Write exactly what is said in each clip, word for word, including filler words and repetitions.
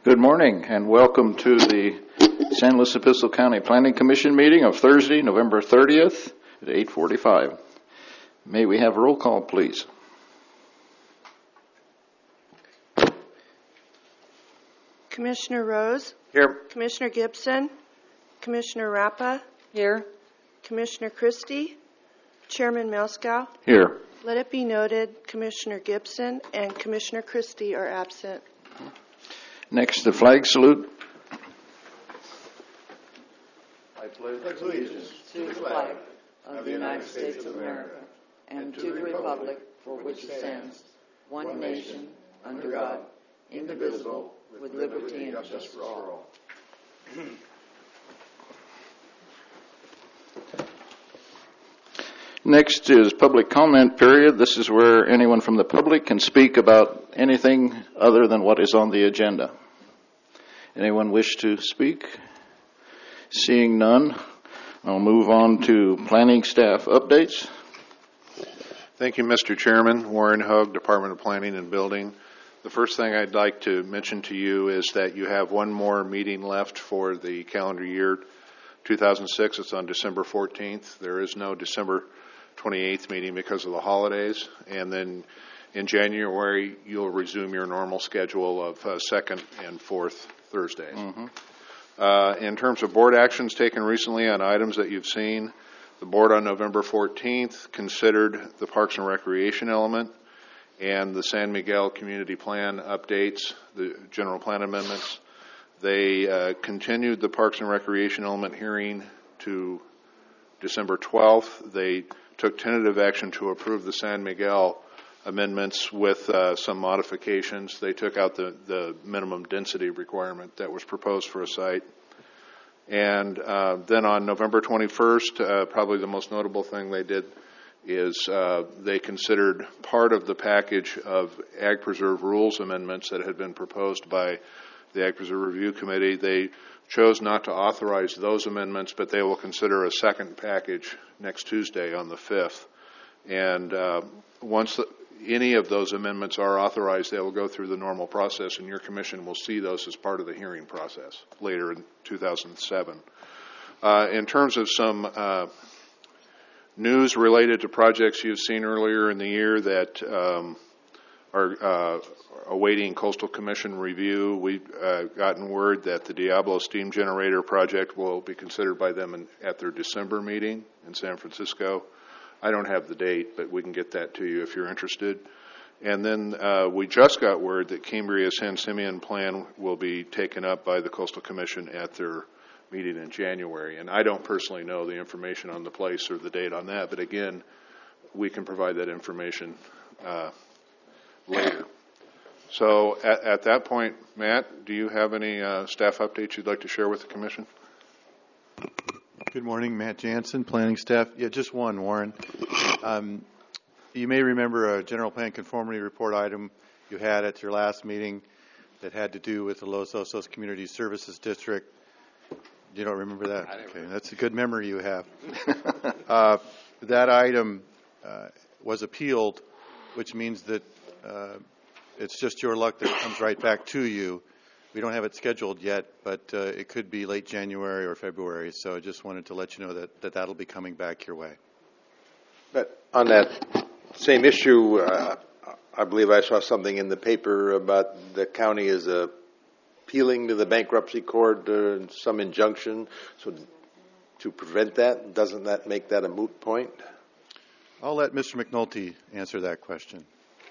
Good morning and welcome to the San Luis Obispo County Planning Commission meeting of Thursday, November thirtieth at eight forty-five. May we have a roll call, please? Commissioner Rose? Here. Commissioner Gibson? Commissioner Rappa? Here. Commissioner Christie? Chairman Melskow? Here. Let it be noted, Commissioner Gibson and Commissioner Christie are absent. Next, the flag salute. I pledge allegiance to the flag of the United States of America and to the republic for which it stands, one nation, under God, indivisible, with liberty and justice for all. Next is public comment period. This is where anyone from the public can speak about anything other than what is on the agenda. Anyone wish to speak? Seeing none, I'll move on to planning staff updates. Thank you, Mister Chairman. Warren Hug, Department of Planning and Building. The first thing I'd like to mention to you is that you have one more meeting left for the calendar year two thousand six. It's on December fourteenth. There is no December twenty-eighth meeting because of the holidays. And then in January, you'll resume your normal schedule of uh, second and fourth Thursdays. Mm-hmm. Uh, in terms of board actions taken recently on items that you've seen, the board on November fourteenth considered the Parks and Recreation element and the San Miguel Community Plan updates, the general plan amendments. They uh, continued the Parks and Recreation element hearing to December twelfth. They took tentative action to approve the San Miguel amendments with uh, some modifications. They took out the, the minimum density requirement that was proposed for a site. And uh, then on November twenty-first, uh, probably the most notable thing they did is uh, they considered part of the package of Ag Preserve rules amendments that had been proposed by the Ag Preserve Review Committee. They chose not to authorize those amendments, but they will consider a second package next Tuesday on the fifth. And uh, once the, any of those amendments are authorized, they will go through the normal process, and your commission will see those as part of the hearing process later in two thousand seven. Uh, in terms of some uh, news related to projects you've seen earlier in the year that um, are uh, awaiting Coastal Commission review, we've uh, gotten word that the Diablo Steam Generator project will be considered by them in, at their December meeting in San Francisco. I don't have the date, but we can get that to you if you're interested. And then uh, we just got word that Cambria-San Simeon plan will be taken up by the Coastal Commission at their meeting in January. And I don't personally know the information on the place or the date on that, but again, we can provide that information uh, later. So at, at that point, Matt, do you have any uh, staff updates you'd like to share with the Commission? Good morning, Matt Jansen, planning staff. Yeah, just one, Warren. Um, you may remember a general plan conformity report item you had at your last meeting that had to do with the Los Osos Community Services District. You don't remember that? Okay, remember. That's a good memory you have. uh, that item uh, was appealed, which means that uh, it's just your luck that it comes right back to you. We don't have it scheduled yet, but uh, it could be late January or February, so I just wanted to let you know that, that that'll be coming back your way. But on that same issue, uh, I believe I saw something in the paper about the county is uh, appealing to the bankruptcy court, uh, some injunction. So to prevent that, doesn't that make that a moot point? I'll let Mister McNulty answer that question.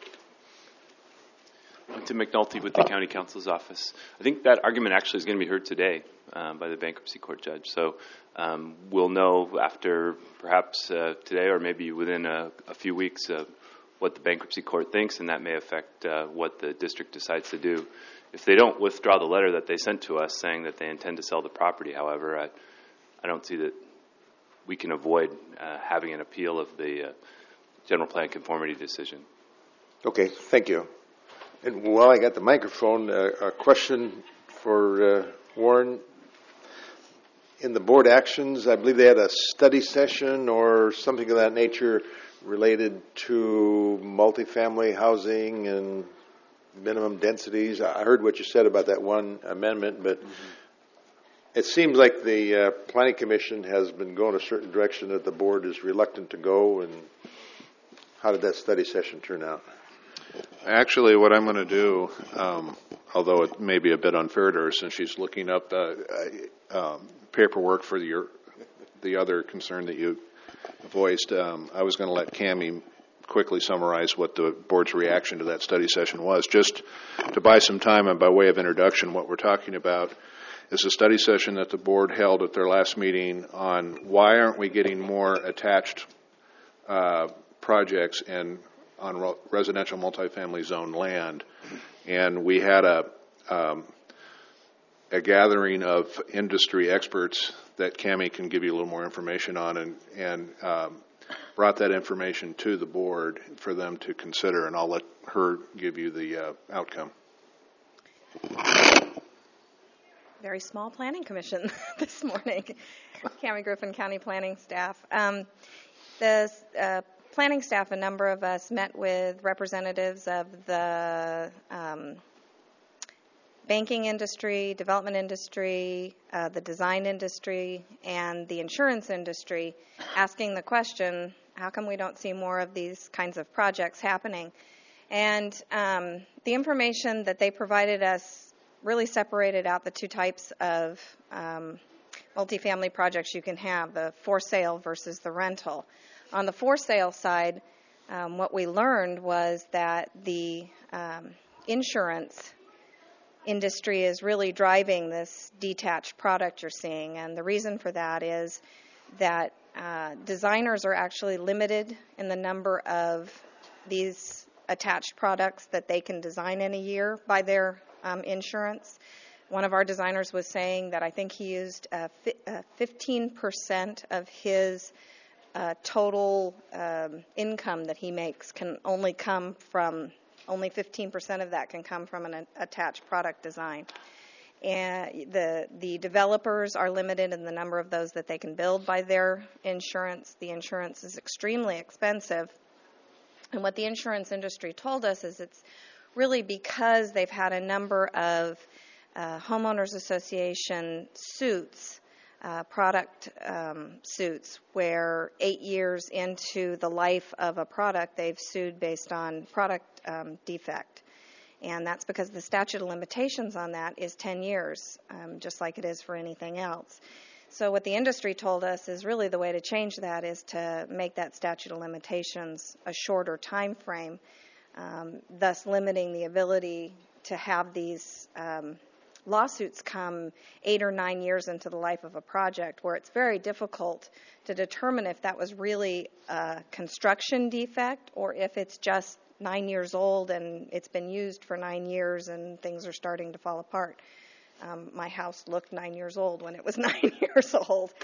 To McNulty with the County Counsel's Office. I think that argument actually is going to be heard today um, by the bankruptcy court judge. So um, we'll know after perhaps uh, today or maybe within a, a few weeks uh, what the bankruptcy court thinks, and that may affect uh, what the district decides to do. If they don't withdraw the letter that they sent to us saying that they intend to sell the property, however, I, I don't see that we can avoid uh, having an appeal of the uh, general plan conformity decision. Okay, thank you. And while I got the microphone, uh, a question for uh, Warren. In the board actions, I believe they had a study session or something of that nature related to multifamily housing and minimum densities. I heard what you said about that one amendment, but it seems like the uh, Planning Commission has been going a certain direction that the board is reluctant to go. And how did that study session turn out? Actually, what I'm going to do, um, although it may be a bit unfair to her since she's looking up the uh, um, paperwork for your, the other concern that you voiced, um, I was going to let Cammie quickly summarize what the board's reaction to that study session was. Just to buy some time and by way of introduction, what we're talking about is a study session that the board held at their last meeting on why aren't we getting more attached uh, projects in on residential multifamily zone land. And we had a um, a gathering of industry experts that Cammie can give you a little more information on, and, and um, brought that information to the board for them to consider, and I'll let her give you the uh, outcome. Very small planning commission this morning. Cammie Griffin, County Planning staff. Um, the uh, planning staff, a number of us, met with representatives of the um, banking industry, development industry, uh, the design industry, and the insurance industry, asking the question, how come we don't see more of these kinds of projects happening? And um, the information that they provided us really separated out the two types of um, multifamily projects you can have, the for sale versus the rental. On the for sale side, um, what we learned was that the um, insurance industry is really driving this detached product you're seeing, and the reason for that is that uh, designers are actually limited in the number of these attached products that they can design in a year by their um, insurance. One of our designers was saying that I think he used uh, fi- uh, fifteen percent of his uh, total um, income that he makes can only come from, only fifteen percent of that can come from an a- attached product design. And the the developers are limited in the number of those that they can build by their insurance. The insurance is extremely expensive. And what the insurance industry told us is it's really because they've had a number of uh, homeowners association suits, uh, product um, suits, where eight years into the life of a product, they've sued based on product um, defect. And that's because the statute of limitations on that is ten years, um, just like it is for anything else. So what the industry told us is really the way to change that is to make that statute of limitations a shorter time frame, um, thus limiting the ability to have these um, lawsuits come eight or nine years into the life of a project, where it's very difficult to determine if that was really a construction defect or if it's just nine years old and it's been used for nine years and things are starting to fall apart. Um, my house looked nine years old when it was nine years old.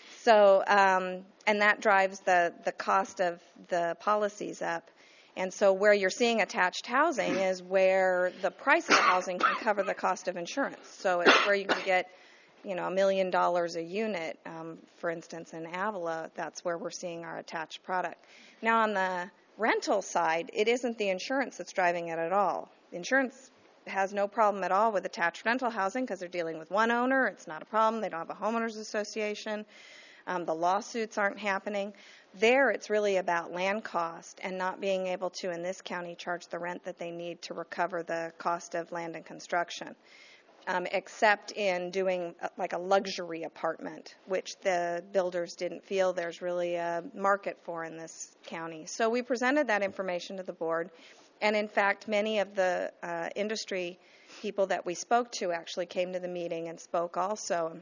So, um, and that drives the, the cost of the policies up. And so where you're seeing attached housing is where the price of the housing can cover the cost of insurance. So it's where you can get, you know, a million dollars a unit, um, for instance, in Avila. That's where we're seeing our attached product. Now on the rental side, it isn't the insurance that's driving it at all. The insurance has no problem at all with attached rental housing because they're dealing with one owner. It's not a problem. They don't have a homeowners association. Um, the lawsuits aren't happening. There, it's really about land cost and not being able to, in this county, charge the rent that they need to recover the cost of land and construction, um, except in doing uh, like a luxury apartment, which the builders didn't feel there's really a market for in this county. So we presented that information to the board, and in fact, many of the uh, industry people that we spoke to actually came to the meeting and spoke also.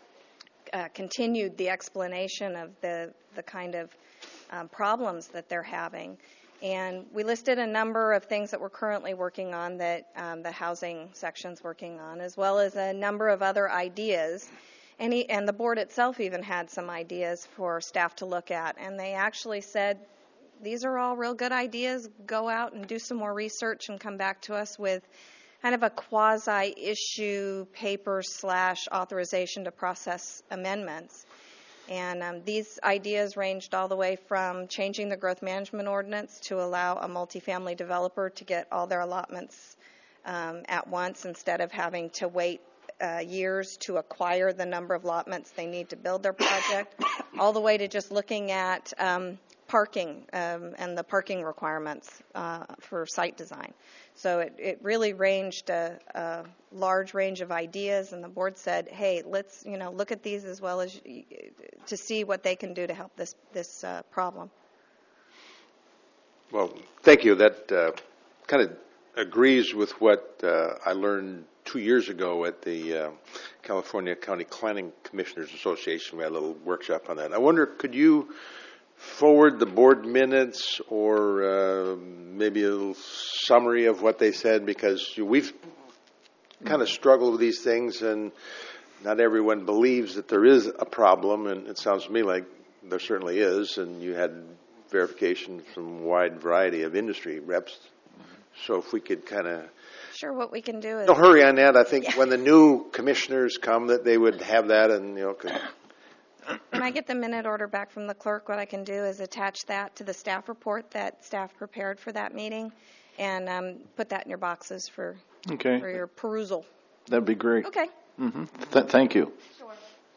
Uh, continued the explanation of the, the kind of um, problems that they're having. And we listed a number of things that we're currently working on that um, the housing section's working on, as well as a number of other ideas. And, he, and the board itself even had some ideas for staff to look at. And they actually said, these are all real good ideas. Go out and do some more research and come back to us with kind of a quasi-issue paper slash authorization to process amendments. And um, these ideas ranged all the way from changing the growth management ordinance to allow a multifamily developer to get all their allotments um, at once instead of having to wait uh, years to acquire the number of allotments they need to build their project, all the way to just looking at um, parking um, and the parking requirements uh, for site design. So it, it really ranged a, a large range of ideas, and the board said, "Hey, let's you know look at these as well as to see what they can do to help this this uh, problem." Well, thank you. That uh, kind of agrees with what uh, I learned two years ago at the uh, California County Planning Commissioners Association. We had a little workshop on that. I wonder, could you forward the board minutes or uh, maybe a little summary of what they said, because we've kind of struggled with these things and not everyone believes that there is a problem, and it sounds to me like there certainly is, and you had verification from a wide variety of industry reps. So if we could kind of Sure, what we can do is no hurry on that. I think Yeah. when the new commissioners come, that they would have that, and you know could when I get the minute order back from the clerk, what I can do is attach that to the staff report that staff prepared for that meeting, and um, put that in your boxes for Okay, for your perusal. that'd be great. Okay. Mm-hmm. Th- thank you. Sure.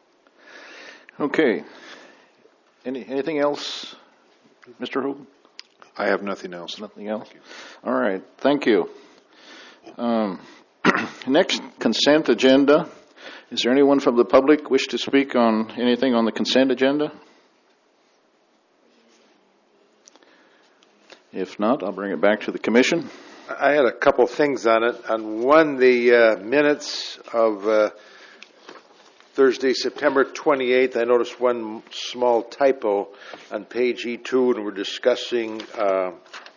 Okay. Any anything else, Mister Hogan? I have nothing else. Nothing else? All right, thank you. Um, next, consent agenda. Is there anyone from the public wish to speak on anything on the consent agenda? If not, I'll bring it back to the commission. I had a couple things on it. On one, the uh, minutes of uh, Thursday, September twenty-eighth, I noticed one small typo on page E two, and we're discussing uh,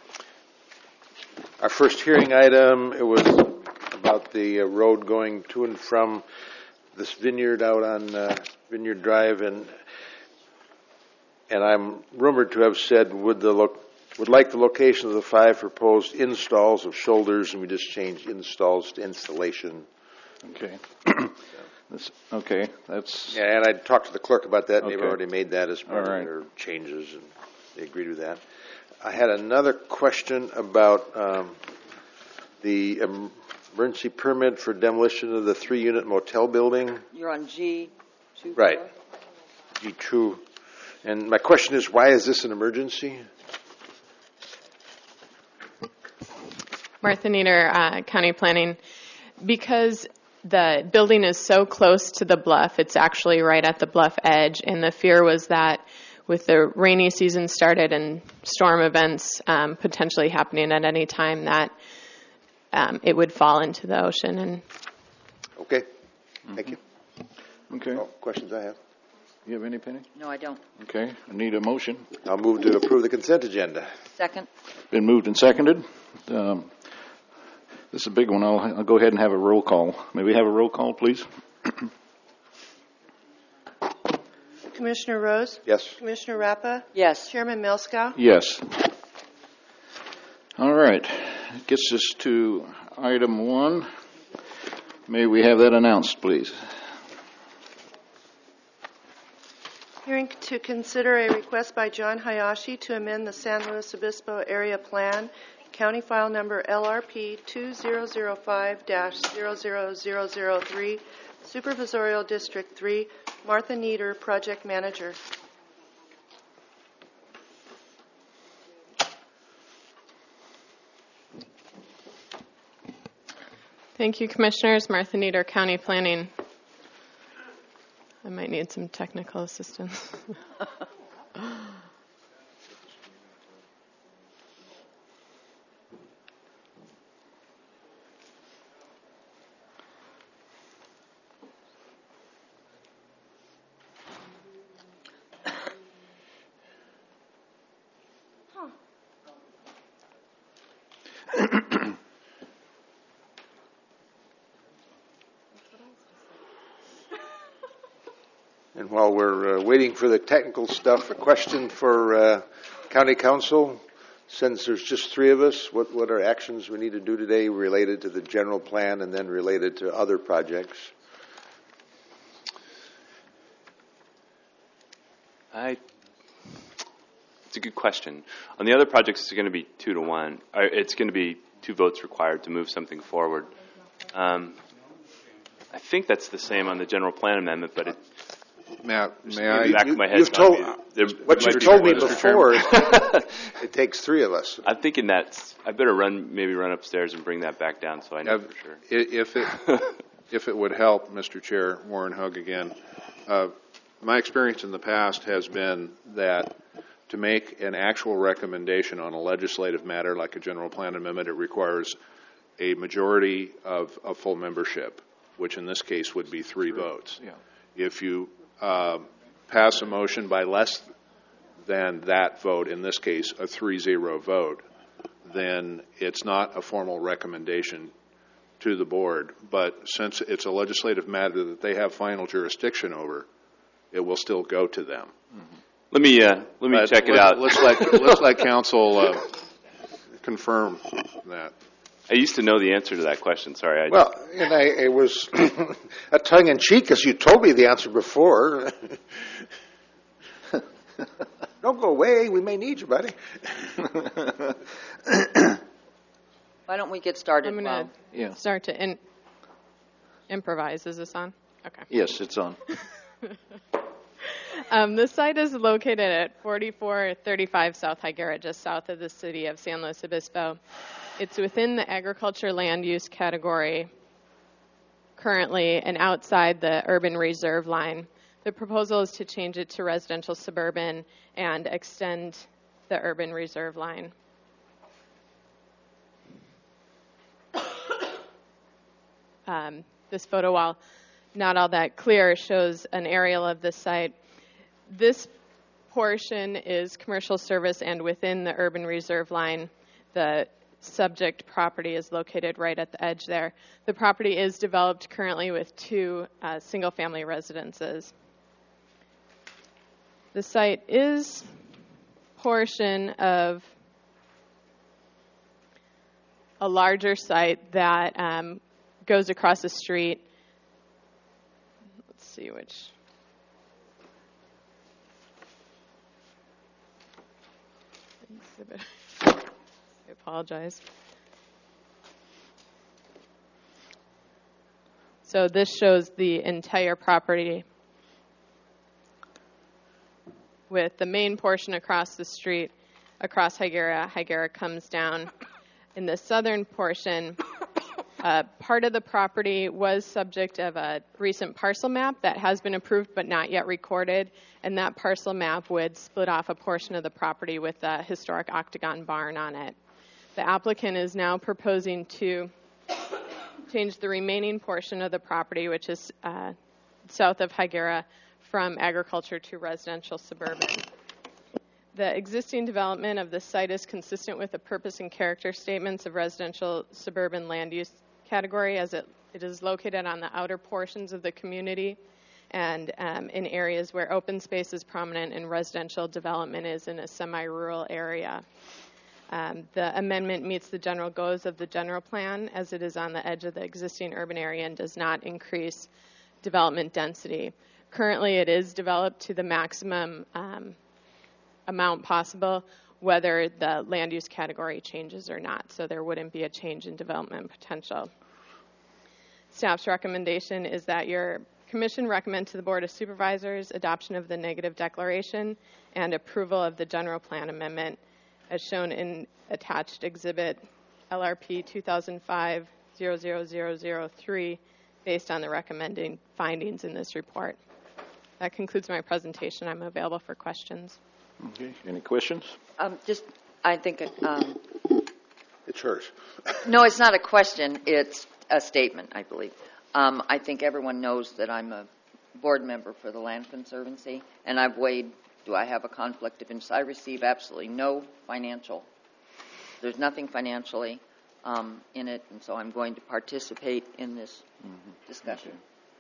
our first hearing item. It was about the uh, road going to and from this vineyard out on uh, Vineyard Drive, and and I'm rumored to have said, would the lo- would like the location of the five proposed installs of shoulders, and we just changed installs to installation. Okay. That's, okay, that's, Yeah, and I talked to the clerk about that, and they've Okay. already made that as part All right. of their changes, and they agreed with that. I had another question about um, the emergency permit for demolition of the three-unit motel building. You're on G two. Right. G two. And my question is, why is this an emergency? Martha Nieder, uh, County Planning. Because the building is so close to the bluff, it's actually right at the bluff edge, and the fear was that with the rainy season started and storm events um, potentially happening at any time, that um, it would fall into the ocean. And Okay. Thank you. okay. No questions I have. You have any, Penny? No, I don't. Okay, I need a motion. I'll move to approve the consent agenda. Second. Been moved and seconded. Um, This is a big one. I'll, I'll go ahead and have a roll call. May we have a roll call, please? Commissioner Rose? Yes. Commissioner Rappa? Yes. Chairman Milskow? Yes. All right. Gets us to item one. May we have that announced, please? Hearing to consider a request by John Hayashi to amend the San Luis Obispo Area Plan, County File Number L R P two zero zero five dash zero zero zero zero three, Supervisorial District three, Martha Nieder, Project Manager. thank you, Commissioners. Martha Nieder, County Planning. I might need some technical assistance. And while we're uh, waiting for the technical stuff, a question for uh, County Council. Since there's just three of us, what, what are actions we need to do today related to the general plan and then related to other projects? I, it's a good question. On the other projects, it's going to be two to one. Uh, It's going to be two votes required to move something forward. Um, I think that's the same on the general plan amendment, but it, Matt, may in I? the back You- of my head, you've told- there What might you've be told me more, Mister before, Chairman. it takes three of us. I'm thinking that I better run, maybe run upstairs and bring that back down so I know Have- for sure. i- If it, if it would help, Mister Chair, Warren Hug again, uh, my experience in the past has been that to make an actual recommendation on a legislative matter like a general plan amendment, it requires a majority of, of full membership, which in this case would be three votes. Yeah. If you uh, pass a motion by less than that vote, in this case a three zero vote, then it's not a formal recommendation to the board. But since it's a legislative matter that they have final jurisdiction over, it will still go to them. Let me uh, let me But check it let- out. Let's let let's let council uh, confirm that. I used to know the answer to that question. Sorry. I Well, and I, it was a tongue-in-cheek, because you told me the answer before. Don't go away. We may need you, buddy. Why don't we get started? I'm going Bob? to Yeah. start to in- improvise. Is this on? Okay. Yes, it's on. Um, the site is located at forty-four thirty-five South Higuera, just south of the city of San Luis Obispo. It's within the agriculture land use category currently and outside the urban reserve line. The proposal is to change it to residential suburban and extend the urban reserve line. Um, this photo, while not all that clear, shows an aerial of the site. This portion is commercial service, and within the urban reserve line, the subject property is located right at the edge there. The property is developed currently with two uh, single-family residences. The site is portion of a larger site that um, goes across the street. Let's see which. Exhibit. I apologize. So this shows the entire property with the main portion across the street, across Higuera. Higuera comes down. In the southern portion, uh, part of the property was subject of a recent parcel map that has been approved but not yet recorded, and that parcel map would split off a portion of the property with a historic octagon barn on it. The applicant is now proposing to change the remaining portion of the property, which is uh, south of Higuera, from agriculture to residential suburban. The existing development of the site is consistent with the purpose and character statements of residential suburban land use category, as it, it is located on the outer portions of the community and um, in areas where open space is prominent and residential development is in a semi-rural area. Um, the amendment meets the general goals of the general plan, as it is on the edge of the existing urban area and does not increase development density. Currently, it is developed to the maximum um, amount possible, whether the land use category changes or not, so there wouldn't be a change in development potential. Staff's recommendation is that your commission recommend to the Board of Supervisors adoption of the negative declaration and approval of the general plan amendment as shown in attached exhibit L R P two thousand five dash zero zero zero zero three based on the recommended findings in this report. That concludes my presentation. I'm available for questions. Okay. Any questions? Um, just, I think, um, It's hers. no, it's not a question. It's a statement, I believe. Um, I think everyone knows that I'm a board member for the Land Conservancy, and I've weighed, do I have a conflict of interest? I receive absolutely no financial. There's nothing financially um, in it, and so I'm going to participate in this mm-hmm. discussion.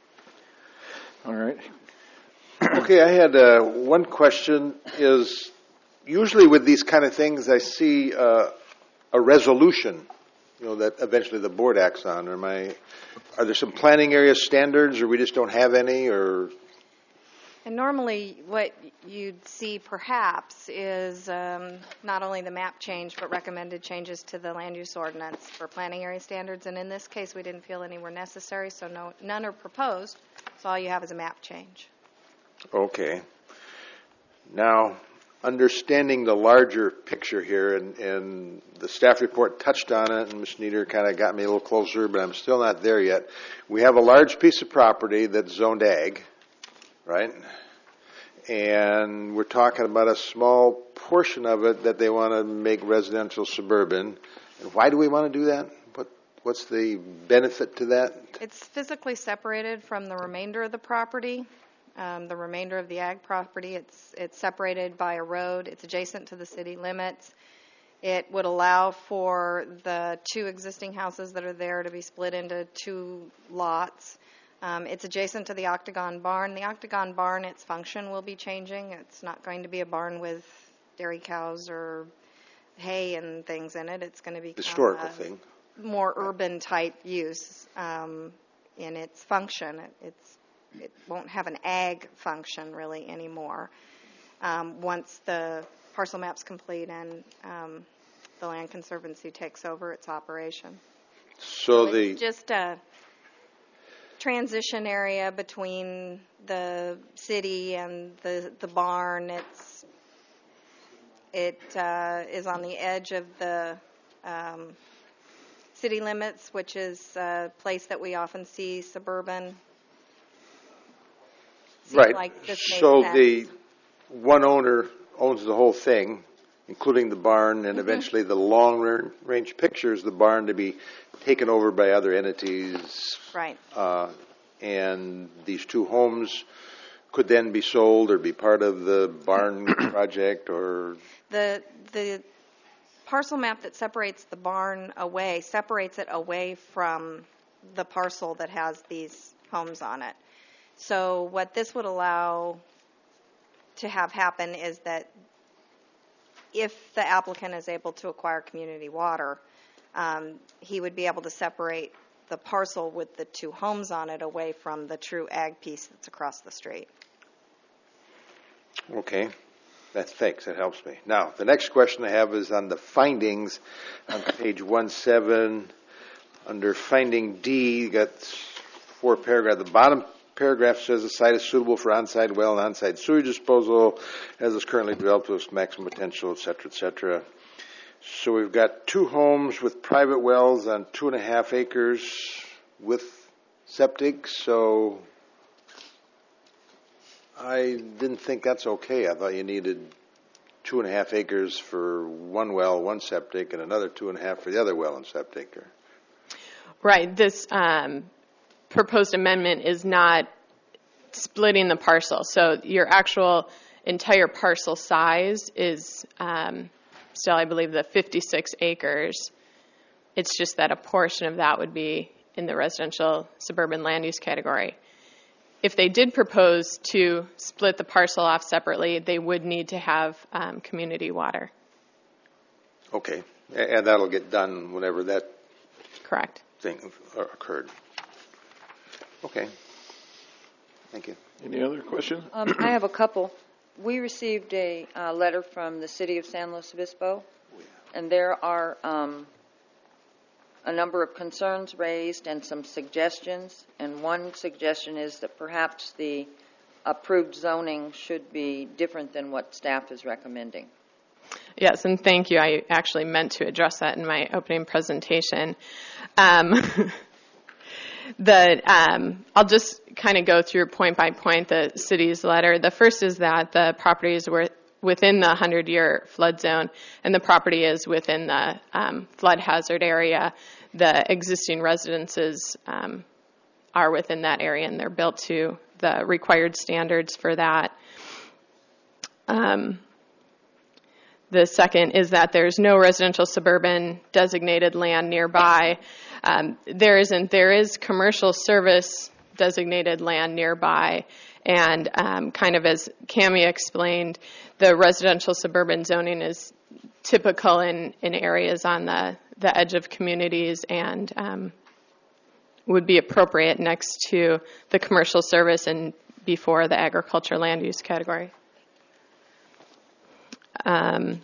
All right. Okay, I had uh, one question. Is usually with these kind of things, I see uh, a resolution, you know, that eventually the board acts on. Or am I, are there some planning area standards, or we just don't have any, or? And normally what you'd see perhaps is um, not only the map change, but recommended changes to the land use ordinance for planning area standards. And in this case, we didn't feel any were necessary, so no, none are proposed. So all you have is a map change. Okay. Now, understanding the larger picture here, and, and the staff report touched on it, and Miz Nieder kind of got me a little closer, but I'm still not there yet. We have a large piece of property that's zoned ag, right? And we're talking about a small portion of it that they want to make residential suburban. And why do we want to do that? What What's the benefit to that? It's physically separated from the remainder of the property. Um, the remainder of the ag property, it's it's separated by a road. It's adjacent to the city limits. It would allow for the two existing houses that are there to be split into two lots. Um, it's adjacent to the Octagon Barn. The Octagon Barn, its function will be changing. It's not going to be a barn with dairy cows or hay and things in it. It's going to be Historical a thing. more urban type use um, in its function. It, it's It won't have an ag function really anymore um, once the parcel map's complete and um, the Land Conservancy takes over its operation. So, So the it's just a transition area between the city and the the barn. It's it uh, is on the edge of the um, city limits, which is a place that we often see suburban. Seems right. like this makes So sense. the one owner owns the whole thing, including the barn, and Mm-hmm. eventually the long-range picture is the barn to be taken over by other entities. Right. Uh, and these two homes could then be sold or be part of the barn project, or The the parcel map that separates the barn away separates it away from the parcel that has these homes on it. So what this would allow to have happen is that if the applicant is able to acquire community water, um, he would be able to separate the parcel with the two homes on it away from the true ag piece that's across the street. okay. That's, thanks, that helps me. Now, the next question I have is on the findings on page one seven. Under finding D, you got four paragraphs. The bottom paragraph says the site is suitable for on-site well and on-site sewage disposal as is currently developed to its maximum potential, et cetera, et cetera. So we've got two homes with private wells on two and a half acres with septic. So I didn't think that's okay. I thought you needed two and a half acres for one well, one septic, and another two and a half for the other well and septic. Or... Right. This um, proposed amendment is not splitting the parcel. So your actual entire parcel size is um, still, I believe, the fifty-six acres. It's just that a portion of that would be in the residential suburban land use category. If they did propose to split the parcel off separately, they would need to have um, community water. Okay, and that'll get done whenever that Correct. thing occurred. Okay, thank you. Any other questions? Um, I have a couple. We received a uh, letter from the city of San Luis Obispo, and there are um, a number of concerns raised and some suggestions. And one suggestion is that perhaps the approved zoning should be different than what staff is recommending. Yes, and thank you. I actually meant to address that in my opening presentation. Um, the um, I'll just kind of go through point by point the city's letter. The first is that the property is worth within the hundred-year flood zone, and the property is within the um, flood hazard area. The existing residences um, are within that area, and they're built to the required standards for that. Um, the second is that there's no residential suburban designated land nearby. Um, there isn't. There is commercial service designated land nearby. And um, kind of as Cammie explained, the residential suburban zoning is typical in, in areas on the, the edge of communities and um, would be appropriate next to the commercial service and before the agriculture land use category. Um,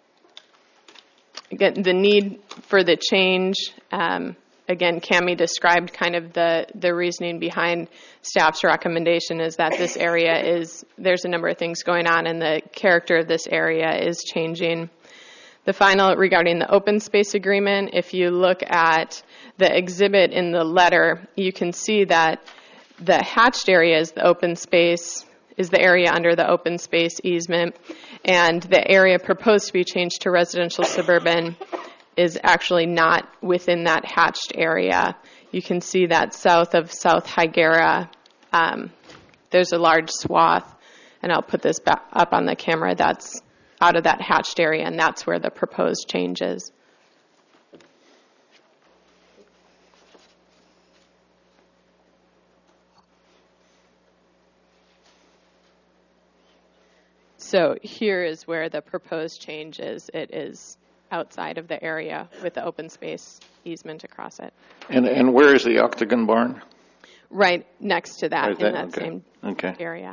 again, the need for the change, um, again, Cammie described kind of the, the reasoning behind staff's recommendation is that this area is, there's a number of things going on and the character of this area is changing. The final regarding the open space agreement, if you look at the exhibit in the letter, you can see that the hatched area is the open space, is the area under the open space easement, and the area proposed to be changed to residential suburban is actually not within that hatched area. You can see that south of South Higuera, um, there's a large swath, and I'll put this back up on the camera, that's out of that hatched area, and that's where the proposed change is. So here is where the proposed change is. It is outside of the area with the open space easement across it. And and where is the Octagon Barn? Right next to that, Right in there, that okay. same Okay. area.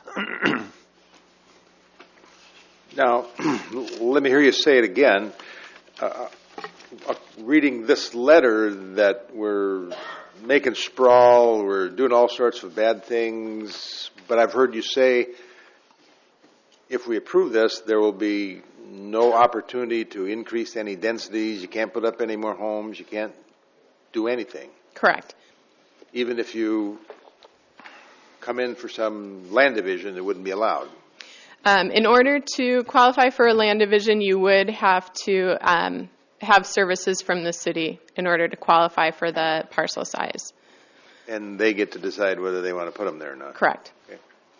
Now, let me hear you say it again. Uh, uh, reading this letter that we're making sprawl, we're doing all sorts of bad things, but I've heard you say if we approve this, there will be no opportunity to increase any densities. You can't put up any more homes. You can't do anything. Correct. Even if you come in for some land division, it wouldn't be allowed. Um, in order to qualify for a land division, you would have to um, have services from the city in order to qualify for the parcel size. And they get to decide whether they want to put them there or not. Correct. Okay.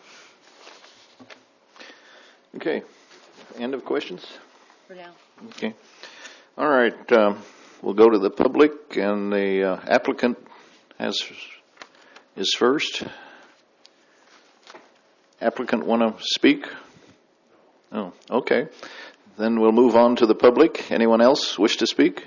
Okay. End of questions? For now. Okay. All right. Um, we'll go to the public, and the uh, applicant has is first. Applicant want to speak? Oh, okay. Then we'll move on to the public. Anyone else wish to speak?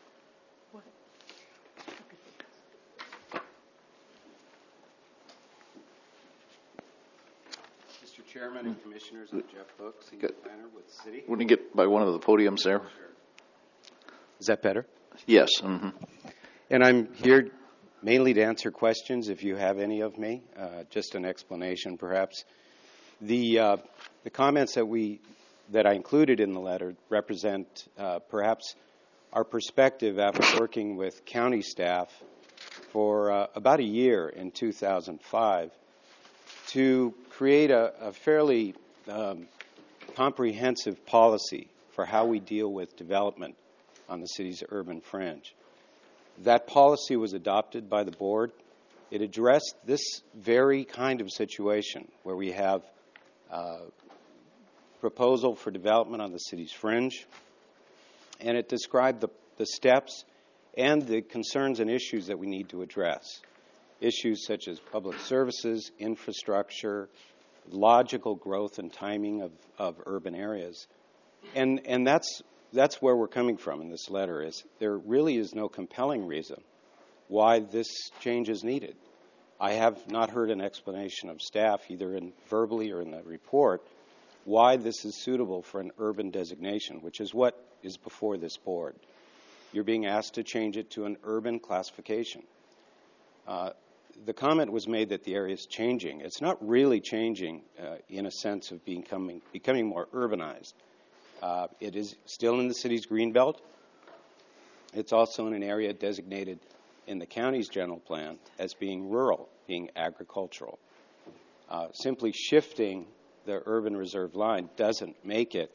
Mister Chairman and Commissioners, I'm Jeff Hook, Senior Planner with the City. When you get by one of the podiums there. Is that better? Yes. Mm-hmm. And I'm here mainly to answer questions if you have any of me. Uh, just an explanation, perhaps. The uh, the comments that we that I included in the letter represent uh, perhaps our perspective after working with county staff for uh, about a year in two thousand five to create a, a fairly um, comprehensive policy for how we deal with development on the city's urban fringe. That policy was adopted by the board. It addressed this very kind of situation where we have uh, proposal for development on the city's fringe, and it described the, the steps and the concerns and issues that we need to address. Issues such as public services, infrastructure, logical growth and timing of, of urban areas. And, and that's, that's where we're coming from in this letter, is there really is no compelling reason why this change is needed. I have not heard an explanation of staff, either in verbally or in the report, why this is suitable for an urban designation, which is what is before this board. You're being asked to change it to an urban classification. Uh, the comment was made that the area is changing. It's not really changing uh, in a sense of becoming, becoming more urbanized. Uh, it is still in the city's green belt. It's also in an area designated in the county's general plan as being rural, being agricultural. Uh, simply shifting the urban reserve line doesn't make it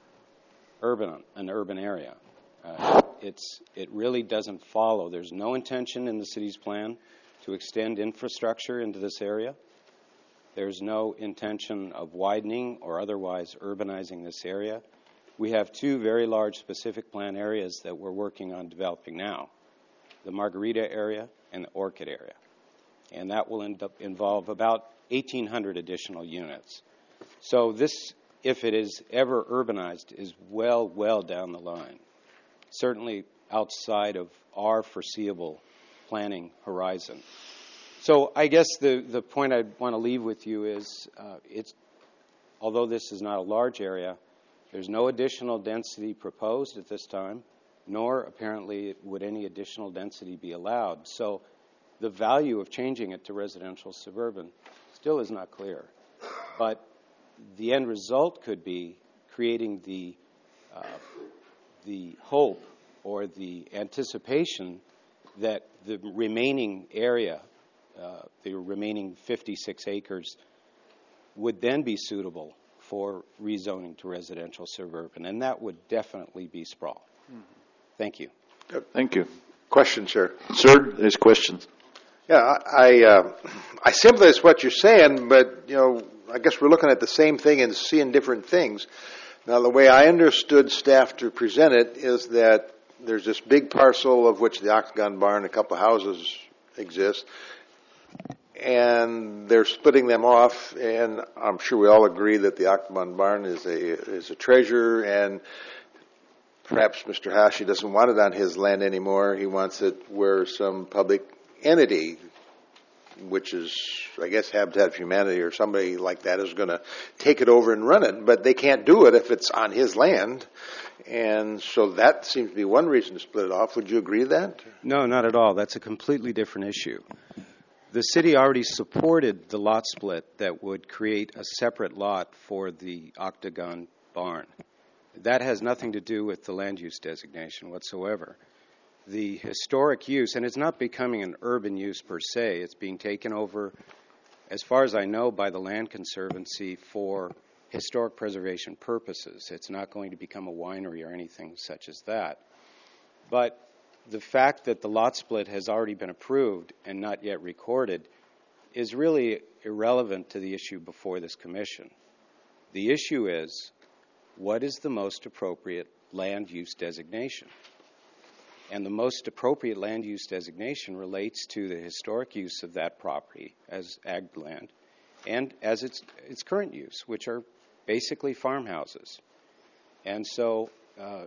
urban, an urban area. Uh, it's, it really doesn't follow. There's no intention in the city's plan to extend infrastructure into this area. There's no intention of widening or otherwise urbanizing this area. We have two very large specific plan areas that we're working on developing now, the Margarita area and the Orchid area. And that will end up involve about eighteen hundred additional units. So this, if it is ever urbanized, is well, well down the line, certainly outside of our foreseeable planning horizon. So I guess the, the point I'd want to leave with you is, uh, it's, although this is not a large area, there's no additional density proposed at this time, nor apparently would any additional density be allowed. So the value of changing it to residential suburban still is not clear. But the end result could be creating the, uh, the hope or the anticipation that the remaining area, uh, the remaining fifty-six acres, would then be suitable for rezoning to residential suburban, and that would definitely be sprawl. Mm-hmm. Thank you. Thank you. Question, sir. Sir, there's questions. Yeah, I uh, I sympathize with what you're saying, but you know, I guess we're looking at the same thing and seeing different things. Now, the way I understood staff to present it is that there's this big parcel of which the Octagon Barn, a couple of houses exist, and they're splitting them off. And I'm sure we all agree that the Octagon Barn is a is a treasure, and perhaps Mister Hashi doesn't want it on his land anymore. He wants it where some public entity, which is, I guess, Habitat for Humanity or somebody like that, is going to take it over and run it. But they can't do it if it's on his land. And so that seems to be one reason to split it off. Would you agree with that? No, not at all. That's a completely different issue. The city already supported the lot split that would create a separate lot for the Octagon Barn. That has nothing to do with the land use designation whatsoever. The historic use, and it's not becoming an urban use per se, it's being taken over, as far as I know, by the Land Conservancy for historic preservation purposes. It's not going to become a winery or anything such as that. But the fact that the lot split has already been approved and not yet recorded is really irrelevant to the issue before this commission. The issue is, what is the most appropriate land use designation? And the most appropriate land use designation relates to the historic use of that property as ag land and as its, its current use, which are basically farmhouses. And so, uh,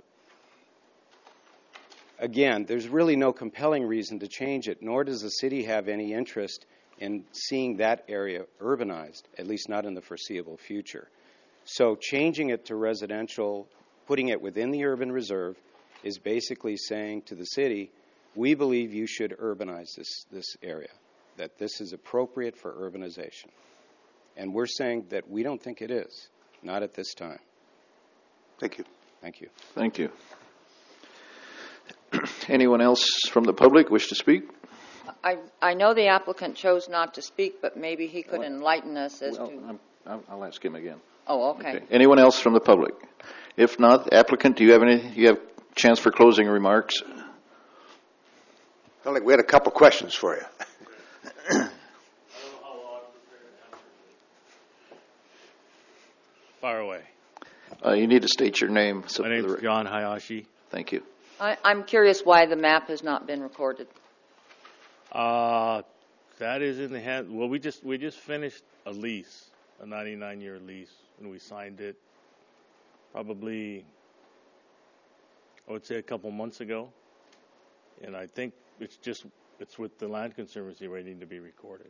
again, there's really no compelling reason to change it, nor does the city have any interest in seeing that area urbanized, at least not in the foreseeable future. So changing it to residential, putting it within the urban reserve, is basically saying to the city, we believe you should urbanize this, this area, that this is appropriate for urbanization. And we're saying that we don't think it is, not at this time. Thank you. Thank you. Thank you. Anyone else from the public wish to speak? I, I know the applicant chose not to speak, but maybe he could enlighten us as Well, to... I'm, I'll, I'll ask him again. Oh, okay. Okay. Anyone else from the public? If not, applicant, do you have any? You have a chance for closing remarks. I think we had a couple questions for you. Fire away. Uh, you need to state your name. So My name is John Hayashi. Thank you. I, I'm curious why the map has not been recorded. Uh, that is in the hand. Well, we just we just finished a lease, a ninety-nine year lease, and we signed it probably, I would say, a couple months ago. And I think it's just it's with the Land Conservancy waiting to be recorded.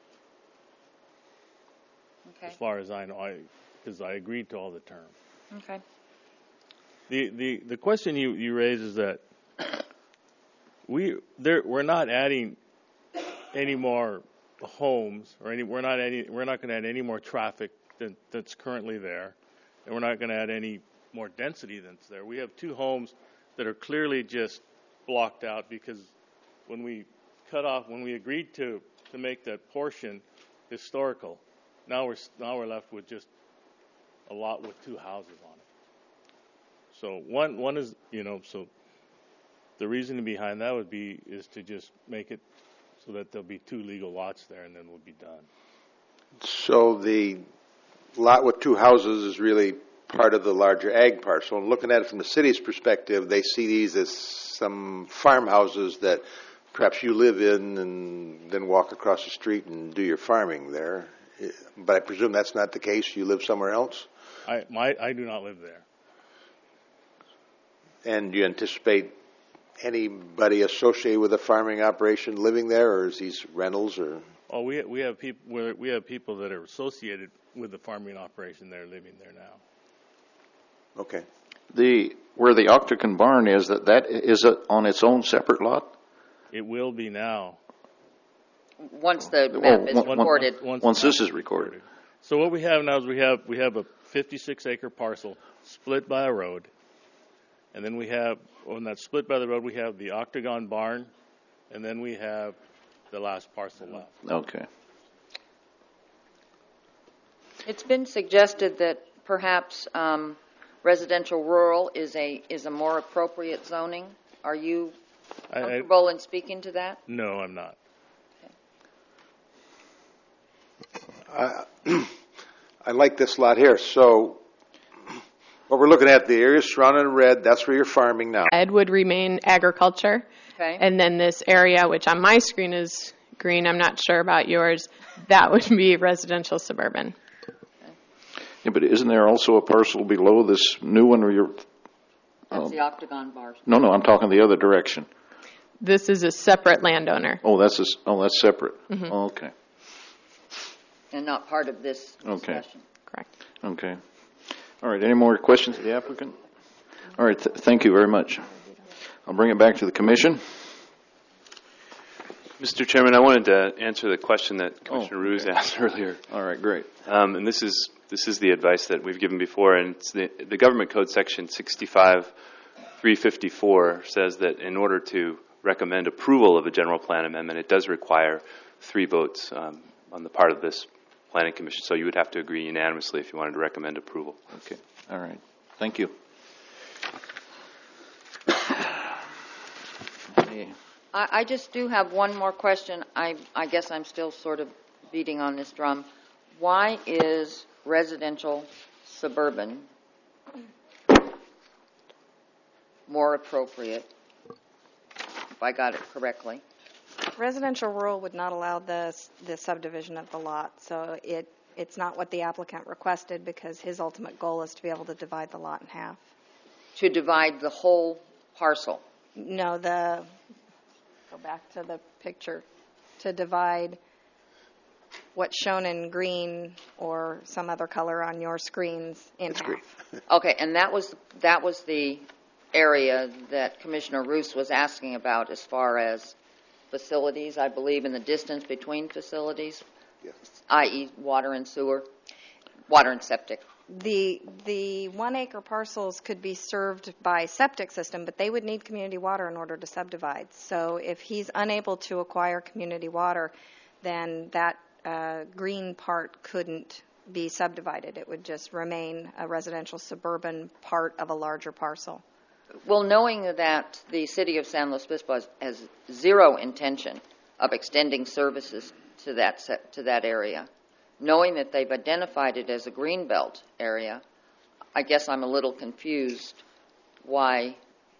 Okay. As far as I know, I because I agreed to all the terms. Okay. The the the question you you raise is that we there we're not adding any more homes or any we're not adding we're not going to add any more traffic than that's currently there, and we're not going to add any more density that's there. We have two homes that are clearly just blocked out because when we cut off when we agreed to to make that portion historical, now we're now we're left with just a lot with two houses on it. So one one is you know so the reasoning behind that would be is to just make it so that there'll be two legal lots there, and then we'll be done. So the lot with two houses is really part of the larger ag parcel. And looking at it from the city's perspective, they see these as some farmhouses that perhaps you live in and then walk across the street and do your farming there. But I presume that's not the case. You live somewhere else? I my I do not live there. And do you anticipate anybody associated with a farming operation living there, or is these rentals? Or Oh, we we have people we have people that are associated with the farming operation that are living there now. okay, The, where the Octagon barn is, that that is it on its own separate lot? It will be now. Once the Oh, map is one- one- recorded. Once, Once the this map is recorded. So what we have now is we have we have a fifty-six acre parcel split by a road, and then we have on that split by the road we have the Octagon barn, and then we have the last parcel left. Okay. It's been suggested that perhaps um, residential rural is a is a more appropriate zoning. Are you I, I, comfortable in speaking to that? no, I'm not. I, I like this lot here. So what we're looking at, the area surrounded in red, that's where you're farming now. Ed would remain agriculture. Okay. And then this area, which on my screen is green, I'm not sure about yours, that would be residential suburban. Yeah, but isn't there also a parcel below this new one where you're, That's the Octagon bars. no, no, I'm talking the other direction. This is a separate landowner. Oh, that's, a s oh, that's separate. Oh, okay, And not part of this Okay. discussion. Correct. okay. All right, any more questions of the applicant? All right, th- thank you very much. I'll bring it back to the commission. Mister Chairman, I wanted to answer the question that Commissioner Oh, Ruse okay. asked earlier. All right, great. Um, and this is this is the advice that we've given before, and it's the, the Government Code Section sixty-five three fifty-four says that in order to recommend approval of a general plan amendment, it does require three votes um, on the part of this Planning Commission. So you would have to agree unanimously if you wanted to recommend approval. Okay, all right. Thank you. I, I just do have one more question. I, I guess I'm still sort of beating on this drum. Why is residential suburban more appropriate, if I got it correctly? Residential rural would not allow the, the subdivision of the lot, so it, it's not what the applicant requested because his ultimate goal is to be able to divide the lot in half. To divide the whole parcel? No, the, go back to the picture, to divide what's shown in green or some other color on your screens in half. Okay, and that was that was the area that Commissioner Roos was asking about as far as facilities, I believe, in the distance between facilities, Yes. that is water and sewer, water and septic. The the one acre parcels could be served by septic system, but they would need community water in order to subdivide. So if he's unable to acquire community water, then that uh, green part couldn't be subdivided. It would just remain a residential suburban part of a larger parcel. Well, knowing that the city of San Luis Obispo has, has zero intention of extending services to that se- to that area, knowing that they've identified it as a greenbelt area, I guess I'm a little confused why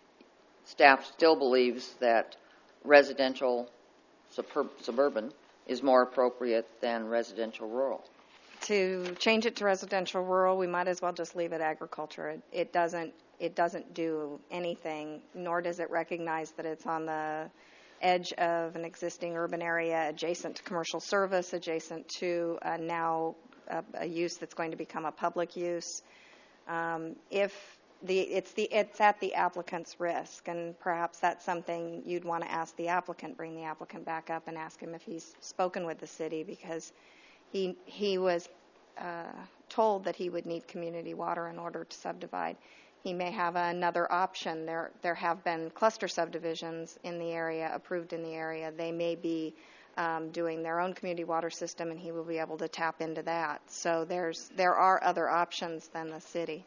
staff still believes that residential suburb- suburban is more appropriate than residential rural. To change it to residential rural, we might as well just leave it agriculture. It, it doesn't it doesn't do anything, nor does it recognize that it's on the edge of an existing urban area, adjacent to commercial service, adjacent to uh, now a, a use that's going to become a public use. Um, if the it's the it's at the applicant's risk, and perhaps that's something you'd want to ask the applicant. Bring the applicant back up and ask him if he's spoken with the city, because he he was uh, told that he would need community water in order to subdivide. He may have another option. There there have been cluster subdivisions in the area, approved in the area. They may be um, doing their own community water system, and he will be able to tap into that. So there's there are other options than the city.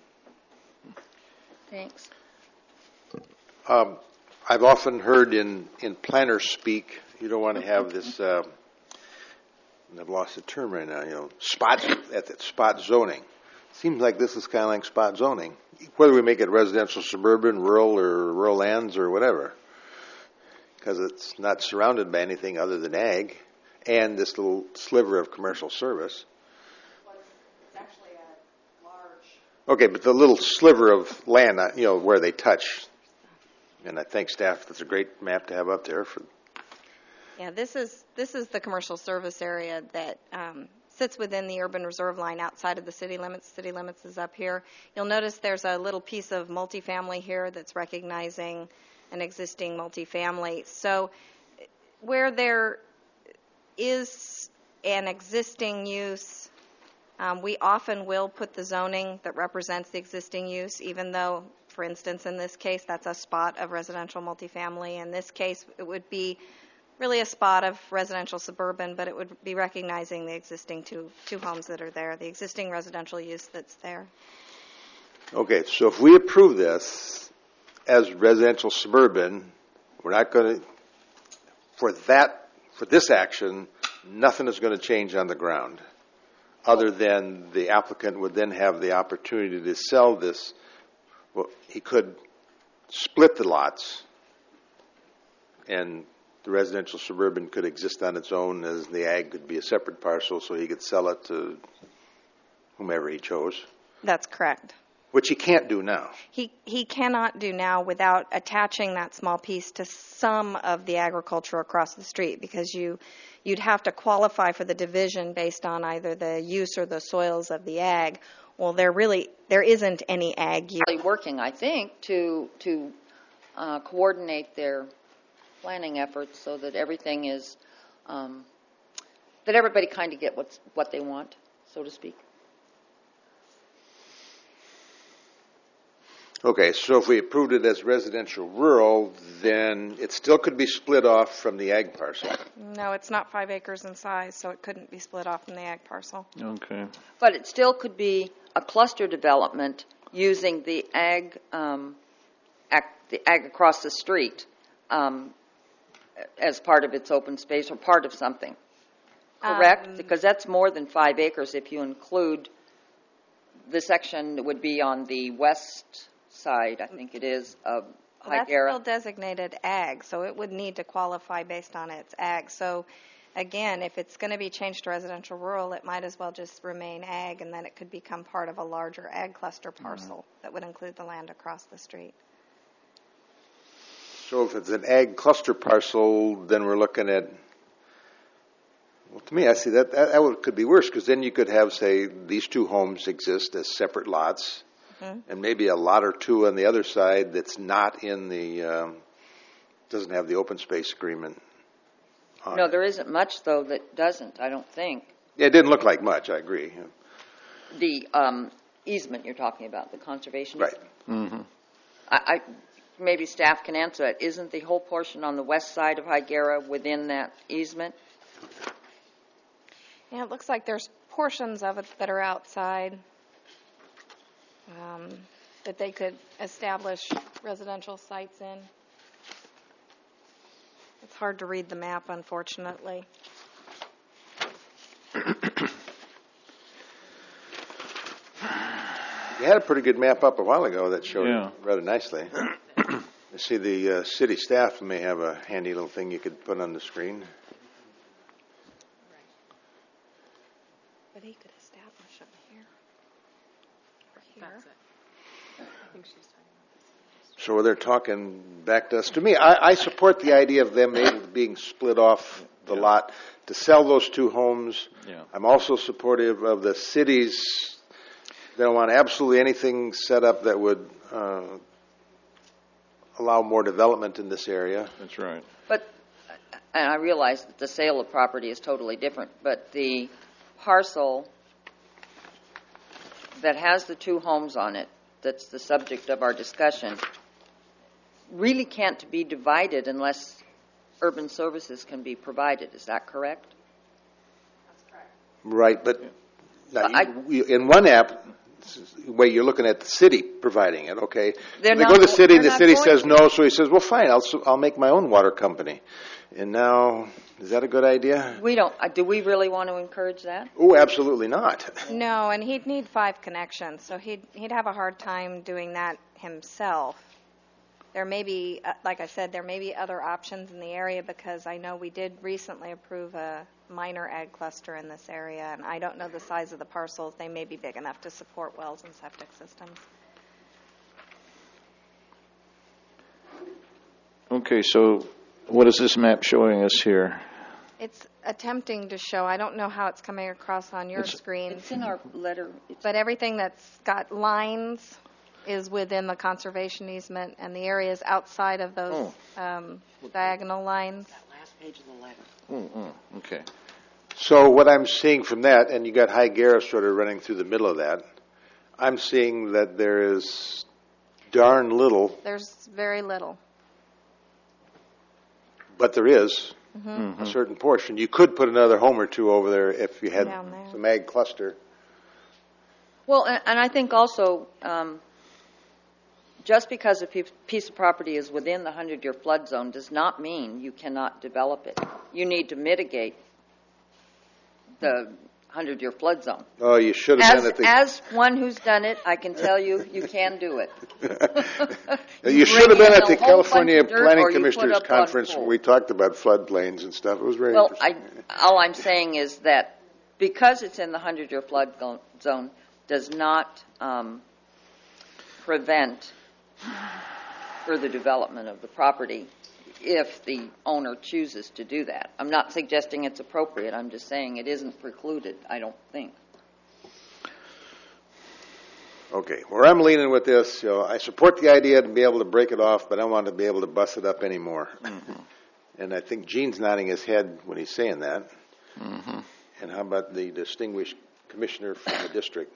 Thanks. Um, I've often heard in, in planner speak, you don't want to have this, uh, I've lost the term right now, you know, spot, at that spot zoning. Seems like this is kind of like spot zoning, whether we make it residential, suburban, rural, or rural lands or whatever, because it's not surrounded by anything other than ag and this little sliver of commercial service. It's actually a large. Okay, but the little sliver of land, uh, you know, where they touch, And I thank staff. That's a great map to have up there. For Yeah, this is this is the commercial service area that um, sits within the urban reserve line outside of the city limits. City limits is up here. You'll notice there's a little piece of multifamily here that's recognizing an existing multifamily. So where there is an existing use, um, we often will put the zoning that represents the existing use, even though, for instance, in this case, that's a spot of residential multifamily. In this case, it would be really a spot of residential suburban, but it would be recognizing the existing two two homes that are there, the existing residential use that's there. Okay, so if we approve this as residential suburban, we're not going to, for that, for this action, nothing is going to change on the ground, other than the applicant would then have the opportunity to sell this. Well, he could split the lots, and the residential suburban could exist on its own, as the ag could be a separate parcel, so he could sell it to whomever he chose, That's correct. which he can't do now. He he cannot do now without attaching that small piece to some of the agriculture across the street, because you you'd have to qualify for the division based on either the use or the soils of the ag. Well, there really there isn't any ag use. Really working, I think, to to uh, coordinate their planning efforts so that everything is um, that everybody kind of get what's what they want, so to speak. Okay, so if we approved it as residential rural, then it still could be split off from the ag parcel. No, it's not five acres in size, so it couldn't be split off from the ag parcel. Okay. But it still could be a cluster development using the ag, um, ag, the ag across the street um, as part of its open space or part of something. Correct? Um, Because that's more than five acres if you include the section that would be on the west side, I think it is, of Well, that's Higuera. still designated ag, so it would need to qualify based on its ag. So, again, if it's going to be changed to residential rural, it might as well just remain ag, and then it could become part of a larger ag cluster parcel mm-hmm. that would include the land across the street. So if it's an ag cluster parcel, then we're looking at, well, to me, I see that that, that would, could be worse, because then you could have, say, these two homes exist as separate lots, mm-hmm. and maybe a lot or two on the other side that's not in the, um, doesn't have the open space agreement on No, it. there isn't much, though, that doesn't, I don't think. Yeah, it didn't look like much, I agree. The um, easement you're talking about, the conservation Right. easement. Mm-hmm. I, I maybe staff can answer it. Isn't the whole portion on the west side of Higuera within that easement? Yeah, it looks like there's portions of it that are outside um, that they could establish residential sites in. It's hard to read the map, unfortunately. You had a pretty good map up a while ago that showed Yeah. it rather nicely. I see the uh, city staff may have a handy little thing you could put on the screen. But he could establish them here. Or here. That's it. I think she's talking about this. So they're talking back to us. To me, I, I support the idea of them able, being split off the Yeah. lot to sell those two homes. Yeah. I'm also supportive of the cities. They don't want absolutely anything set up that would uh, allow more development in this area. That's right. But, and I realize that the sale of property is totally different, but the parcel that has the two homes on it, that's the subject of our discussion, really can't be divided unless urban services can be provided. Is that correct? Right, but now, I- you, in one app, way you're looking at the city providing it, okay? They're They not go to the go- city, and the they're city not going says to. no, so he says, well, fine, I'll, s- I'll make my own water company. And now, is that a good idea? We don't, uh, do we really want to encourage that? Oh, absolutely not. No, and he'd need five connections, so he'd he'd have a hard time doing that himself. There may be, uh, like I said, there may be other options in the area, because I know we did recently approve a minor ag cluster in this area, and I don't know the size of the parcels. They may be big enough to support wells and septic systems. Okay, so what is this map showing us here? It's attempting to show, I don't know how it's coming across on your It's- screen, It's in our letter. It's but everything that's got lines is within the conservation easement, and the areas outside of those um, diagonal lines. last page of the letter. Mm, mm, okay. So what I'm seeing from that, and you got High Garris sort of running through the middle of that, I'm seeing that there is darn little, There's very little. but there is Mm-hmm. a certain portion. You could put another home or two over there if you had Down there. some ag cluster. Well, and, and I think also, um, just because a pe- piece of property is within the hundred-year flood zone does not mean you cannot develop it. You need to mitigate the hundred-year flood zone. Oh, you should have As, done it. as one who's done it, I can tell you, you can do it. You should have been at the bring in a whole California bunch of dirt Planning or you put Commissioners up on Conference when poles. we talked about floodplains and stuff. It was very Well, I, interesting. all I'm saying is that because it's in the hundred-year flood go- zone, does not um, prevent further development of the property if the owner chooses to do that. I'm not suggesting it's appropriate. I'm just saying it isn't precluded, I don't think. Okay, where I'm leaning with this, you know, I support the idea to be able to break it off, but I want to be able to bust it up anymore. Mm-hmm. And I think Gene's nodding his head when he's saying that. Mm-hmm. And how about the distinguished commissioner from the district?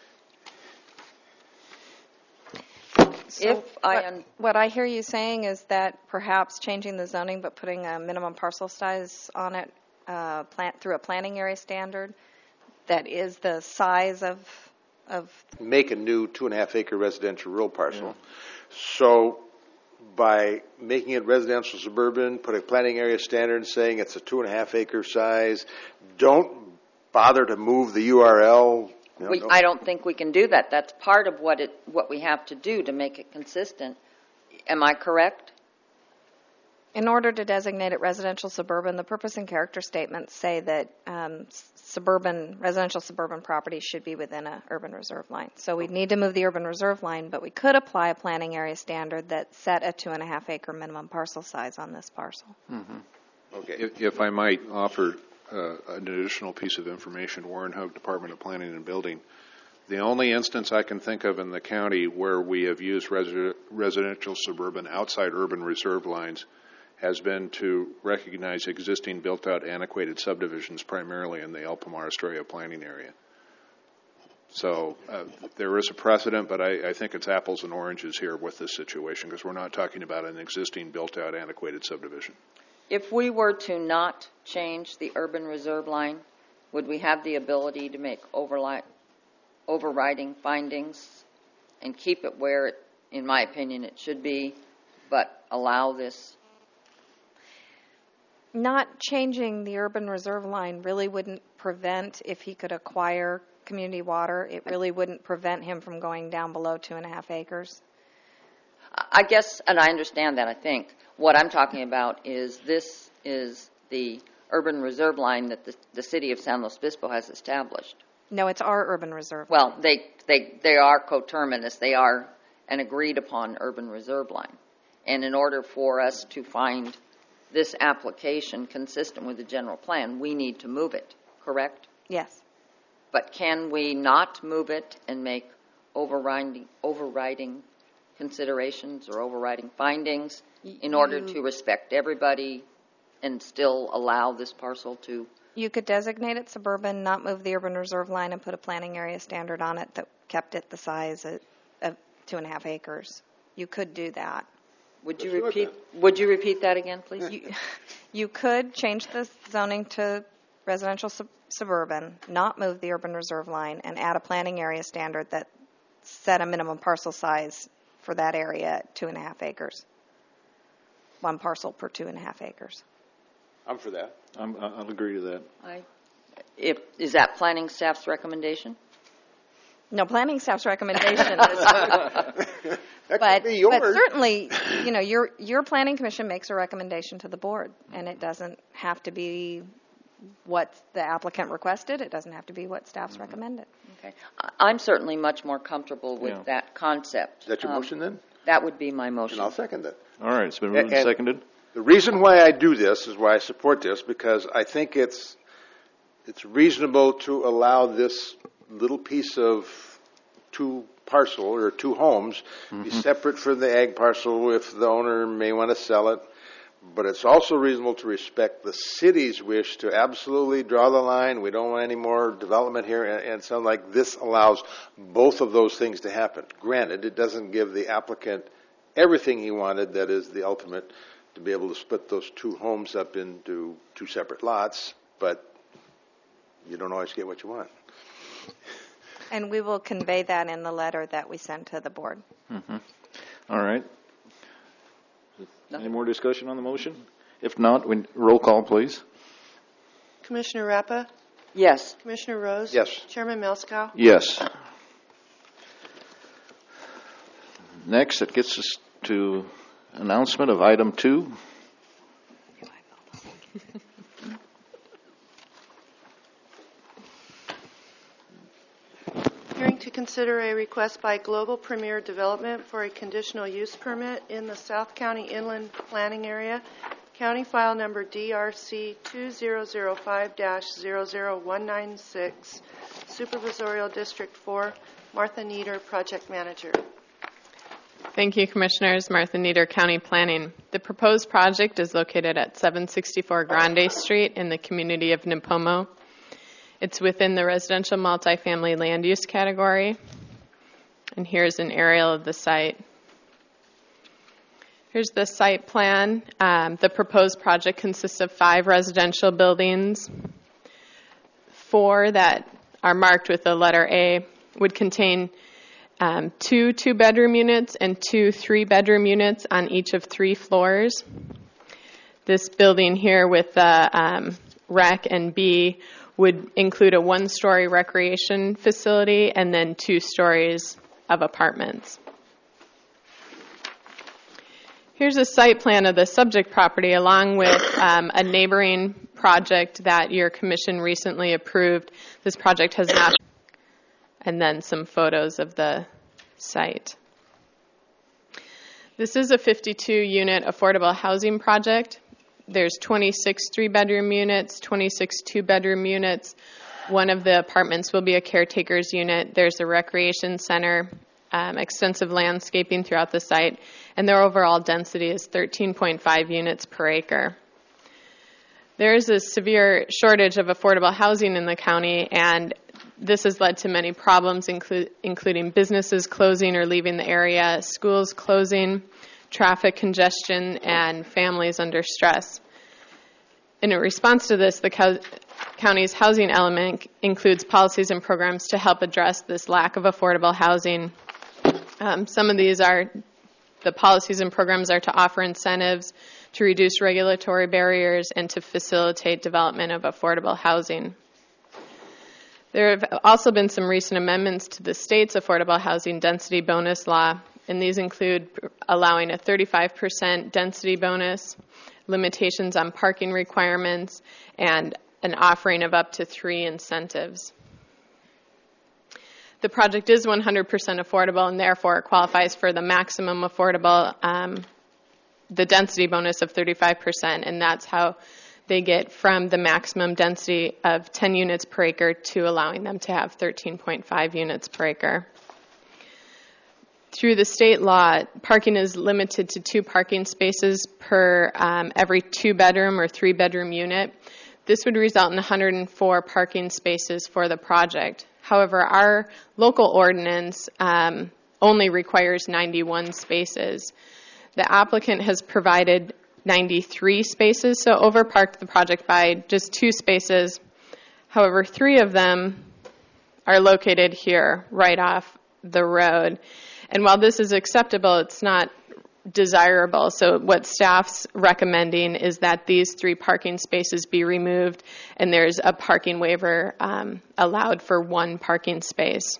So If I what, un- what I hear you saying is that perhaps changing the zoning but putting a minimum parcel size on it uh, plant, through a planning area standard that is the size of of Make a new two and a half acre residential rural parcel. So by making it residential suburban, put a planning area standard saying it's a two and a half acre size, don't bother to move the U R L. You know, we, don't- I don't think we can do that. That's part of what it what we have to do to make it consistent. Am I correct? In order to designate it residential suburban, the purpose and character statements say that um, s- suburban, residential suburban properties should be within a urban reserve line. So we'd need to move the urban reserve line, but we could apply a planning area standard that set a two and a half acre minimum parcel size on this parcel. Okay. If, if I might offer uh, an additional piece of information, Warren Hogue, Department of Planning and Building. The only instance I can think of in the county where we have used resi- residential suburban outside urban reserve lines has been to recognize existing built-out antiquated subdivisions, primarily in the El Pomar Estrella planning area. So uh, there is a precedent, but I, I think it's apples and oranges here with this situation because we're not talking about an existing built-out antiquated subdivision. If we were to not change the urban reserve line, would we have the ability to make overli- overriding findings and keep it where, it, in my opinion, it should be, but allow this? Not changing the urban reserve line really wouldn't prevent, if he could acquire community water, it really wouldn't prevent him from going down below two and a half acres. I guess, and I understand that, I think. What I'm talking about is this is the urban reserve line that the, the city of San Luis Obispo has established. No, it's our urban reserve. Well, they, they, they are coterminous. They are an agreed upon urban reserve line. And in order for us to find this application consistent with the general plan, we need to move it, correct? Yes. But can we not move it and make overriding, overriding considerations or overriding findings in order You- to respect everybody and still allow this parcel to? You could designate it suburban, not move the urban reserve line, and put a planning area standard on it that kept it the size of, of two and a half acres. You could do that. Would you Let's do it repeat? Would you repeat that again, please? You, you could change the zoning to residential sub- suburban, not move the urban reserve line, and add a planning area standard that set a minimum parcel size for that area at two and a half acres. One parcel per two and a half acres. I'm for that. I'm, I'll agree to that. I, if, is that planning staff's recommendation? No, planning staff's recommendation is, That but, could be yours. but certainly, you know, your your planning commission makes a recommendation to the board, and it doesn't have to be what the applicant requested. It doesn't have to be what staff's recommended. Okay. I- I'm certainly much more comfortable with Yeah. that concept. Is that your Um, motion then? That would be my And motion. I'll second that. All right, it's been moved and And- seconded. The reason why I do this is why I support this, because I think it's it's reasonable to allow this little piece of two parcel or two homes be separate from the ag parcel if the owner may want to sell it. But it's also reasonable to respect the city's wish to absolutely draw the line. We don't want any more development here, and, and something like this allows both of those things to happen. Granted, it doesn't give the applicant everything he wanted, that is the ultimate, to be able to split those two homes up into two separate lots, but you don't always get what you want. And we will convey that in the letter that we send to the board. Mm-hmm. All right. Any more discussion on the motion? If not, we roll call, please. Commissioner Rappa? Yes. Commissioner Rose? Yes. Chairman Melskow? Yes. Next, it gets us to announcement of item two. Hearing to consider a request by Global Premier Development for a conditional use permit in the South County Inland Planning Area, County File Number D R C two zero zero five dash zero zero one nine six, Supervisorial District four, Martha Nieder, Project Manager. Thank you, Commissioners. Martha Nieder, County Planning. The proposed project is located at seven sixty-four Grande Street in the community of Nipomo. It's within the residential multifamily land use category. And here's an aerial of the site. Here's the site plan. Um, the proposed project consists of five residential buildings. Four that are marked with the letter A would contain um, two two-bedroom units and two three-bedroom units on each of three floors. This building here with the um, rec and B would include a one-story recreation facility and then two stories of apartments. Here's a site plan of the subject property along with um, a neighboring project that your commission recently approved. This project has not, and then some photos of the site. This is a fifty-two unit affordable housing project. There's twenty-six three-bedroom units, twenty-six two-bedroom units. One of the apartments will be a caretaker's unit. There's a recreation center, um, extensive landscaping throughout the site, and their overall density is thirteen point five units per acre. There is a severe shortage of affordable housing in the county, and this has led to many problems, inclu- including businesses closing or leaving the area, schools closing, traffic congestion, and families under stress. In response to this, the co- county's housing element includes policies and programs to help address this lack of affordable housing. Um, some of these are, the policies and programs are to offer incentives, to reduce regulatory barriers, and to facilitate development of affordable housing. There have also been some recent amendments to the state's affordable housing density bonus law, and these include allowing a thirty-five percent density bonus, limitations on parking requirements, and an offering of up to three incentives. The project is one hundred percent affordable and therefore qualifies for the maximum affordable, um, the density bonus of thirty-five percent, and that's how they get from the maximum density of ten units per acre to allowing them to have thirteen point five units per acre. Through the state law, parking is limited to two parking spaces per um, every two-bedroom or three-bedroom unit. This would result in one hundred four parking spaces for the project. However, our local ordinance um, only requires ninety-one spaces. The applicant has provided ninety-three spaces, so overparked the project by just two spaces. However, three of them are located here, right off the road. And while this is acceptable, it's not desirable. So what staff's recommending is that these three parking spaces be removed and there's a parking waiver um, allowed for one parking space.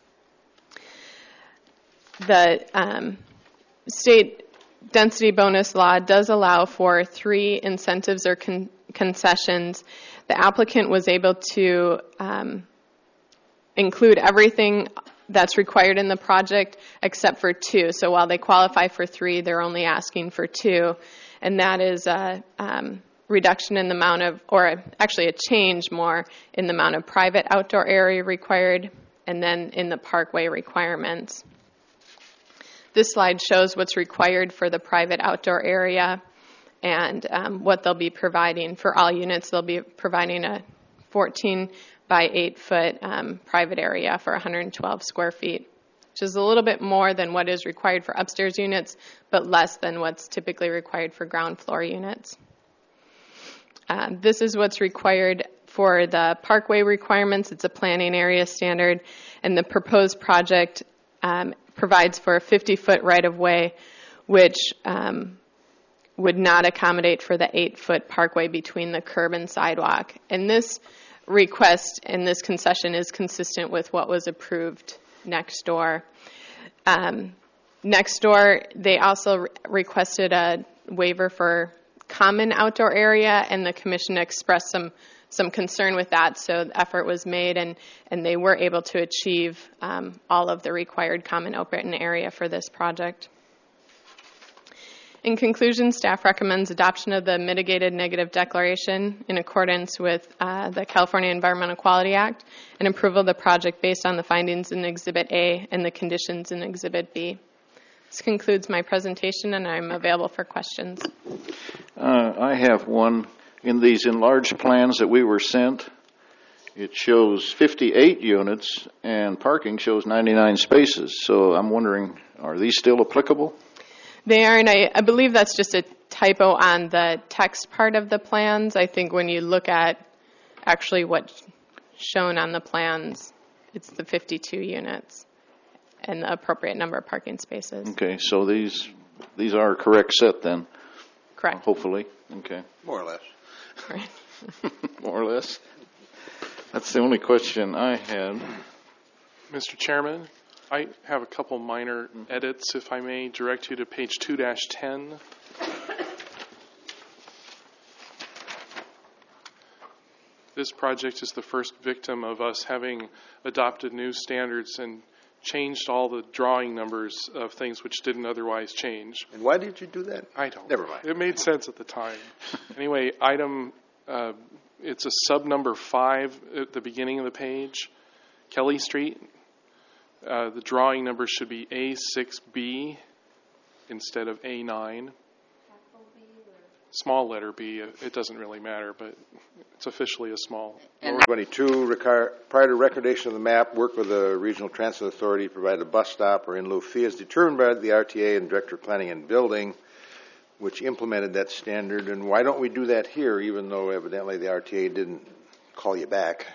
The um, state density bonus law does allow for three incentives or con- concessions. The applicant was able to um, include everything that's required in the project, except for two. So while they qualify for three, they're only asking for two, and that is a um, reduction in the amount of, or actually a change more in the amount of private outdoor area required, and then in the parkway requirements. This slide shows what's required for the private outdoor area and um, what they'll be providing. For all units, they'll be providing a fourteen by eight foot um, private area for one hundred twelve square feet, which is a little bit more than what is required for upstairs units, but less than what's typically required for ground floor units. Um, this is what's required for the parkway requirements. It's a planning area standard, and the proposed project um, provides for a fifty foot right-of-way, which um, would not accommodate for the eight foot parkway between the curb and sidewalk. And this request and this concession is consistent with what was approved next door. Um, next door, they also re- requested a waiver for common outdoor area, and the commission expressed some some concern with that, so the effort was made, and, and they were able to achieve um, all of the required common open area for this project. In conclusion, staff recommends adoption of the mitigated negative declaration in accordance with uh, the California Environmental Quality Act and approval of the project based on the findings in Exhibit A and the conditions in Exhibit B. This concludes my presentation, and I'm available for questions. Uh, I have one. In these enlarged plans that we were sent, it shows fifty-eight units, and parking shows ninety-nine spaces. So I'm wondering, are these still applicable? They are, and I, I believe that's just a typo on the text part of the plans. I think when you look at actually what's shown on the plans, it's the fifty-two units and the appropriate number of parking spaces. Okay, so these these are a correct set then? Correct. Hopefully. Okay. More or less. Right. More or less. That's the only question I had. Mister Chairman, I have a couple minor edits, if I may direct you to page two dash ten. This project is the first victim of us having adopted new standards and changed all the drawing numbers of things which didn't otherwise change. And why did you do that? I don't. Never mind. It made sense at the time. Anyway, item, uh, it's a sub number five at the beginning of the page, Kelly Street. Uh, the drawing number should be A six B instead of A nine. Small letter B, it doesn't really matter, but it's officially a small. Number twenty-two, require, prior to recordation of the map, work with the Regional Transit Authority to provide a bus stop or in lieu fee as determined by the R T A and Director of Planning and Building, which implemented that standard. And why don't we do that here, even though evidently the R T A didn't call you back?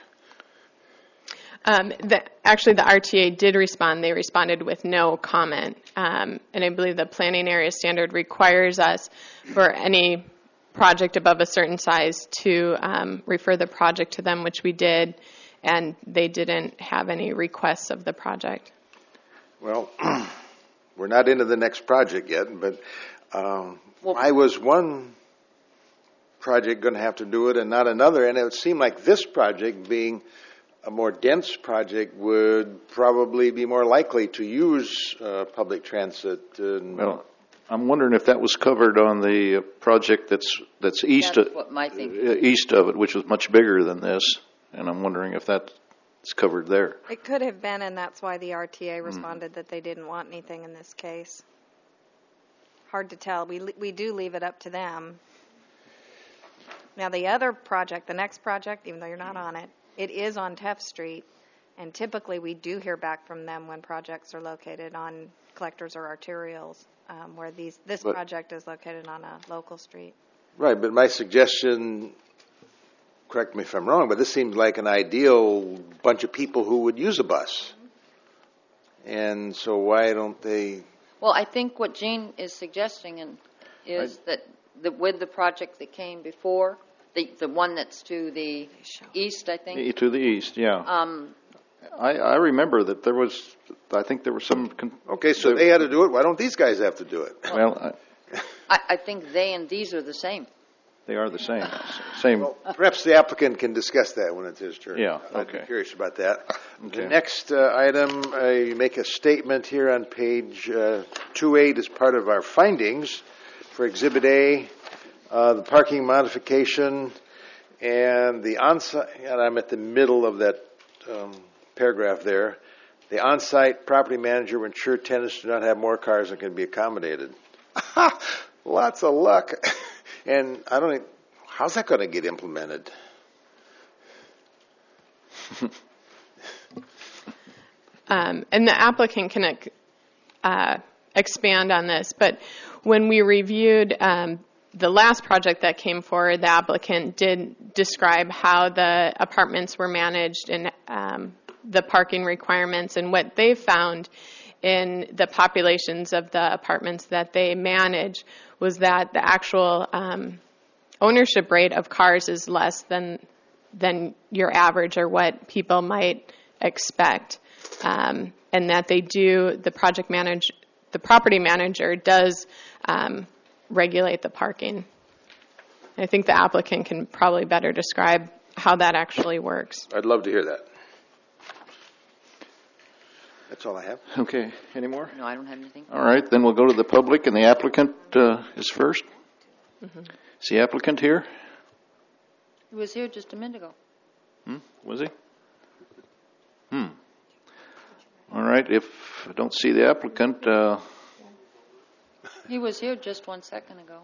Um, the, actually, the R T A did respond. They responded with no comment. Um, and I believe the planning area standard requires us for any project above a certain size to um, refer the project to them, which we did, and they didn't have any requests of the project. Well, we're not into the next project yet, but um, well, I was one project going to have to do it and not another, and it would seem like this project, being a more dense project, would probably be more likely to use uh, public transit. And well, I'm wondering if that was covered on the project that's that's east That's of, what my thinking. uh, east of it, which was much bigger than this, and I'm wondering if that's covered there. It could have been, and that's why the R T A responded mm. that they didn't want anything in this case. Hard to tell. We we do leave it up to them. Now, the other project, the next project, even though you're not on it, it is on Teff Street, and typically we do hear back from them when projects are located on collectors or arterials, um, where these this but, project is located on a local street. Right, but my suggestion, correct me if I'm wrong, but this seems like an ideal bunch of people who would use a bus. Mm-hmm. And so why don't they... Well, I think what Gene is suggesting and is I, that the, with the project that came before, The the one that's to the east, I think. To the east, yeah. Um, I, I remember that there was, I think there was some... Con- okay, so they had to do it. Why don't these guys have to do it? Well, I, I, I think they and these are the same. They are the same. Same. Well, perhaps the applicant can discuss that when it's his turn. Yeah, I'd be okay. curious about that. Okay. The next uh, item, uh, you make a statement here on page uh, two eight as part of our findings for Exhibit A, uh, the parking modification and the on-site, and I'm at the middle of that um, paragraph there. The on-site property manager will ensure tenants do not have more cars than can be accommodated. Lots of luck. And I don't think, how's that going to get implemented? Um, and the applicant can uh, expand on this, but when we reviewed um, the last project that came forward, the applicant did describe how the apartments were managed and um, the parking requirements, and what they found in the populations of the apartments that they manage was that the actual um, ownership rate of cars is less than than your average or what people might expect, um, and that they do the project manage the property manager does um, regulate the parking. I think the applicant can probably better describe how that actually works. I'd love to hear that. That's all I have. Okay. Any more? No, I don't have anything. All right. Then we'll go to the public, and the applicant uh, is first. Mm-hmm. Is the applicant here? He was here just a minute ago. Hmm? Was he? Hmm. All right. If I don't see the applicant, uh, He was here just one second ago.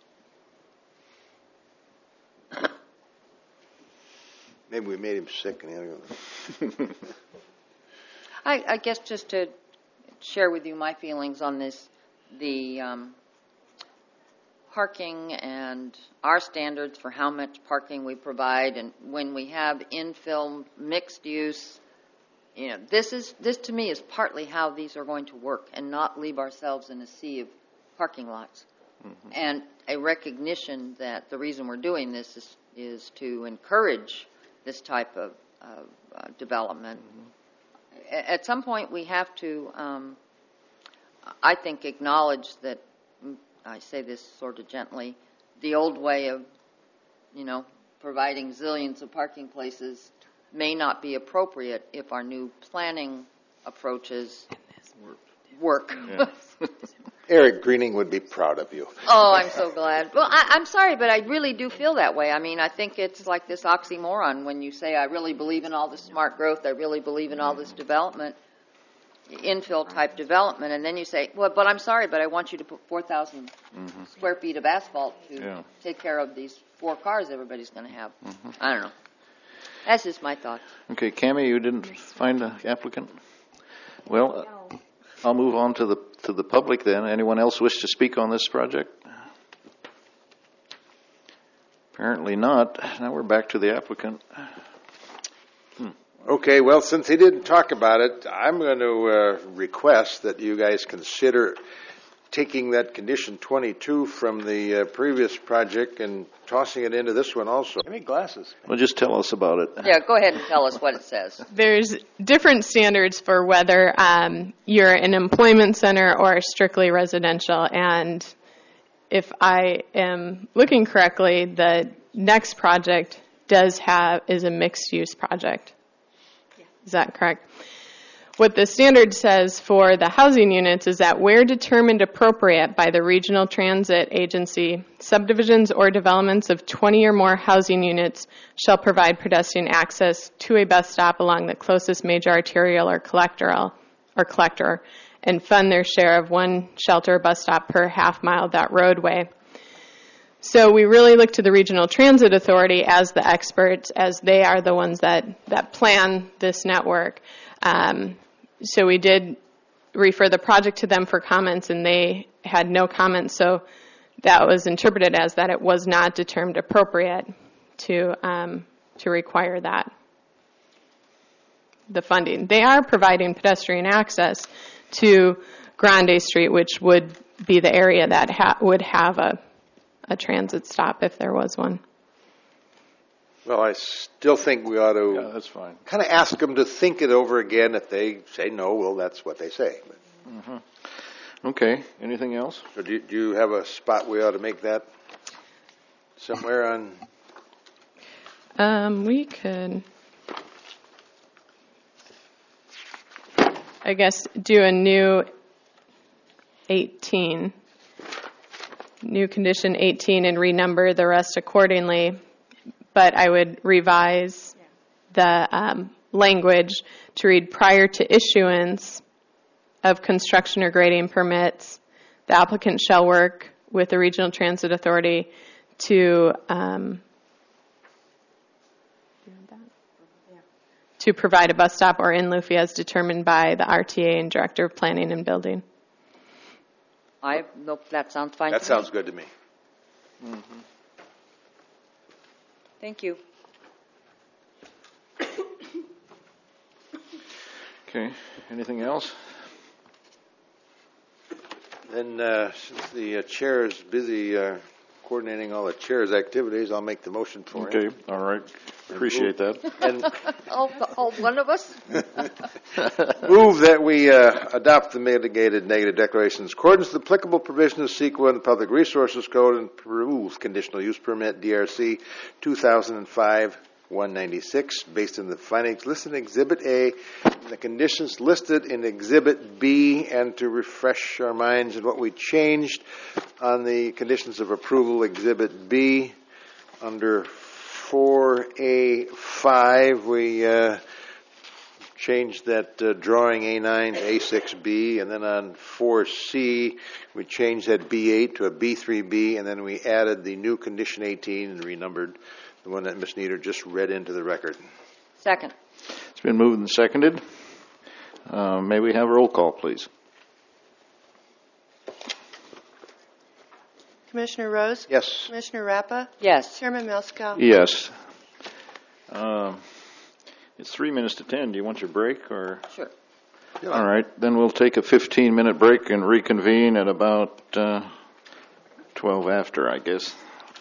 Maybe we made him sick. And I, I guess just to share with you my feelings on this, the um, parking and our standards for how much parking we provide, and when we have infill mixed use, you know, this is this to me is partly how these are going to work, and not leave ourselves in a sea of parking lots. Mm-hmm. And a recognition that the reason we're doing this is, is to encourage this type of uh, uh, development. Mm-hmm. At some point, we have to, um, I think, acknowledge that, I say this sort of gently, the old way of, you know, providing zillions of parking places may not be appropriate if our new planning approaches work. Yeah. Eric Greening would be proud of you. Oh, I'm so glad. Well, I, I'm sorry, but I really do feel that way. I mean, I think it's like this oxymoron when you say, I really believe in all this smart growth, I really believe in all this development, infill type development, and then you say, well, but I'm sorry, but I want you to put four thousand mm-hmm. square feet of asphalt to yeah. take care of these four cars everybody's going to have. Mm-hmm. I don't know. That's just my thoughts. Okay, Cammie, you didn't find the applicant? Well, uh, I'll move on to the to the public then. Anyone else wish to speak on this project? Apparently not. Now we're back to the applicant. Hmm. Okay, well, since he didn't talk about it, I'm going to uh, request that you guys consider taking that condition twenty-two from the uh, previous project and tossing it into this one also. Give me glasses. Well, just tell us about it. Yeah, go ahead and tell us what it says. There's different standards for whether um, you're an employment center or strictly residential, and if I am looking correctly, the next project does have is a mixed-use project. Yeah. Is that correct? What the standard says for the housing units is that where determined appropriate by the regional transit agency, subdivisions or developments of twenty or more housing units shall provide pedestrian access to a bus stop along the closest major arterial or collector, or collector and fund their share of one shelter or bus stop per half mile of that roadway. So we really look to the Regional Transit Authority as the experts, as they are the ones that, that plan this network. Um, So we did refer the project to them for comments, and they had no comments. So that was interpreted as that it was not determined appropriate to um, to require that, the funding. They are providing pedestrian access to Grande Street, which would be the area that ha- would have a, a transit stop if there was one. Well, I still think we ought to yeah, that's fine. kind of ask them to think it over again. If they say no, well, that's what they say. Mm-hmm. Okay. Anything else? So do, do you have a spot we ought to make that? somewhere on, Um, we could, I guess, do a new eighteen, new condition eighteen, and renumber the rest accordingly. But I would revise the um, language to read prior to issuance of construction or grading permits, the applicant shall work with the Regional Transit Authority to um, to provide a bus stop or in lieu as determined by the R T A and Director of Planning and Building. I, nope, that sounds fine that to sounds me. good to me. Mm-hmm. Thank you. Okay, anything else? Then, uh, since the uh, chair is busy uh, coordinating all the chair's activities, I'll make the motion for Okay, him. all right. Appreciate that. And Oh, oh, one of us? move that we uh, adopt the mitigated negative declarations in accordance with applicable provisions of CEQA and the Public Resources Code and approve conditional use permit D R C two thousand five one ninety-six based on the findings listed in Exhibit A and the conditions listed in Exhibit B, and to refresh our minds on what we changed on the conditions of approval, Exhibit B under four A five, we uh, changed that uh, drawing A nine to A six B, and then on four C, we changed that B eight to a B three B, and then we added the new condition eighteen and renumbered the one that Miz Nieder just read into the record. Second. It's been moved and seconded. Uh, may we have a roll call, please? Commissioner Rose? Yes. Commissioner Rappa? Yes. Chairman Melskow? Yes. Um, it's three minutes to ten. Do you want your break or? Sure. All right, then we'll take a fifteen-minute break and reconvene at about uh, twelve after, I guess.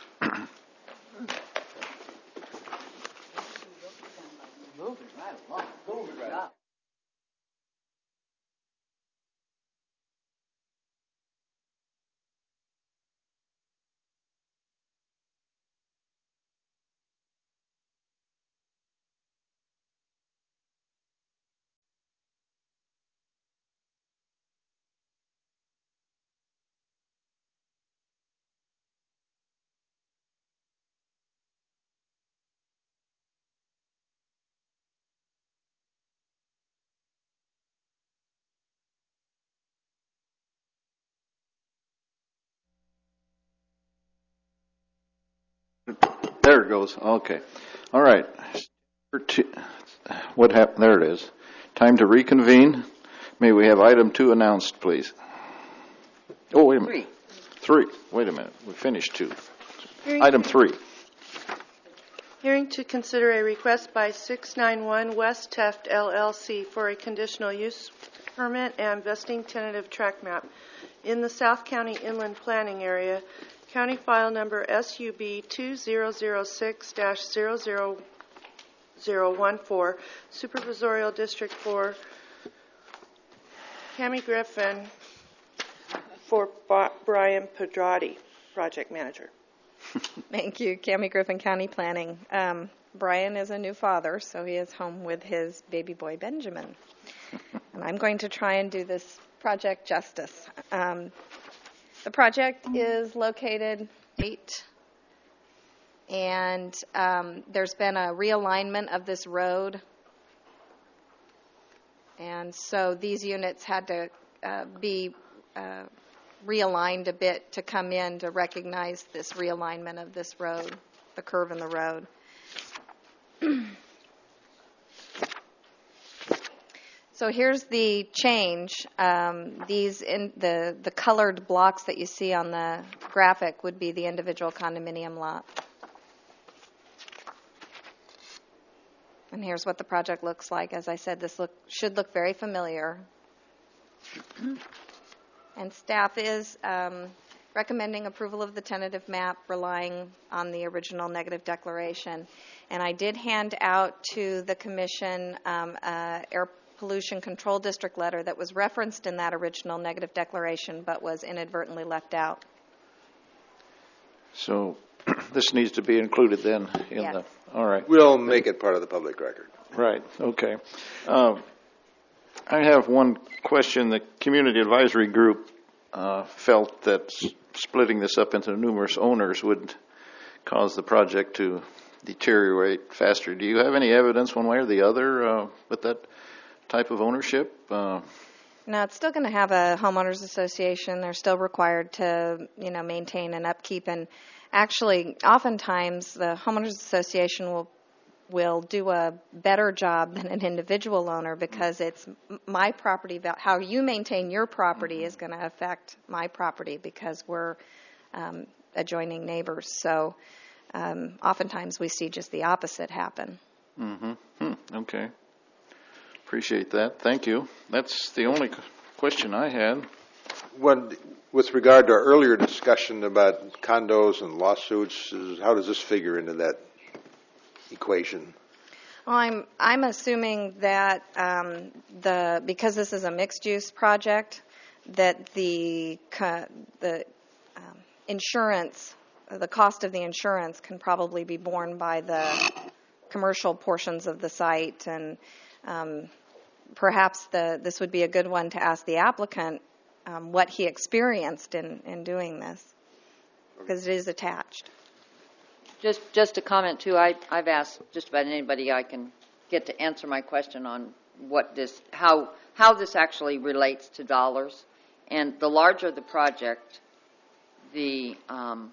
There it goes. Okay. All right. What happened? There it is. Time to reconvene. May we have item two announced, please? Oh, wait a minute. Three. Three. Wait a minute. We finished two. Hearing Item three. Hearing to consider a request by six ninety-one West Teft L L C for a conditional use permit and vesting tentative track map in the South County Inland Planning Area, County File Number S U B two zero zero six dash zero zero zero one four, Supervisorial District four, Cami Griffin for Brian Pedrati, Project Manager. Thank you, Cami Griffin, County Planning. Um, Brian is a new father, so he is home with his baby boy, Benjamin. And I'm going to try and do this project justice. Um, the project is located eight, and um, there's been a realignment of this road. And so these units had to uh, be uh, realigned a bit to come in to recognize this realignment of this road, the curve in the road. So here's the change. Um, these in the the colored blocks that you see on the graphic would be the individual condominium lot. And here's what the project looks like. As I said, this look should look very familiar. And staff is um, recommending approval of the tentative map, relying on the original negative declaration. And I did hand out to the commission um, uh, air pollution control district letter that was referenced in that original negative declaration, but was inadvertently left out. So this needs to be included then in Yes. the, all right. We'll make it part of the public record. Right, okay. Uh, I have one question. The Community Advisory Group uh, felt that s- splitting this up into numerous owners would cause the project to deteriorate faster. Do you have any evidence one way or the other uh, with that type of ownership? Uh, No, it's still going to have a homeowners association. They're still required to, you know, maintain and upkeep. And actually, oftentimes, the homeowners association will will do a better job than an individual owner because it's m- my property. val- How you maintain your property is going to affect my property because we're um, adjoining neighbors. So um, oftentimes we see just the opposite happen. mm-hmm. Hmm, okay. Appreciate that. Thank you. That's the only c- question I had. One, with regard to our earlier discussion about condos and lawsuits, is how does this figure into that equation? Well, I'm I'm assuming that um, the because this is a mixed-use project, that the co- the um, insurance, the cost of the insurance can probably be borne by the commercial portions of the site, and um, perhaps the this would be a good one to ask the applicant um, what he experienced in, in doing this, because it is attached. Just, just a comment too. I, I've asked just about anybody I can get to answer my question on what this, how, how this actually relates to dollars. And the larger the project, the um,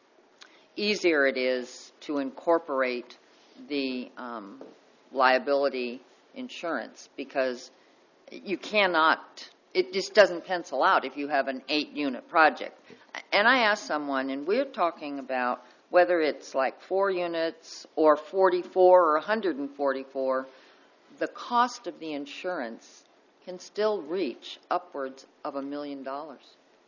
easier it is to incorporate the um, liability insurance, because you cannot, it just doesn't pencil out if you have an eight-unit project. And I asked someone, and we're talking about whether it's like four units or forty-four or one hundred forty-four, the cost of the insurance can still reach upwards of a million dollars.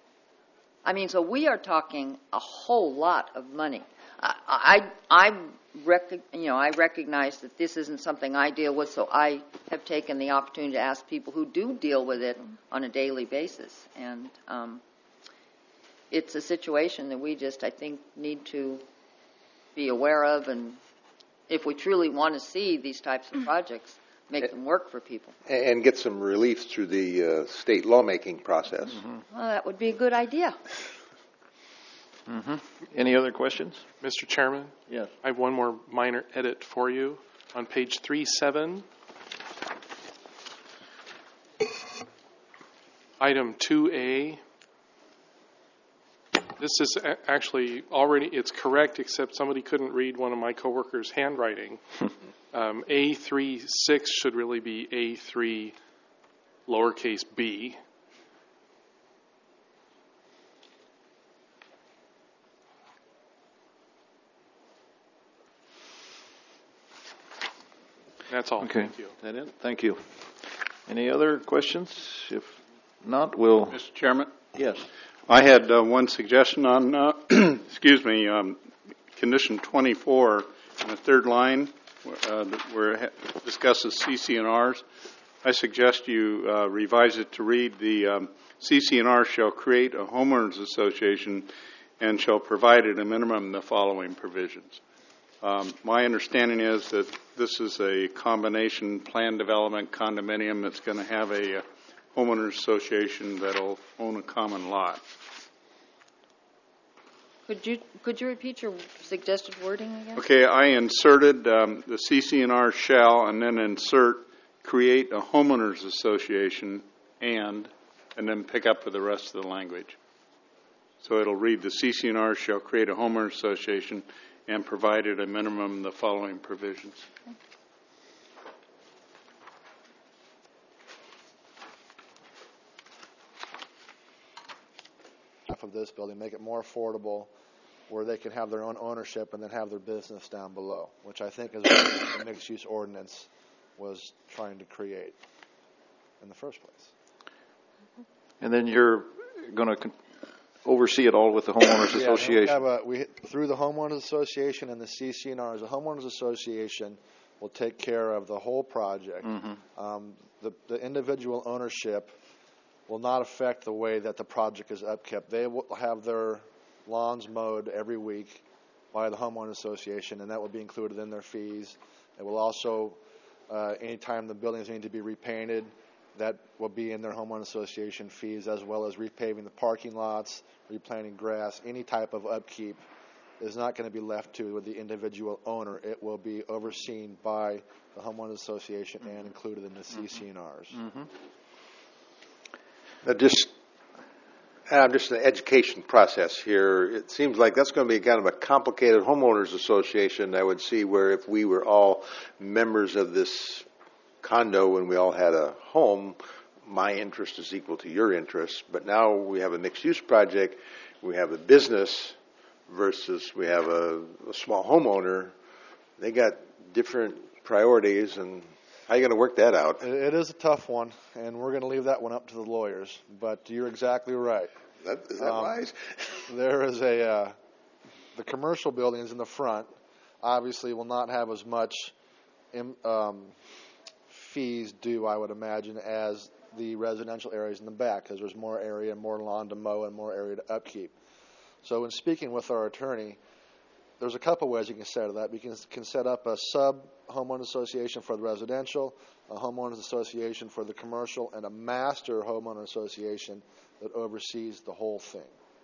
I mean, so we are talking a whole lot of money. I, I, I, rec- you know, I recognize that this isn't something I deal with, so I have taken the opportunity to ask people who do deal with it on a daily basis. And um, it's a situation that we just, I think, need to be aware of. And if we truly want to see these types of projects, make them work for people. And get some relief through the uh, state lawmaking process. Mm-hmm. Well, that would be a good idea. Mm-hmm. Any other questions? Mister Chairman? Yes. I have one more minor edit for you. On page three seven, item two A, this is a- actually already, it's correct, except somebody couldn't read one of my coworkers' handwriting. um, A three six should really be A three lowercase b. That's all. Okay. Thank you. That it? Thank you. Any other questions? If not, we'll. Mister Chairman, Yes. I had uh, one suggestion on, uh, excuse me, um, condition twenty-four in the third line, uh, where it ha- discusses C C N Rs. I suggest you uh, revise it to read the um, C C N R shall create a homeowners association and shall provide at a minimum the following provisions. Um, my understanding is that this is a combination plan development condominium that's going to have a, uh homeowners association that'll own a common lot. Could you could you repeat your suggested wording again? Okay, I inserted um, the C C N R shall, and then insert create a homeowners association and, and then pick up with the rest of the language. So it'll read the C C N R shall create a homeowners association and provide at a minimum the following provisions. Okay. Of this building, make it more affordable, where they can have their own ownership and then have their business down below, which I think is what the mixed-use ordinance was trying to create in the first place. And then you're going to con- oversee it all with the homeowners Yeah, association. we have a, we, through the homeowners association and the C C N Rs, the homeowners association will take care of the whole project. Mm-hmm. Um, the, the individual ownership will not affect the way that the project is upkept. They will have their lawns mowed every week, by the homeowner association, and that will be included in their fees. It will also, uh, anytime the buildings need to be repainted, that will be in their homeowner association fees, as well as repaving the parking lots, replanting grass. Any type of upkeep is not going to be left to the individual owner. It will be overseen by the homeowner association and included in the C C N Rs. Mm-hmm. Uh, just, uh, just an education process here. It seems like that's going to be kind of a complicated homeowners association. I would see where if we were all members of this condo and we all had a home, my interest is equal to your interest. But now we have a mixed-use project, we have a business versus we have a, a small homeowner. They got different priorities, and how are you going to work that out? It, it is a tough one, and we're going to leave that one up to the lawyers. But you're exactly right. That, is that um, wise? There is a uh, the commercial buildings in the front obviously will not have as much im, um, fees due, I would imagine, as the residential areas in the back, because there's more area, more lawn to mow, and more area to upkeep. So in speaking with our attorney, there's a couple ways you can set it up. You can, can set up a sub-homeowner association for the residential, a homeowners association for the commercial, and a master homeowner association that oversees the whole thing.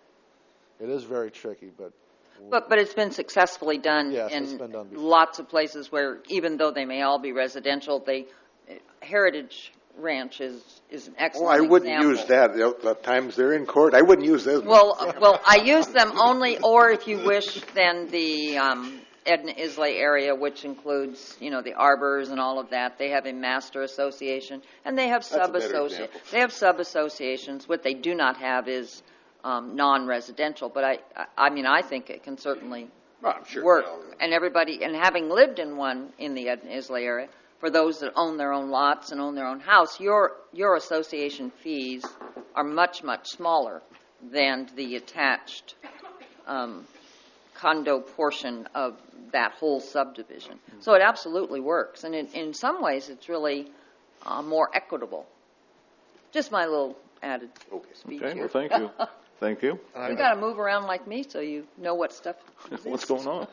It is very tricky, but... But but it's been successfully done Yes, in it's been done before. lots of places where, even though they may all be residential, they Heritage Ranch is, is an Oh, excellent I wouldn't example. use that. The, the times they're in court, I wouldn't use those. Well, well, I use them only, or if you wish, then the um, Edna Islay area, which includes, you know, the arbors and all of that. They have a master association, and they have That's a better sub-associations. example. They have sub-associations. What they do not have is um, non-residential. But I, I, I mean, I think it can certainly Well, I'm sure work. they'll- And everybody, and having lived in one in the Edna Islay area, for those that own their own lots and own their own house, your your association fees are much, much smaller than the attached um, condo portion of that whole subdivision. So it absolutely works. And in, in some ways, it's really uh, more equitable. Just my little added speech Okay, here. well, thank you. Thank you. You got to move around like me so you know what stuff What's going on?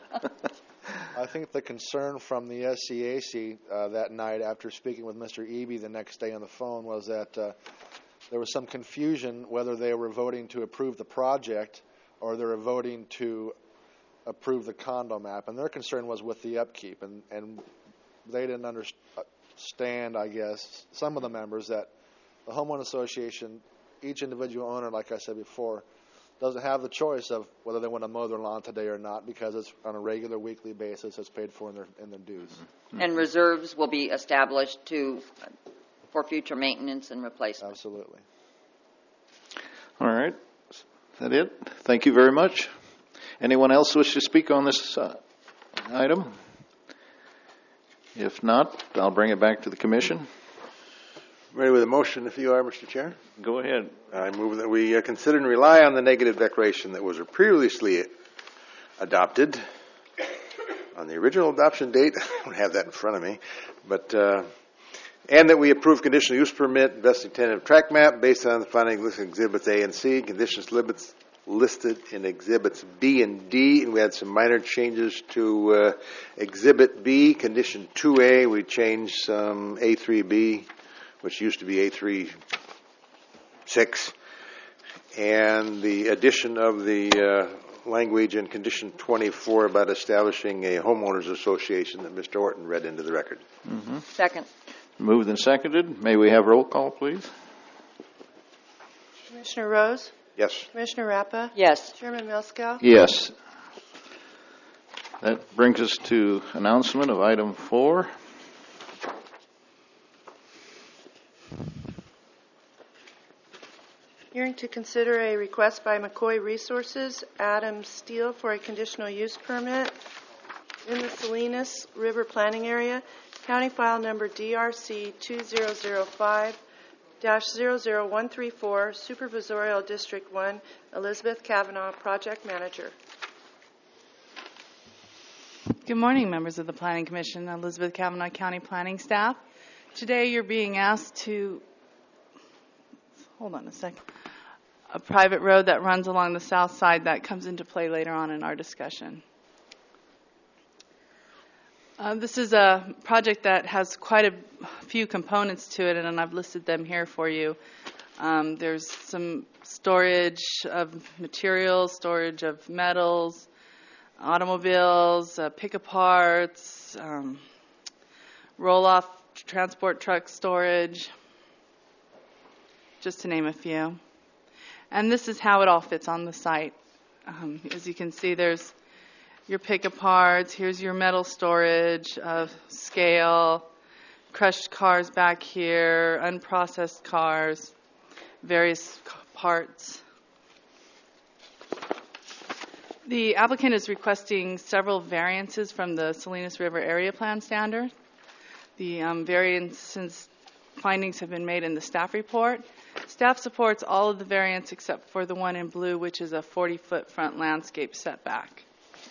I think the concern from the S C A C uh, that night, after speaking with Mister Eby the next day on the phone, was that uh, there was some confusion whether they were voting to approve the project or they were voting to approve the condo map. And their concern was with the upkeep. And, and they didn't understand, I guess, some of the members, that the homeowner association, each individual owner, like I said before, doesn't have the choice of whether they want to mow their lawn today or not, because it's on a regular weekly basis. It's paid for in their in their dues. And reserves will be established to for future maintenance and replacement. Absolutely. All right. Is that it? Thank you very much. Anyone else wish to speak on this uh, item? If not, I'll bring it back to the commission. Ready with a motion, if you are, Mister Chair? Go ahead. I move that we uh, consider and rely on the negative declaration that was previously adopted on the original adoption date. I don't have that in front of me, but uh, and that we approve conditional use permit vesting tentative track map based on the findings listed in exhibits A and C, conditions limits listed in exhibits B and D, and we had some minor changes to uh, exhibit B, condition two A. We changed some A three B, which used to be A three six, and the addition of the uh, language in condition twenty-four about establishing a homeowners association that Mister Orton read into the record. Mm-hmm. Second. Moved and seconded. May we have roll call, please? Commissioner Rose? Yes. Commissioner Rappa? Yes. Chairman Melskow? Yes. That brings us to announcement of item four. Hearing to consider a request by McCoy Resources, Adam Steele, for a conditional use permit in the Salinas River Planning Area, County File Number D R C two zero zero five dash zero zero one three four, Supervisorial District one, Elizabeth Kavanaugh, Project Manager. Good morning, members of the Planning Commission, Elizabeth Kavanaugh, County Planning Staff. Today you're being asked to, hold on a second, a private road that runs along the south side that comes into play later on in our discussion. Uh, this is a project that has quite a few components to it, and I've listed them here for you. Um, there's some storage of materials, storage of metals, automobiles, uh, pick-aparts, um, roll-off transport truck storage, just to name a few. And this is how it all fits on the site. Um, as you can see, there's your pick-aparts, here's your metal storage of scale, crushed cars back here, unprocessed cars, various parts. The applicant is requesting several variances from the Salinas River Area Plan Standard. The um, variances findings have been made in the staff report. Staff supports all of the variants except for the one in blue, which is a forty-foot front landscape setback.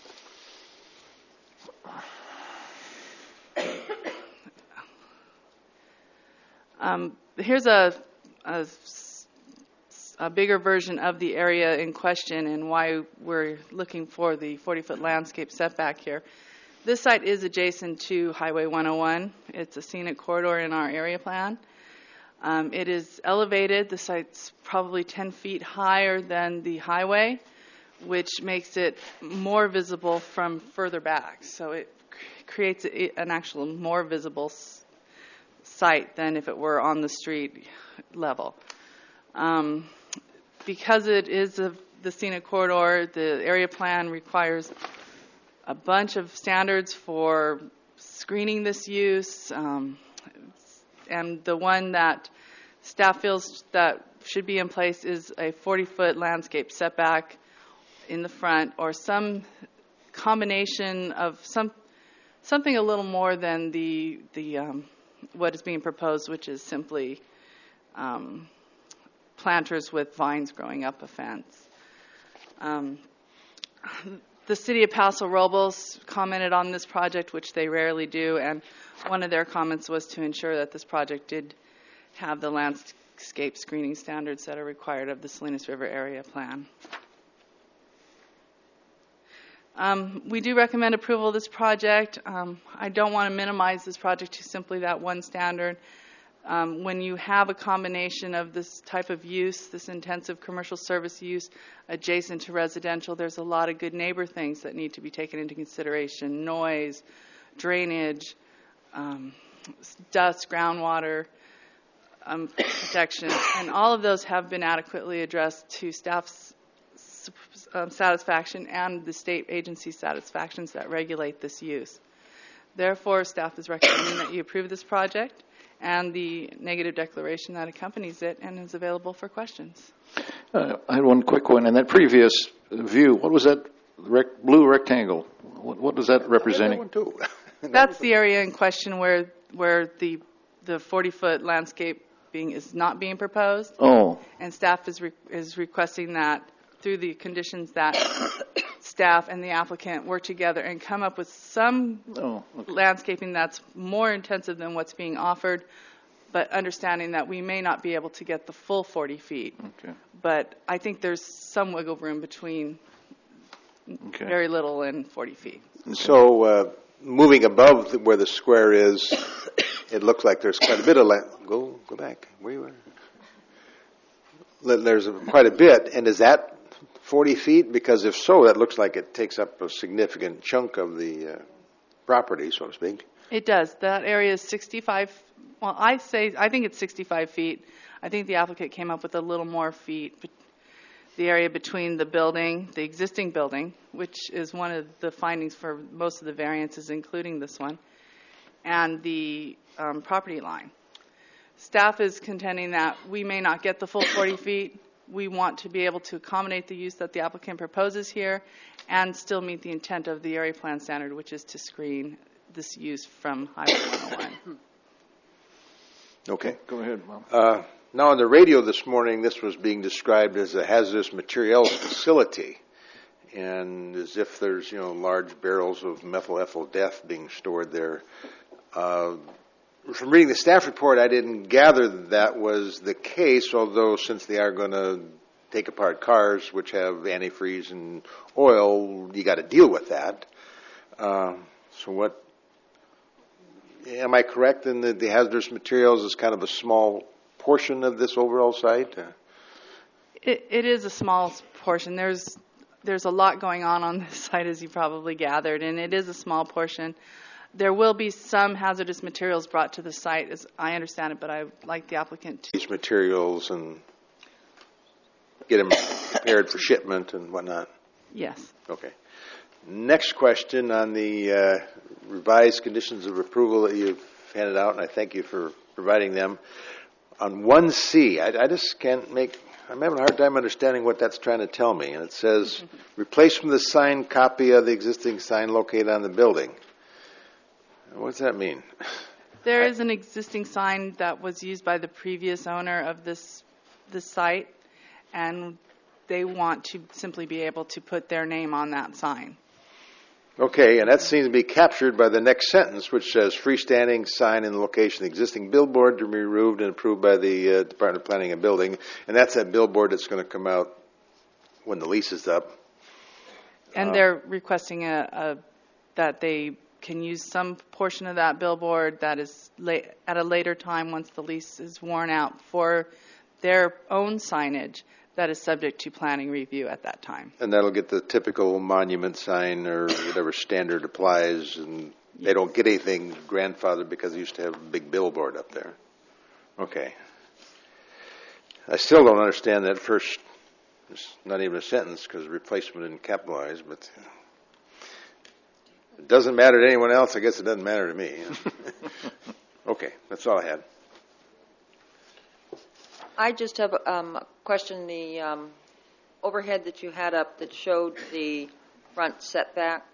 Um, here's a, a, a bigger version of the area in question and why we're looking for the forty-foot landscape setback here. This site is adjacent to Highway one oh one. It's a scenic corridor in our area plan. Um, it is elevated. The site's probably ten feet higher than the highway, which makes it more visible from further back. So it cr- creates a, an actual more visible s- site than if it were on the street level. Um, because it is a, the scenic corridor, the area plan requires a bunch of standards for screening this use, um, and the one that staff feels that should be in place is a forty-foot landscape setback in the front, or some combination of some something a little more than the the um, what is being proposed, which is simply um, planters with vines growing up a fence. Um, the city of Paso Robles commented on this project, which they rarely do, and one of their comments was to ensure that this project did have the landscape screening standards that are required of the Salinas River Area Plan. Um, we do recommend approval of this project. Um, I don't want to minimize this project to simply that one standard. Um, when you have a combination of this type of use, this intensive commercial service use adjacent to residential, there's a lot of good neighbor things that need to be taken into consideration: noise, drainage, um, dust, groundwater um, protection, and all of those have been adequately addressed to staff's um, satisfaction and the state agency satisfactions that regulate this use. Therefore, staff is recommending that you approve this project and the negative declaration that accompanies it, and is available for questions. Uh, I had one quick one. In that previous view, what was that rec- blue rectangle? What, what was that representing? I had that one too. That's the area in question where where the the forty-foot landscape being is not being proposed. Oh. And staff is re- is requesting that through the conditions that staff and the applicant work together and come up with some oh, okay. landscaping that's more intensive than what's being offered, but understanding that we may not be able to get the full forty feet. Okay. But I think there's some wiggle room between okay. very little and forty feet. So uh, moving above the, where the square is, it looks like there's quite a bit of land. Go, go back. Where you were. There's a, quite a bit, and is that forty feet? Because if so, that looks like it takes up a significant chunk of the uh, property, so to speak. It does. That area is sixty-five. Well, I say I think it's sixty-five feet. I think the applicant came up with a little more feet. But the area between the building, the existing building, which is one of the findings for most of the variances, including this one, and the um, property line. Staff is contending that we may not get the full forty feet. We want to be able to accommodate the use that the applicant proposes here and still meet the intent of the area plan standard, which is to screen this use from Highway one oh one. Okay. Go ahead, Mom. Uh, now, on the radio this morning, this was being described as a hazardous materials facility, and as if there's, you know, large barrels of methyl ethyl death being stored there. Uh, From reading the staff report, I didn't gather that, that was the case, although since they are going to take apart cars which have antifreeze and oil, you got to deal with that. Uh, so what am I correct in that the hazardous materials is kind of a small portion of this overall site? Uh, It, it is a small portion. There's there's a lot going on on this site, as you probably gathered, and it is a small portion. There will be some hazardous materials brought to the site, as I understand it, but I would like the applicant to. These materials and get them prepared for shipment and whatnot? Yes. Okay. Next question on the uh, revised conditions of approval that you've handed out, and I thank you for providing them. On one C, I, I just can't make, I'm having a hard time understanding what that's trying to tell me. And it says, replace from the signed copy of the existing sign located on the building. What does that mean? There is an existing sign that was used by the previous owner of this this site, and they want to simply be able to put their name on that sign. Okay, and that seems to be captured by the next sentence, which says freestanding sign in the location of the existing billboard to be removed and approved by the uh, Department of Planning and Building. And that's that billboard that's going to come out when the lease is up. And Um, they're requesting a, a that they can use some portion of that billboard that is la- at a later time once the lease is worn out for their own signage that is subject to planning review at that time. And that'll get the typical monument sign or whatever standard applies, and they don't get anything grandfathered because they used to have a big billboard up there. Okay. I still don't understand that first, it's not even a sentence because replacement didn't capitalize, but it doesn't matter to anyone else. I guess it doesn't matter to me. Okay, that's all I had. I just have um, a question. The um, overhead that you had up that showed the front setback,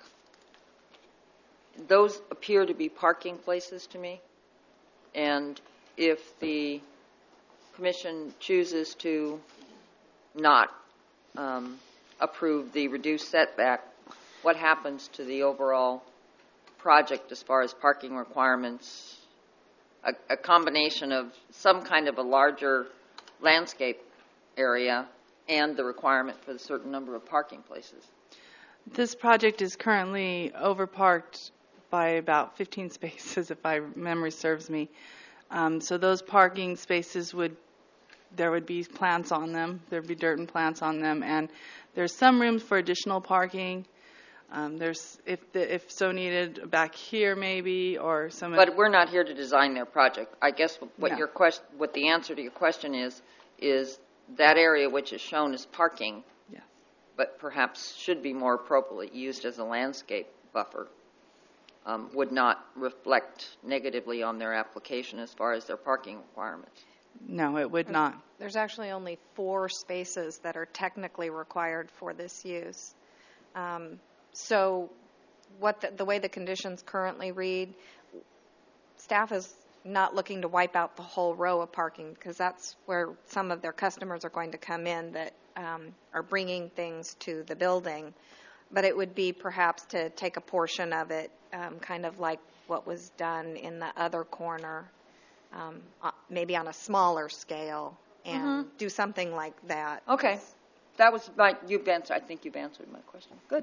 those appear to be parking places to me. And if the commission chooses to not um, approve the reduced setback, what happens to the overall project as far as parking requirements? A, a combination of some kind of a larger landscape area and the requirement for a certain number of parking places. This project is currently overparked by about fifteen spaces, if my memory serves me. Um, so those parking spaces would, there would be plants on them. There would be dirt and plants on them, and there's some rooms for additional parking. Um, there's, if the, if so needed, back here maybe, or some. But we're not here to design their project. I guess what No. your question, what the answer to your question is, is that area which is shown as parking, yes, but perhaps should be more appropriately used as a landscape buffer, um, would not reflect negatively on their application as far as their parking requirements. No, it would not. There's actually only four spaces that are technically required for this use. Um, so what the, the way the conditions currently read, staff is not looking to wipe out the whole row of parking because that's where some of their customers are going to come in that um, are bringing things to the building. But it would be perhaps to take a portion of it, um, kind of like what was done in the other corner, um, uh, maybe on a smaller scale, and Mm-hmm. do something like that. Okay. That was my, you've answered, I think you've answered my question. Good.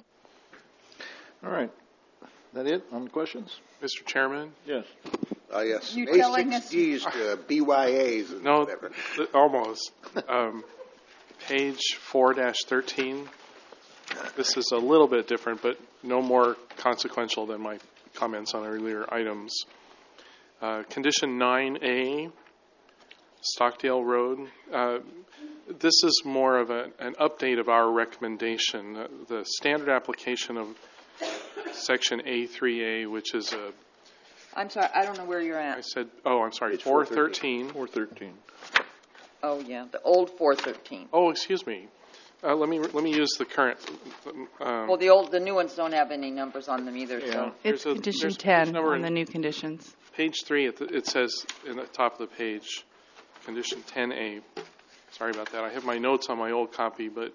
All right. That it on the questions? Mister Chairman? Yes. Uh, yes. You A telling six us- Ds to B Y As and No, whatever. th- almost. Um, page four dash thirteen. This is a little bit different, but no more consequential than my comments on earlier items. Uh, condition nine A, Stockdale Road. Uh, this is more of a, an update of our recommendation. Uh, the standard application of section A three A, which is a, I'm sorry, I don't know where you're I at. said, oh, I'm sorry, Page four four thirteen. four thirteen. Oh, yeah, the old four thirteen. Oh, excuse me. Uh, let me let me use the current. Um, Well, the old, the new ones don't have any numbers on them either, so. It's There's a- condition there's ten page number on in- the new conditions. Page three, it, it says in the top of the page, condition ten A. Sorry about that. I have my notes on my old copy, but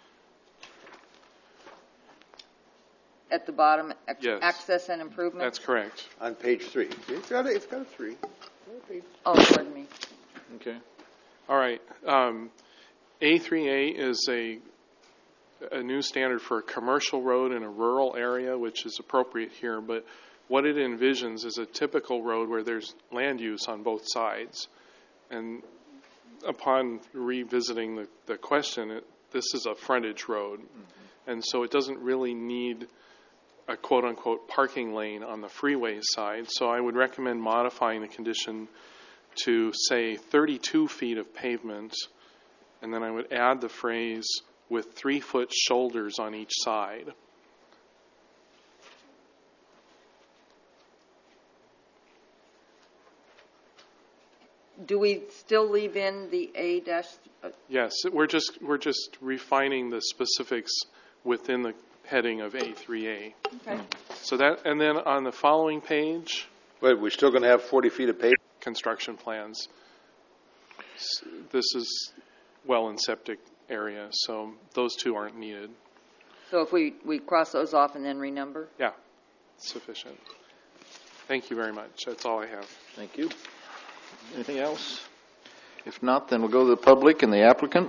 At the bottom, ac- Yes. access and improvement? that's correct. On page three. It's got a, it's got a three. Oh, pardon me. Okay. All right. Um, A three A is a a new standard for a commercial road in a rural area, which is appropriate here, but what it envisions is a typical road where there's land use on both sides. And upon revisiting the, the question, it, this is a frontage road. Mm-hmm. And so it doesn't really need a quote-unquote parking lane on the freeway side. So I would recommend modifying the condition to, say, thirty-two feet of pavement, and then I would add the phrase with three-foot shoulders on each side. Do we still leave in the A dash? Uh, yes, we're just we're just refining the specifics within the heading of A three A. Okay. So that, and then on the following page, but we're still going to have forty feet of pavement. Construction plans. This is well and septic area, so those two aren't needed. So if we, we cross those off and then renumber? Yeah, sufficient. Thank you very much. That's all I have. Thank you. Anything else? If not, then we'll go to the public and the applicant.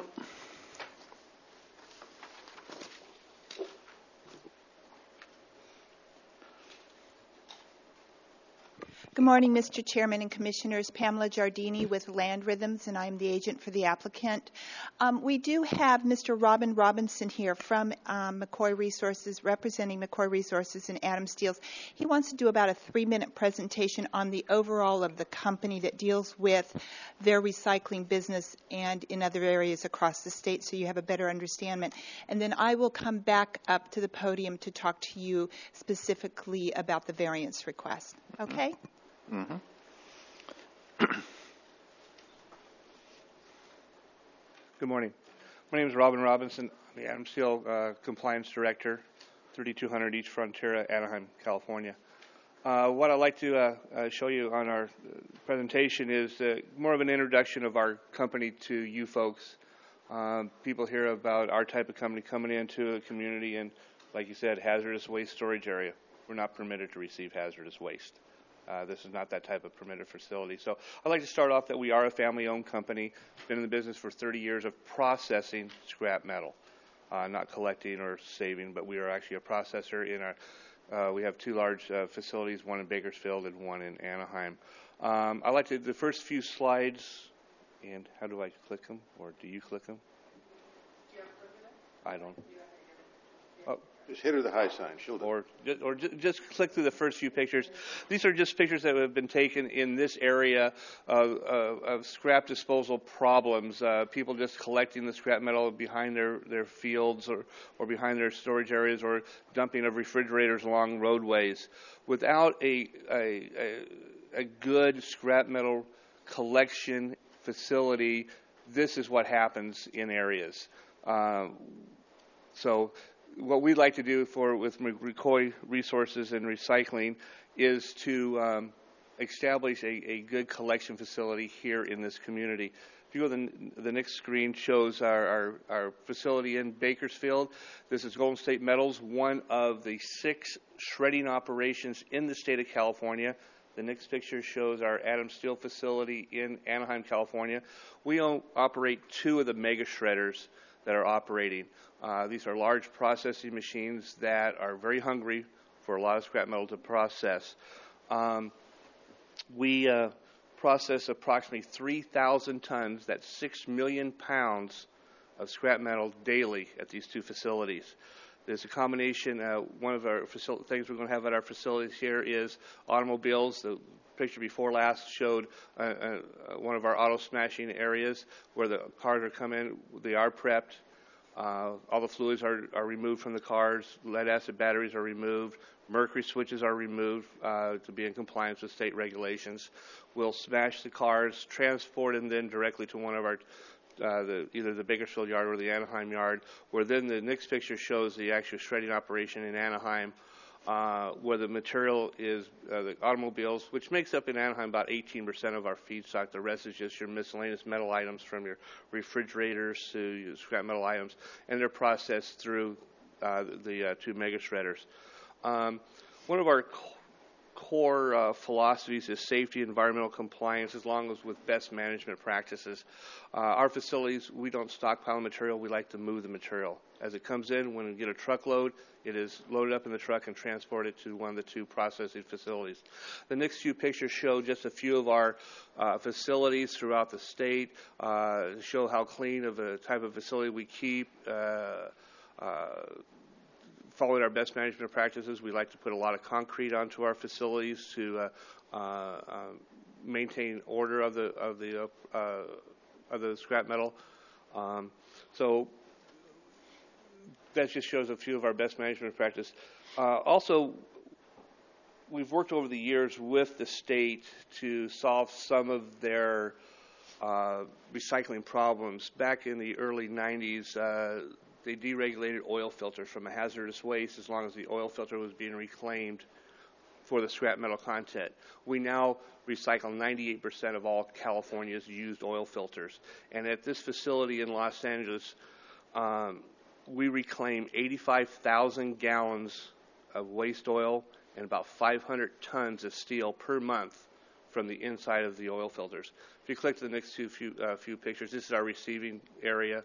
Good morning, Mister Chairman and Commissioners. Pamela Giardini with Land Rhythms, and I'm the agent for the applicant. Um, we do have Mister Robin Robinson here from um, McCoy Resources, representing McCoy Resources and Adam Steels. He wants to do about a three-minute presentation on the overall of the company that deals with their recycling business and in other areas across the state, so you have a better understanding. And then I will come back up to the podium to talk to you specifically about the variance request. Okay? Mm-hmm. Good morning. My name is Robin Robinson. I'm the Adam Steel uh, Compliance Director, thirty-two hundred East Frontiera, Anaheim, California. Uh, what I'd like to uh, uh, show you on our presentation is uh, more of an introduction of our company to you folks. Um, people hear about our type of company coming into a community and, like you said, hazardous waste storage area. We're not permitted to receive hazardous waste. Uh, this is not that type of permitted facility. So I'd like to start off that we are a family-owned company, been in the business for thirty years of processing scrap metal, uh, not collecting or saving, but we are actually a processor. In our, uh, we have two large uh, facilities, one in Bakersfield and one in Anaheim. Um, I'd like to, the first few slides, and how do I click them, or do you click them? I don't. Oh. Just hit her the high sign. She'll do. Or, or just click through the first few pictures. These are just pictures that have been taken in this area of, of, of scrap disposal problems. Uh, people just collecting the scrap metal behind their, their fields or, or behind their storage areas, or dumping of refrigerators along roadways. Without a, a, a, a good scrap metal collection facility, this is what happens in areas. Uh, so what we'd like to do for with McCoy Resources and Recycling is to um, establish a, a good collection facility here in this community. If you go to the, the next screen, shows our, our, our facility in Bakersfield. This is Golden State Metals, one of the six shredding operations in the state of California. The next picture shows our Adam Steel facility in Anaheim, California. We own, operate two of the mega shredders that are operating. Uh, these are large processing machines that are very hungry for a lot of scrap metal to process. Um, we uh, process approximately three thousand tons, that's six million pounds of scrap metal daily at these two facilities. There's a combination, uh, one of our facil- things we're going to have at our facilities here is automobiles. The picture before last showed uh, uh, one of our auto smashing areas where the cars are coming. They are prepped. Uh, all the fluids are, are removed from the cars. Lead acid batteries are removed. Mercury switches are removed uh, to be in compliance with state regulations. We'll smash the cars, transport them then directly to one of our, uh, the, either the Bakersfield yard or the Anaheim yard, where then the next picture shows the actual shredding operation in Anaheim, uh, where the material is uh, the automobiles, which makes up in Anaheim about eighteen percent of our feedstock. The rest is just your miscellaneous metal items, from your refrigerators to your scrap metal items, and they're processed through uh, the uh, two mega shredders. Um, one of our core uh, philosophies is safety, environmental compliance, as long as with best management practices. Uh, our facilities, we don't stockpile material. We like to move the material. As it comes in, when we get a truckload, it is loaded up in the truck and transported to one of the two processing facilities. The next few pictures show just a few of our uh, facilities throughout the state, uh, show how clean of a type of facility we keep. Uh, uh, Following our best management practices, we like to put a lot of concrete onto our facilities to uh, uh, uh, maintain order of the of the uh, of the scrap metal. Um, so that just shows a few of our best management practices. Uh, also, we've worked over the years with the state to solve some of their uh, recycling problems. Back in the early nineties. Uh, They deregulated oil filters from a hazardous waste as long as the oil filter was being reclaimed for the scrap metal content. We now recycle ninety-eight percent of all California's used oil filters. And at this facility in Los Angeles, um, we reclaim eighty-five thousand gallons of waste oil and about five hundred tons of steel per month from the inside of the oil filters. If you click to the next two few, uh, few pictures, this is our receiving area.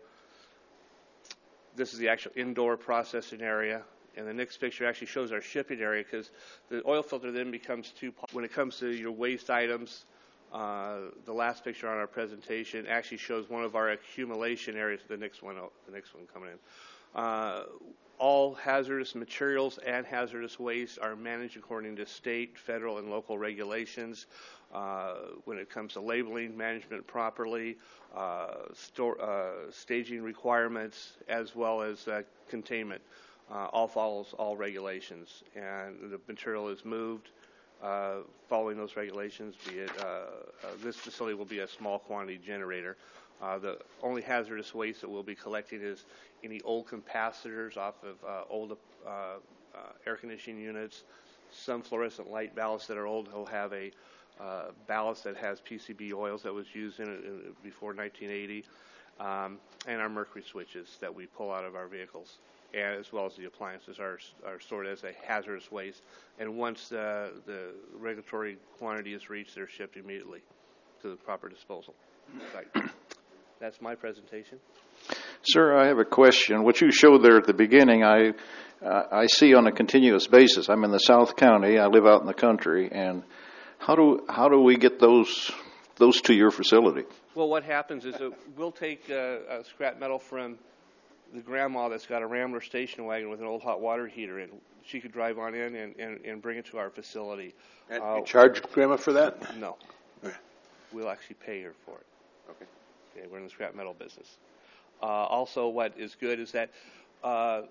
This is the actual indoor processing area, and the next picture actually shows our shipping area because the oil filter then becomes too. When it comes to your waste items, uh, the last picture on our presentation actually shows one of our accumulation areas. The next one, the next one coming in. Uh, all hazardous materials and hazardous waste are managed according to state, federal, and local regulations. Uh, when it comes to labeling, management properly, uh, store, uh, staging requirements, as well as uh, containment, uh, all follows all regulations. And the material is moved uh, following those regulations. Be it uh, uh, this facility will be a small quantity generator. Uh, the only hazardous waste that we'll be collecting is any old capacitors off of uh, old uh, uh, air conditioning units. Some fluorescent light ballasts that are old will have a uh, ballast that has P C B oils that was used in it in, before nineteen eighty, um, and our mercury switches that we pull out of our vehicles, and as well as the appliances are, are stored as a hazardous waste. And once uh, the regulatory quantity is reached, they're shipped immediately to the proper disposal site. That's my presentation. Sir, I have a question. What you showed there at the beginning, I uh, I see on a continuous basis. I'm in the South County. I live out in the country, and how do how do we get those those to your facility? Well, what happens is that we'll take uh, uh, scrap metal from the grandma that's got a Rambler station wagon with an old hot water heater, and she could drive on in and, and, and bring it to our facility. And uh, you charge grandma for that? No. Okay. We'll actually pay her for it. Okay. Okay, we're in the scrap metal business. Uh, also, what is good is that uh,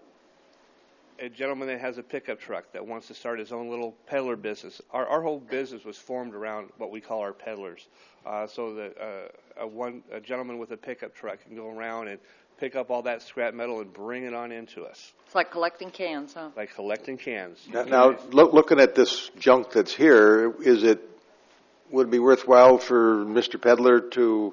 a gentleman that has a pickup truck that wants to start his own little peddler business. Our, our whole business was formed around what we call our peddlers. Uh, so that uh, a, one, a gentleman with a pickup truck can go around and pick up all that scrap metal and bring it on into us. It's like collecting cans, huh? Like collecting cans. Now, now look, looking at this junk that's here, is it would it be worthwhile for Mister Peddler to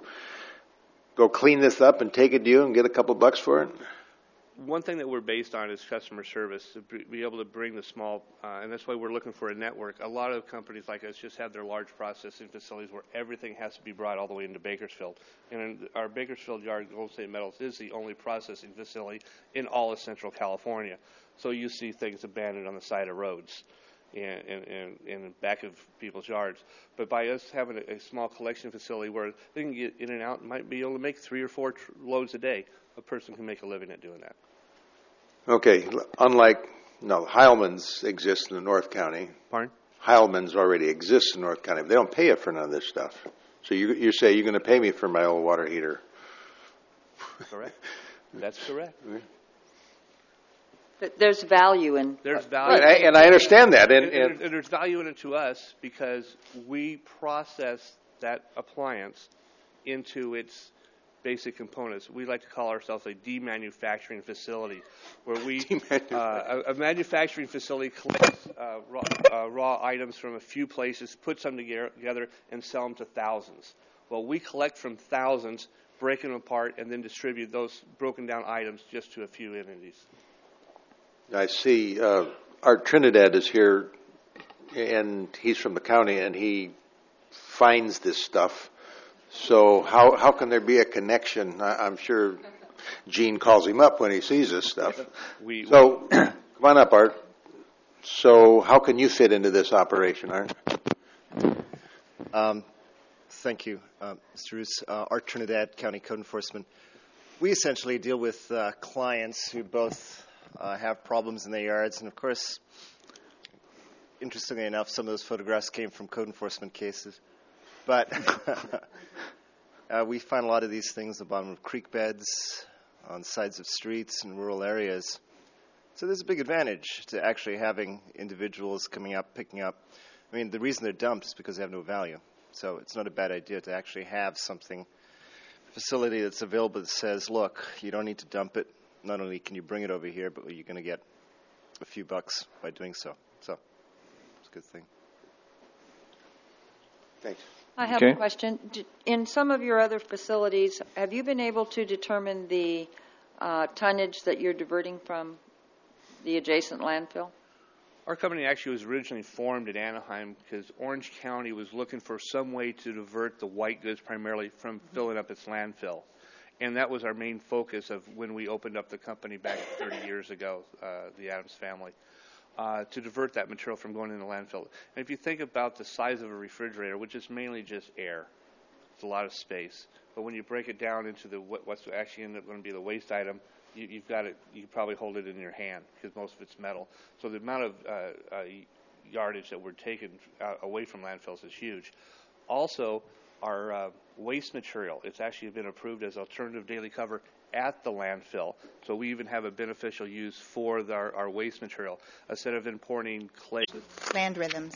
go clean this up and take it to you and get a couple bucks for it? One thing that we're based on is customer service, to be able to bring the small, uh, and that's why we're looking for a network. A lot of companies like us just have their large processing facilities where everything has to be brought all the way into Bakersfield. And in our Bakersfield yard, Golden State Metals is the only processing facility in all of Central California. So you see things abandoned on the side of roads and in the back of people's yards. But by us having a, a small collection facility where they can get in and out and might be able to make three or four tr- loads a day, a person can make a living at doing that. Okay, unlike, no, Heilmann's exists in the North County. Pardon? Heilmann's already exists in North County. They don't pay you for none of this stuff. So you, you say you're going to pay me for my old water heater. Correct. That's correct. There's value in. There's value, right, and I understand that, and, and, and, and there's value in it to us because we process that appliance into its basic components. We like to call ourselves a demanufacturing facility, where we uh, a, a manufacturing facility collects uh, raw, uh, raw items from a few places, puts them together, and sell them to thousands. Well, we collect from thousands, break them apart, and then distribute those broken down items just to a few entities. I see uh, Art Trinidad is here and he's from the county, and he finds this stuff. So how how can there be a connection? I, I'm sure Gene calls him up when he sees this stuff. We, so come on up, Art. So how can you fit into this operation, Art? Um, thank you, uh, Mister Roos. Uh, Art Trinidad, County Code Enforcement. We essentially deal with uh, clients who both uh, have problems in their yards, and of course, interestingly enough, some of those photographs came from code enforcement cases. But uh, we find a lot of these things at the bottom of creek beds, on sides of streets in rural areas. So there's a big advantage to actually having individuals coming up, picking up. I mean, the reason they're dumped is because they have no value. So it's not a bad idea to actually have something, a facility that's available that says, look, you don't need to dump it. Not only can you bring it over here, but you're going to get a few bucks by doing so. So it's a good thing. Thanks. I have Okay. a question. D- In some of your other facilities, have you been able to determine the uh, tonnage that you're diverting from the adjacent landfill? Our company actually was originally formed in Anaheim because Orange County was looking for some way to divert the white goods primarily from filling up its landfill. And that was our main focus of when we opened up the company back thirty years ago, uh, the Adams family, uh, to divert that material from going in the landfill. And if you think about the size of a refrigerator, which is mainly just air, it's a lot of space. But when you break it down into the what, what's actually end up going to be the waste item, you, you've got it. You can probably hold it in your hand because most of it's metal. So the amount of uh, uh, yardage that we're taking uh, away from landfills is huge. Also, our uh, waste material, it's actually been approved as alternative daily cover at the landfill. So we even have a beneficial use for the, our, our waste material instead of importing clay. Land Rhythms.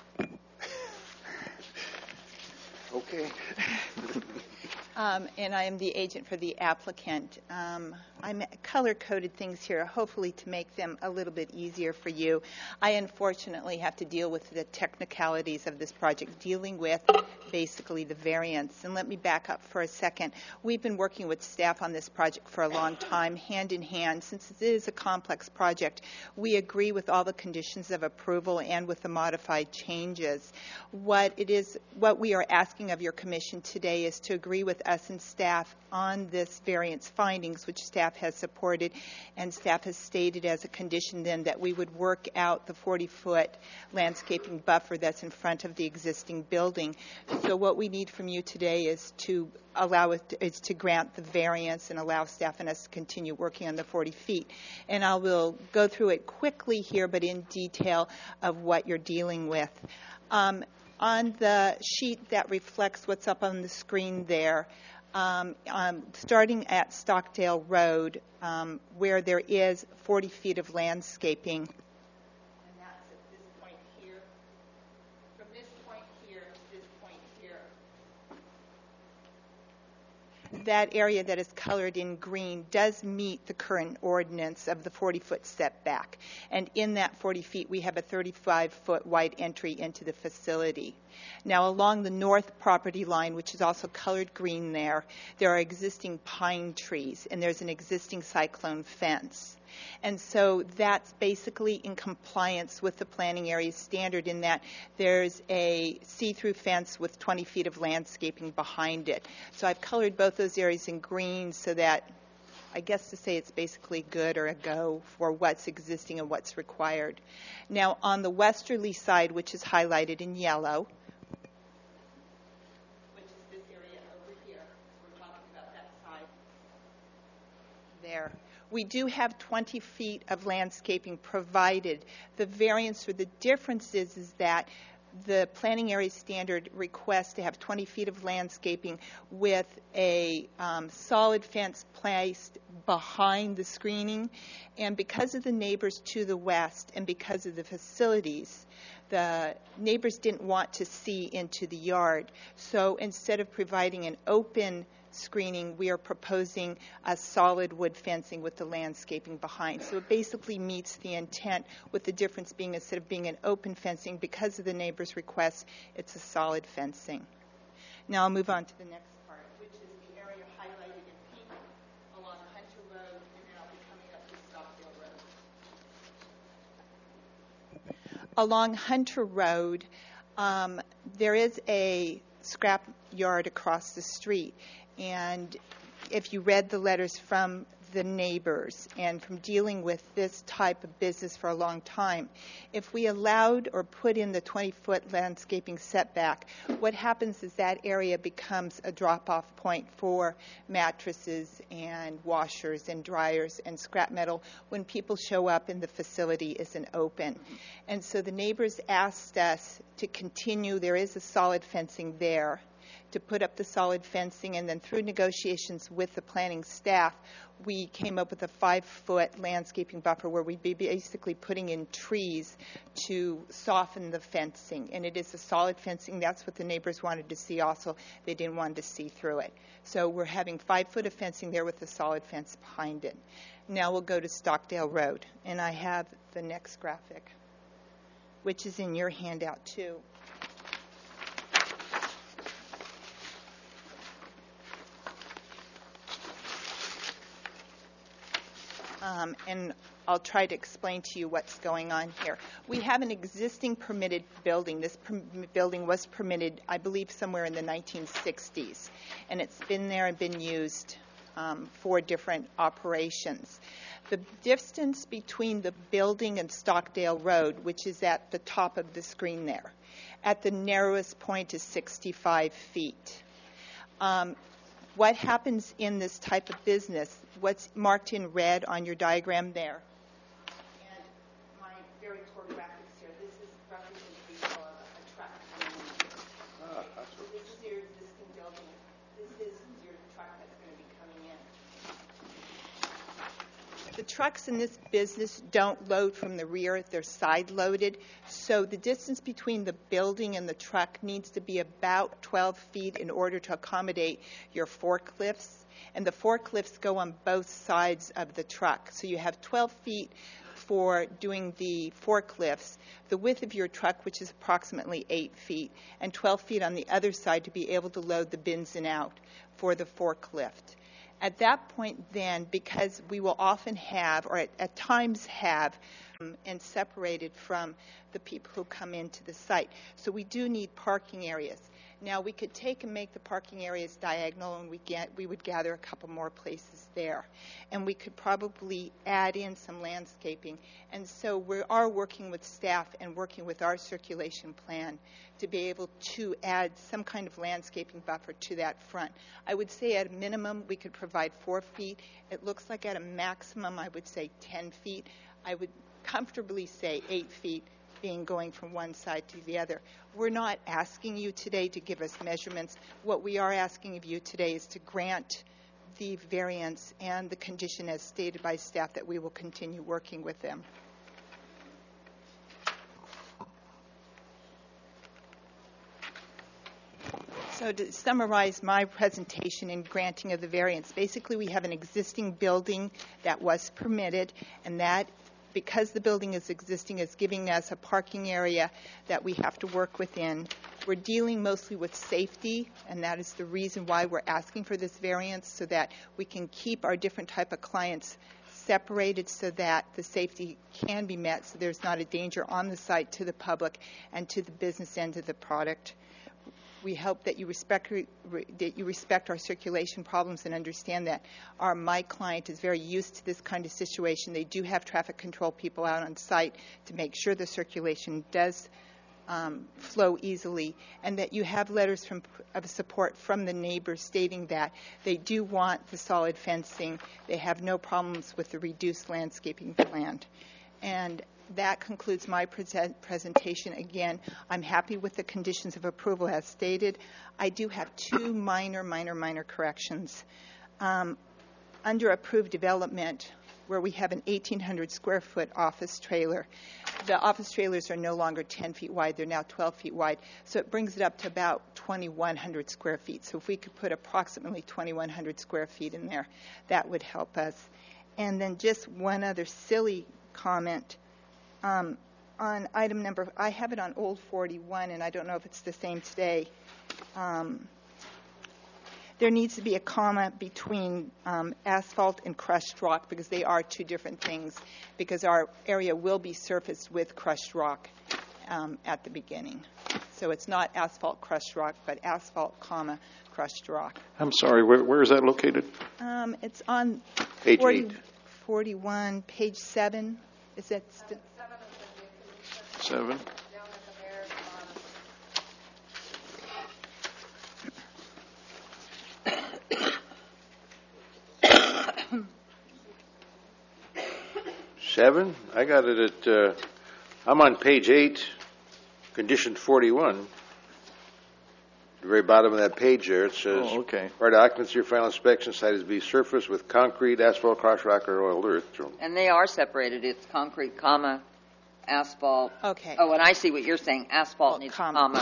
Okay. Um, and I am the agent for the applicant. Um, I'm color-coded things here, hopefully to make them a little bit easier for you. I unfortunately have to deal with the technicalities of this project, dealing with basically the variance. And let me back up for a second. We've been working with staff on this project for a long time, hand in hand. Since it is a complex project, we agree with all the conditions of approval and with the modified changes. What it is, what we are asking of your commission today is to agree with us and staff on this variance findings, which staff has supported, and staff has stated as a condition then that we would work out the forty-foot landscaping buffer that's in front of the existing building. So what we need from you today is to allow it to, is to grant the variance and allow staff and us to continue working on the forty feet. And I will go through it quickly here, but in detail of what you're dealing with. Um, On the sheet that reflects what's up on the screen there, um, um, starting at Stockdale Road, um, where there is forty feet of landscaping, and that's at this point here. From this point here to this point here, that area that is colored in green does meet the current ordinance of the forty-foot setback. And in that forty feet, we have a thirty-five foot wide entry into the facility. Now, along the north property line, which is also colored green there, there are existing pine trees, and there's an existing cyclone fence. And so that's basically in compliance with the planning area standard in that there's a see-through fence with twenty feet of landscaping behind it. So I've colored both those areas in green so that I guess to say it's basically good or a go for what's existing and what's required. Now, on the westerly side, which is highlighted in yellow, which is this area over here, we're talking about that side there. We do have twenty feet of landscaping provided. The variance or the difference is, is that the planning area standard requests to have twenty feet of landscaping with a um, solid fence placed behind the screening. And because of the neighbors to the west and because of the facilities, the neighbors didn't want to see into the yard. So instead of providing an open screening, we are proposing a solid wood fencing with the landscaping behind. So it basically meets the intent, with the difference being instead of being an open fencing, because of the neighbor's request, it's a solid fencing. Now I'll move on to the next part, which is the area highlighted in pink along Hunter Road, and then I'll be coming up to Stockdale Road. along Hunter Road, um, there is a scrap yard across the street. And if you read the letters from the neighbors and from dealing with this type of business for a long time, if we allowed or put in the twenty-foot landscaping setback, what happens is that area becomes a drop-off point for mattresses and washers and dryers and scrap metal when people show up and the facility isn't open. And so the neighbors asked us to continue. There is a solid fencing there, to put up the solid fencing, and then through negotiations with the planning staff, we came up with a five-foot landscaping buffer where we'd be basically putting in trees to soften the fencing. And it is a solid fencing. That's what the neighbors wanted to see also. They didn't want to see through it. So we're having five foot of fencing there with a solid fence behind it. Now we'll go to Stockdale Road. And I have the next graphic, which is in your handout too. Um, and I'll try to explain to you what's going on here. We have an existing permitted building. This per- building was permitted, I believe, somewhere in the nineteen sixties, and it's been there and been used um, for different operations. The distance between the building and Stockdale Road, which is at the top of the screen there, at the narrowest point is sixty-five feet. Um, What happens in this type of business, what's marked in red on your diagram there, and my very poor graphics here, this is representation of a truck. Ah, so this is your existing building. This is your truck that's going to be coming in. The trucks in this business don't load from the rear. They're side-loaded. So the distance between the building and the truck needs to be about twelve feet in order to accommodate your forklifts. And the forklifts go on both sides of the truck. So you have twelve feet for doing the forklifts, the width of your truck, which is approximately eight feet, and twelve feet on the other side to be able to load the bins and out for the forklift. At that point then, because we will often have, or at, at times have, um, and separated from the people who come into the site. So we do need parking areas. Now we could take and make the parking areas diagonal, and we get we would gather a couple more places there. And we could probably add in some landscaping. And so we are working with staff and working with our circulation plan to be able to add some kind of landscaping buffer to that front. I would say at a minimum we could provide four feet. It looks like at a maximum I would say ten feet. I would comfortably say eight feet, being going from one side to the other. We're not asking you today to give us measurements. What we are asking of you today is to grant the variance and the condition as stated by staff that we will continue working with them. So to summarize my presentation in granting of the variance, basically we have an existing building that was permitted, and that, because the building is existing, is giving us a parking area that we have to work within. We're dealing mostly with safety, and that is the reason why we're asking for this variance, so that we can keep our different type of clients separated so that the safety can be met, so there's not a danger on the site to the public and to the business end of the product. We hope that you respect that you respect our circulation problems and understand that our my client is very used to this kind of situation. They do have traffic control people out on site to make sure the circulation does um, flow easily, and that you have letters from, of support from the neighbors stating that they do want the solid fencing. They have no problems with the reduced landscaping plan. And that concludes my present presentation. Again, I'm happy with the conditions of approval as stated. I do have two minor, minor, minor corrections. Um, under approved development, where we have an eighteen hundred square foot office trailer, the office trailers are no longer ten feet wide, they're now twelve feet wide, so it brings it up to about twenty-one hundred square feet. So if we could put approximately twenty-one hundred square feet in there, that would help us. And then just one other silly comment. Um, on item number, I have it on old forty-one, and I don't know if it's the same today. Um, there needs to be a comma between um, asphalt and crushed rock, because they are two different things, because our area will be surfaced with crushed rock. um, at the beginning. So it's not asphalt crushed rock, but asphalt, comma, crushed rock. I'm sorry, where, where is that located? Um, it's on Page forty, eight. forty-one, page seven. Is that st- Seven. Seven? I got it at, uh, I'm on page eight, condition forty-one. The very bottom of that page there, it says, Oh, okay. prior to occupancy or final inspection, site is to be surfaced with concrete, asphalt, crushed rock, or oiled earth. And they are separated. It's concrete, comma, asphalt. Okay. Oh, and I see what you're saying. Asphalt needs comma.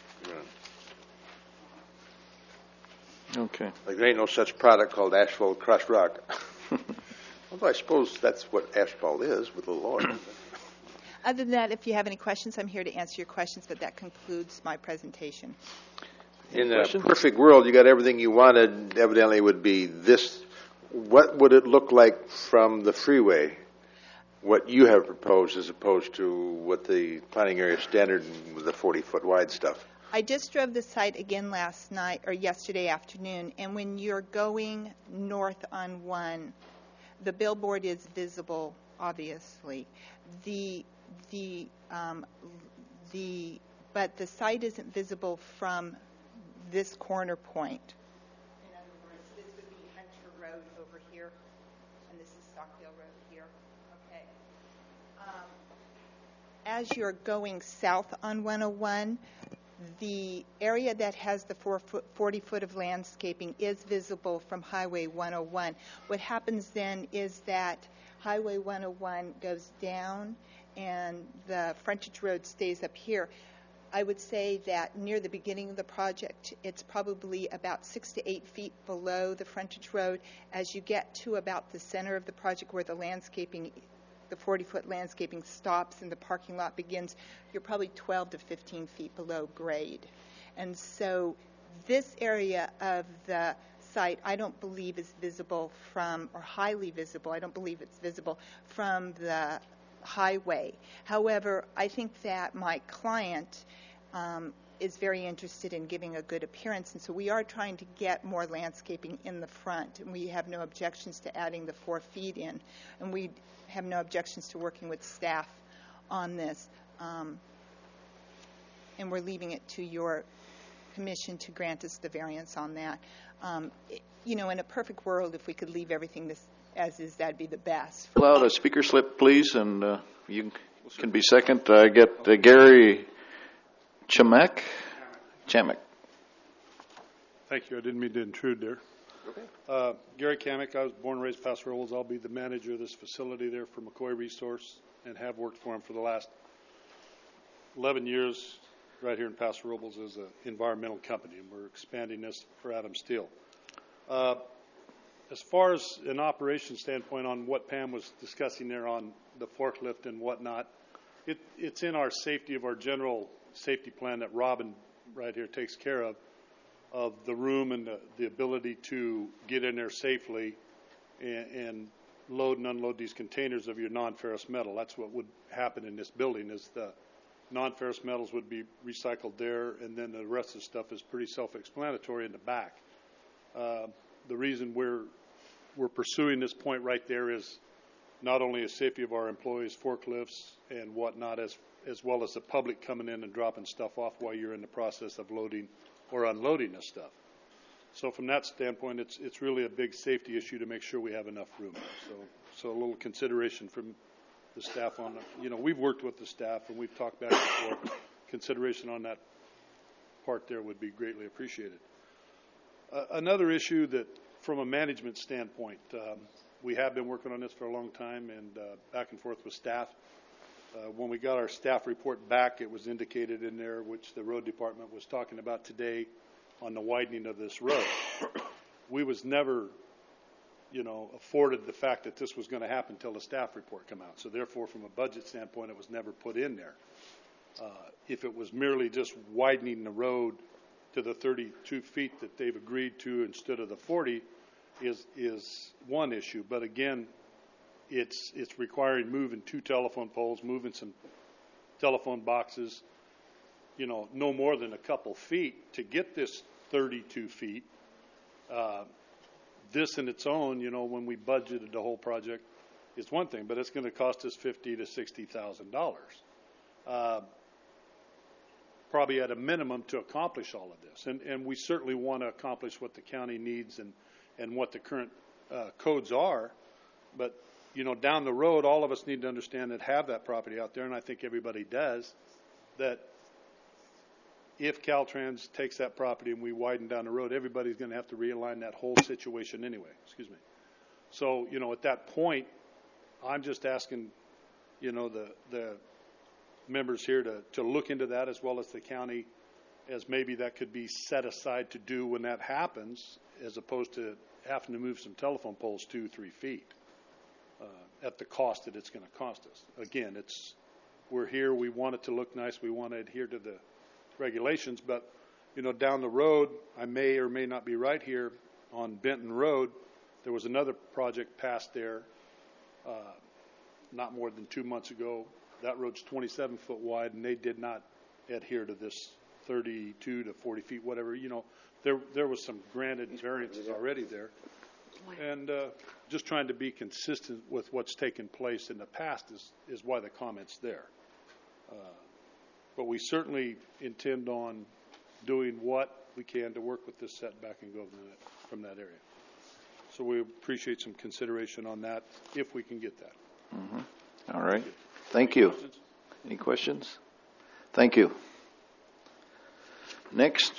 Okay. Like there ain't no such product called asphalt crushed rock. Although I suppose that's what asphalt is with a little oil. Other than that, if you have any questions, I'm here to answer your questions, but that concludes my presentation. In a perfect world, you got everything you wanted. Evidently, it would be this. What would it look like from the freeway? What you have proposed, as opposed to what the planning area standard with the forty-foot wide stuff. I just drove the site again last night or yesterday afternoon, and when you're going north on one, the billboard is visible, obviously. The the um, the but the site isn't visible from this corner point. In other words, this would be Hunter Road over here, and this is Stockdale Road here. Okay. Um, as you're going south on one oh one, the area that has the four foot, forty foot of landscaping is visible from Highway one oh one. What happens then is that Highway one oh one goes down and the frontage road stays up here. I would say that near the beginning of the project, it's probably about six to eight feet below the frontage road. As you get to about the center of the project where the landscaping, the forty foot landscaping stops and the parking lot begins, you're probably twelve to fifteen feet below grade. And so this area of the site, I don't believe is visible from, or highly visible, I don't believe it's visible from the highway. However, I think that my client um, is very interested in giving a good appearance, and so we are trying to get more landscaping in the front, and we have no objections to adding the four feet in, and we have no objections to working with staff on this. Um, and we're leaving it to your commission to grant us the variance on that. Um, it, you know, in a perfect world, if we could leave everything this as is, that'd be the best. Fill out a speaker slip, please, and uh, you can be second. I get uh, Gary Chamek. Chamek. Thank you. I didn't mean to intrude there. Okay. Uh, Gary Kamek. I was born and raised Paso Robles. I'll be the manager of this facility there for McCoy Resource and have worked for him for the last eleven years right here in Paso Robles as an environmental company, and we're expanding this for Adam Steele. Uh, As far as an operation standpoint on what Pam was discussing there on the forklift and whatnot, it, it's in our safety of our general safety plan that Robin right here takes care of, of the room and the, the ability to get in there safely and, and load and unload these containers of your non-ferrous metal. That's what would happen in this building is the non-ferrous metals would be recycled there, and then the rest of the stuff is pretty self-explanatory in the back. Uh, the reason we're we're pursuing this point right there is not only the safety of our employees, forklifts and whatnot, as as well as the public coming in and dropping stuff off while you're in the process of loading or unloading this stuff. So from that standpoint, it's it's really a big safety issue to make sure we have enough room. So so a little consideration from the staff on, you know, we've worked with the staff and we've talked back and forth. Consideration on that part there would be greatly appreciated. Uh, another issue that from a management standpoint, um, we have been working on this for a long time and uh, back and forth with staff. Uh, when we got our staff report back, it was indicated in there, which the road department was talking about today on the widening of this road. We was never, you know, afforded the fact that this was going to happen until the staff report come out. So therefore, from a budget standpoint, it was never put in there. Uh, if it was merely just widening the road to the thirty-two feet that they've agreed to instead of the forty is is one issue. But again, it's it's requiring moving two telephone poles, moving some telephone boxes, you know, no more than a couple feet to get this thirty-two feet. Uh, this in its own, you know, when we budgeted the whole project, is one thing, but it's going to cost us fifty to sixty thousand dollars, uh, probably at a minimum to accomplish all of this. And and we certainly want to accomplish what the county needs and and what the current uh, codes are. But you know, down the road, all of us need to understand that have that property out there, and I think everybody does. That if Caltrans takes that property and we widen down the road, everybody's going to have to realign that whole situation anyway. Excuse me. So you know, at that point, I'm just asking, you know, the the members here to to look into that, as well as the county, as maybe that could be set aside to do when that happens, as opposed to having to move some telephone poles two, three feet uh, at the cost that it's going to cost us. Again, it's we're here. We want it to look nice. We want to adhere to the regulations, but you know, down the road, I may or may not be right here on Benton Road. There was another project passed there uh, not more than two months ago. That road's twenty-seven foot wide, and they did not adhere to this thirty-two to forty feet, whatever. You know, there there was some granted variances already there, and uh, just trying to be consistent with what's taken place in the past is is why the comment's there. Uh, but we certainly intend on doing what we can to work with this setback and go from that, from that area. So we appreciate some consideration on that if we can get that. Mm-hmm. All right. Thank you. Any questions? Thank you. Next.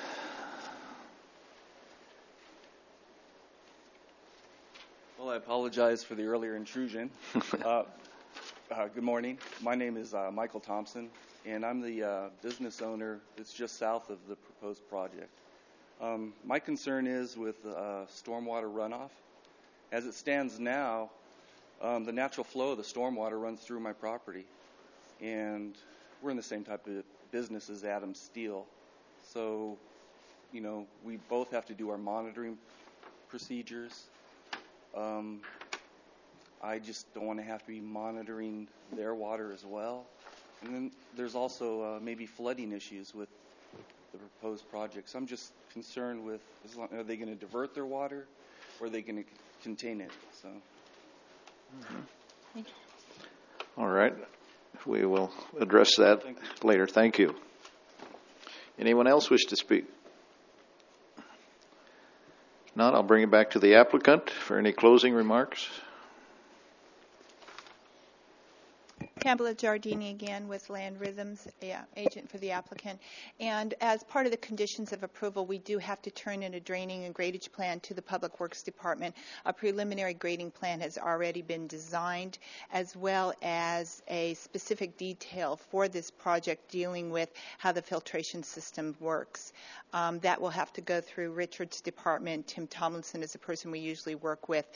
Well, I apologize for the earlier intrusion. uh, uh, good morning. My name is uh, Michael Thompson, and I'm the uh, business owner that's just south of the proposed project. Um, my concern is with uh, stormwater runoff. As it stands now, um, the natural flow of the stormwater runs through my property, and we're in the same type of business as Adams Steel. So, you know, we both have to do our monitoring procedures. Um, I just don't want to have to be monitoring their water as well. And then there's also uh, maybe flooding issues with the proposed projects. I'm just concerned with, as long, are they going to divert their water, or are they going to contain it? So. Mm-hmm. All right. We will address that Thank later. Thank you. Anyone else wish to speak? If not, I'll bring it back to the applicant for any closing remarks. Pamela Giardini again with Land Rhythms, yeah, agent for the applicant. And as part of the conditions of approval, we do have to turn in a draining and gradage plan to the Public Works Department. A preliminary grading plan has already been designed, as well as a specific detail for this project dealing with how the filtration system works. Um, that will have to go through Richard's department. Tim Tomlinson is the person we usually work with.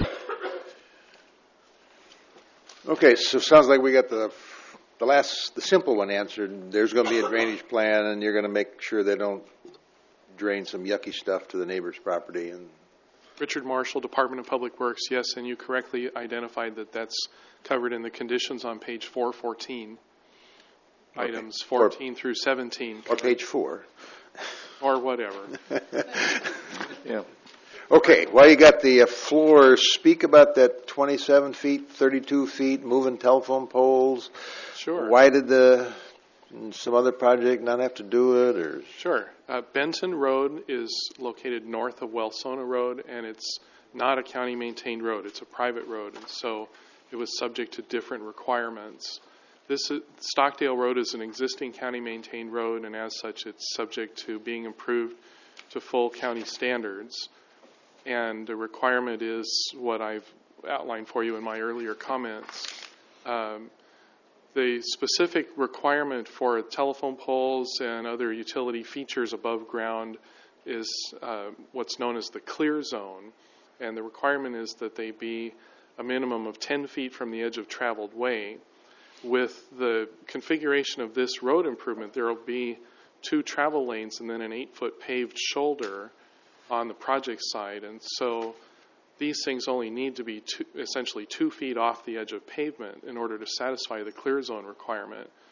Okay, so it sounds like we got the the last, the simple one answered. There's going to be a drainage plan, and you're going to make sure they don't drain some yucky stuff to the neighbor's property. And Richard Marshall, Department of Public Works. Yes, and you correctly identified that that's covered in the conditions on page four fourteen, okay. Items fourteen or, through seventeen. Or page four. Or whatever. Yeah. Okay, while you got the uh, floor, speak about that twenty-seven feet, thirty-two feet, moving telephone poles. Sure. Why did the some other project not have to do it? Or Sure. Uh, Benton Road is located north of Welsona Road, and it's not a county-maintained road. It's a private road, and so it was subject to different requirements. This is, Stockdale Road is an existing county-maintained road, and as such, it's subject to being improved to full county standards. And the requirement is what I've outlined for you in my earlier comments. Um, the specific requirement for telephone poles and other utility features above ground is uh, what's known as the clear zone. And the requirement is that they be a minimum of ten feet from the edge of traveled way. With the configuration of this road improvement, there will be two travel lanes and then an eight-foot paved shoulder on the project side, and so these things only need to be two, essentially two feet off the edge of pavement in order to satisfy the clear zone requirement.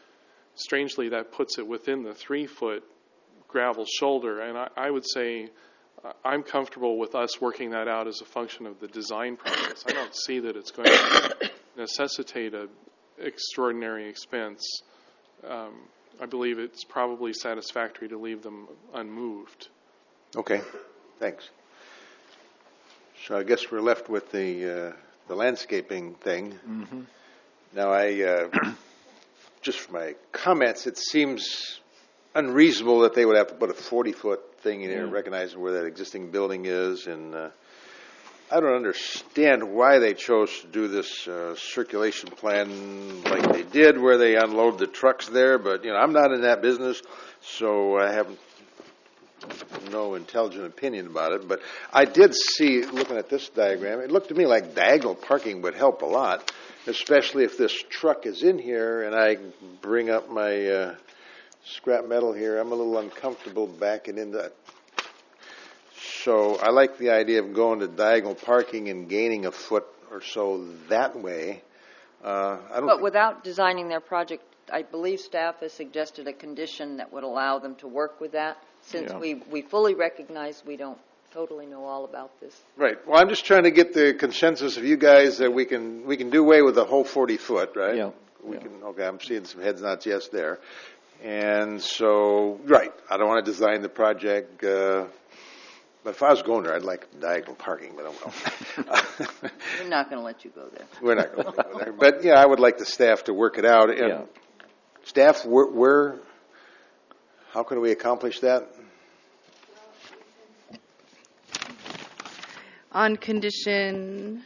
strangely, that puts it within the three-foot gravel shoulder. And I, I would say uh, I'm comfortable with us working that out as a function of the design process. I don't see that it's going to necessitate an extraordinary expense. Um, I believe it's probably satisfactory to leave them unmoved. Okay, thanks. So I guess we're left with the uh, the landscaping thing. Mm-hmm. Now, I uh, just from my comments, it seems unreasonable that they would have to put a forty-foot thing in here, Yeah. recognizing where that existing building is, and uh, I don't understand why they chose to do this uh, circulation plan like they did, where they unload the trucks there. But you know, I'm not in that business, so I have no intelligent opinion about it. But I did see, looking at this diagram, it looked to me like diagonal parking would help a lot, especially if this truck is in here and I bring up my uh, scrap metal here. I'm a little uncomfortable backing into that. So I like the idea of going to diagonal parking and gaining a foot or so that way. Uh, I don't. But without designing their project, I believe staff has suggested a condition that would allow them to work with that, since Yeah. we, we fully recognize we don't totally know all about this. Right. Well, I'm just trying to get the consensus of you guys that we can we can do away with the whole forty foot, right? Yeah. We can. Okay, I'm seeing some heads nods yes there, and so right. I don't want to design the project. Uh, But if I was going there, I'd like diagonal parking, but I don't know. We're not going to let you go there. We're not going to go there. But, yeah, I would like the staff to work it out. And Yeah. Staff, where, where, how can we accomplish that? On condition,